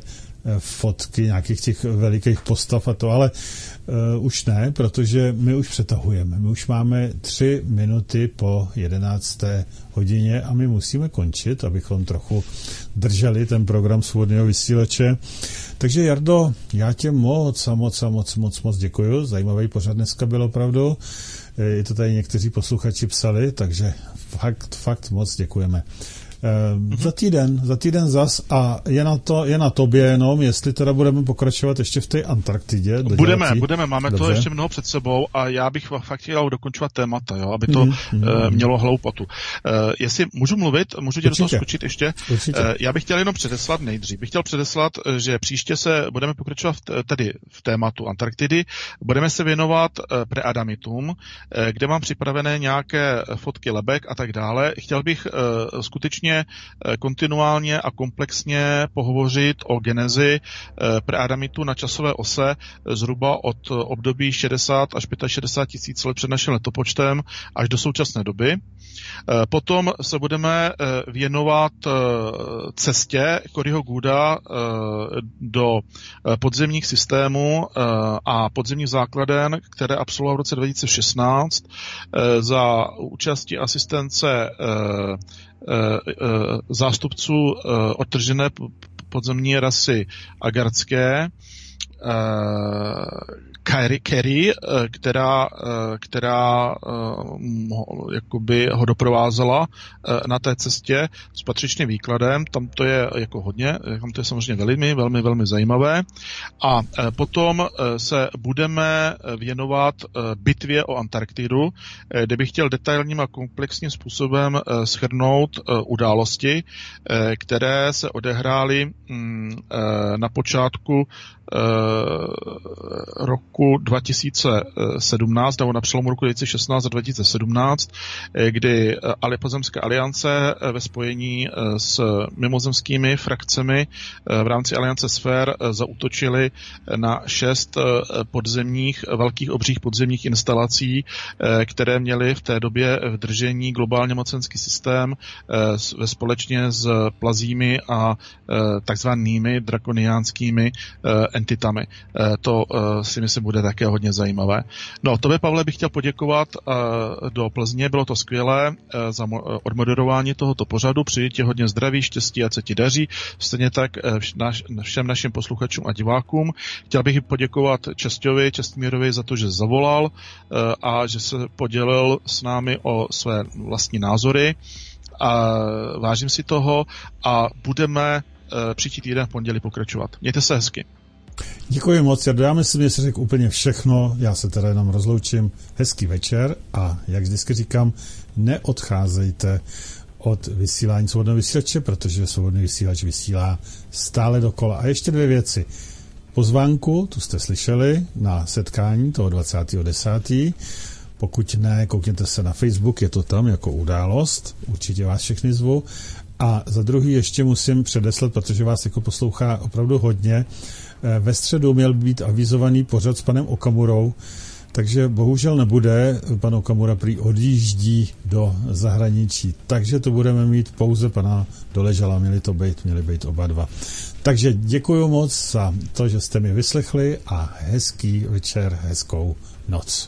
fotky nějakých těch velikých postav a to, ale uh, už ne, protože my už přetahujeme. My už máme tři minuty po jedenácté hodině a my musíme končit, abychom trochu drželi ten program svobodného vysílače. Takže Jardo, já tě moc a moc a moc, moc, moc děkuju. Zajímavý pořad dneska byl opravdu. Je to tady někteří posluchači psali, takže fakt, fakt moc děkujeme. Mm-hmm. Za týden, za týden zas a je na, to, je na tobě jenom, jestli teda budeme pokračovat ještě v té Antarktidě. Budeme, budeme, máme Dobře. To ještě mnoho před sebou a já bych fakt chtěl dokončovat témata, jo, aby to mm-hmm. uh, mělo hloupotu. Uh, jestli můžu mluvit, můžu tě do toho skočit ještě. Uh, já bych chtěl jenom předeslat nejdřív. Bych chtěl předeslat, že příště se budeme pokračovat tady v tématu Antarktidy, budeme se věnovat uh, preadamitům, uh, kde mám připravené nějaké fotky lebek a tak dále. Chtěl bych uh, skutečně kontinuálně a komplexně pohovořit o genezi preadamitu na časové ose zhruba od období šedesát až šedesát pět tisíc let před naším letopočtem až do současné doby. Potom se budeme věnovat cestě Coryho Gooda do podzemních systémů a podzemních základen, které absolvoval v roce dva tisíce šestnáct za účasti asistence zástupců odtržené podzemní rasy agardské Kerry, Kerry, která, která jakoby ho doprovázela na té cestě s patřičným výkladem. Tam to je jako hodně, tam to je samozřejmě velmi, velmi, velmi zajímavé. A potom se budeme věnovat bitvě o Antarktidu, kde bych chtěl detailním a komplexním způsobem shrnout události, které se odehrály na počátku roku dva tisíce sedmnáct, nebo na přelomu roku dva tisíce šestnáct a dva tisíce sedmnáct, kdy Pozemské aliance ve spojení s mimozemskými frakcemi v rámci aliance Sfér zaútočili na šest podzemních, velkých obřích podzemních instalací, které měly v té době v držení globálně mocenský systém ve společně s plazími a takzvanými drakoniánskými entitami. To si myslím bude také hodně zajímavé. No, tobě, Pavle, bych chtěl poděkovat do Plzně, bylo to skvělé za odmoderování tohoto pořadu, přeji ti hodně zdraví, štěstí a se ti daří, stejně tak všem našim posluchačům a divákům. Chtěl bych poděkovat Česťovi, Čestmírovi za to, že zavolal a že se podělil s námi o své vlastní názory. A vážím si toho a budeme příští týden v pondělí pokračovat. Mějte se hezky. Děkuji moc, já myslím, že si řekl úplně všechno, já se teda jenom rozloučím, hezký večer a jak vždycky říkám, neodcházejte od vysílání Svobodného vysílače, protože Svobodný vysílač vysílá stále dokola. A ještě dvě věci. Pozvánku, tu jste slyšeli, na setkání toho dvacátého desátého Pokud ne, koukněte se na Facebook, je to tam jako událost, určitě vás všechny zvu. A za druhý ještě musím předeslat, protože vás jako poslouchá opravdu hodně, ve středu měl být avizovaný pořad s panem Okamurou, takže bohužel nebude, pan Okamura prý odjíždí do zahraničí, takže to budeme mít pouze pana Doležala, měli to být, měli být oba dva. Takže děkuji moc za to, že jste mi vyslechli a hezký večer, hezkou noc.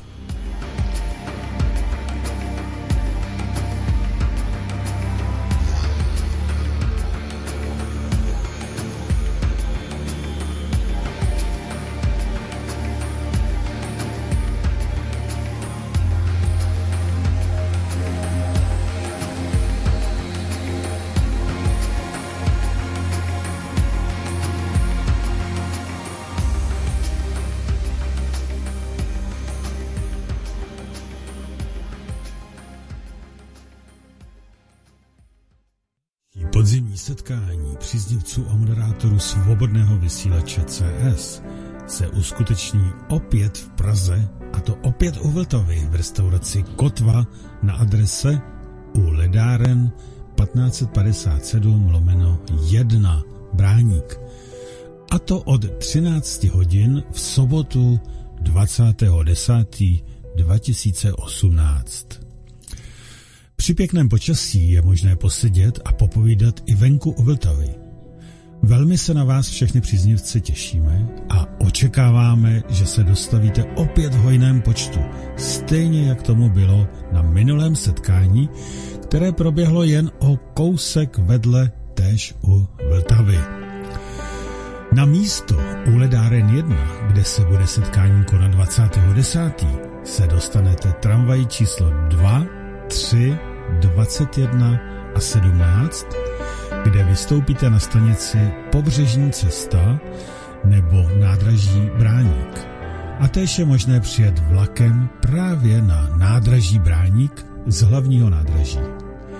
Podzimní setkání příznivců a moderátorů Svobodného vysílače C S se uskuteční opět v Praze, a to opět u Vltavy v restauraci Kotva na adrese u Ledáren patnáct padesát sedm lomeno jedna Bráník. A to od třináct hodin v sobotu dvacátého desátého dva tisíce osmnáct. Při pěkném počasí je možné posedět a popovídat i venku u Vltavy. Velmi se na vás všechny příznivce těšíme a očekáváme, že se dostavíte opět v hojném počtu, stejně jak tomu bylo na minulém setkání, které proběhlo jen o kousek vedle též u Vltavy. Na místo u Ledáren jedna, kde se bude setkání konat dvacátého desátého se dostanete tramvají číslo dva, tři, dvacet jedna a sedmnáct, kde vystoupíte na stanici Pobřežní cesta nebo nádraží Bráník. A též je možné přijet vlakem právě na nádraží Bráník z hlavního nádraží.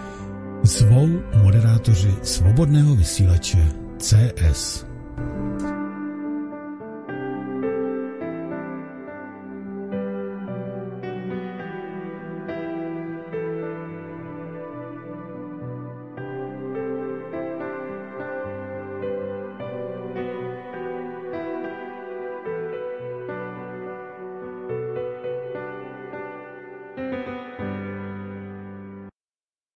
Zvou moderátoři Svobodného vysílače C S.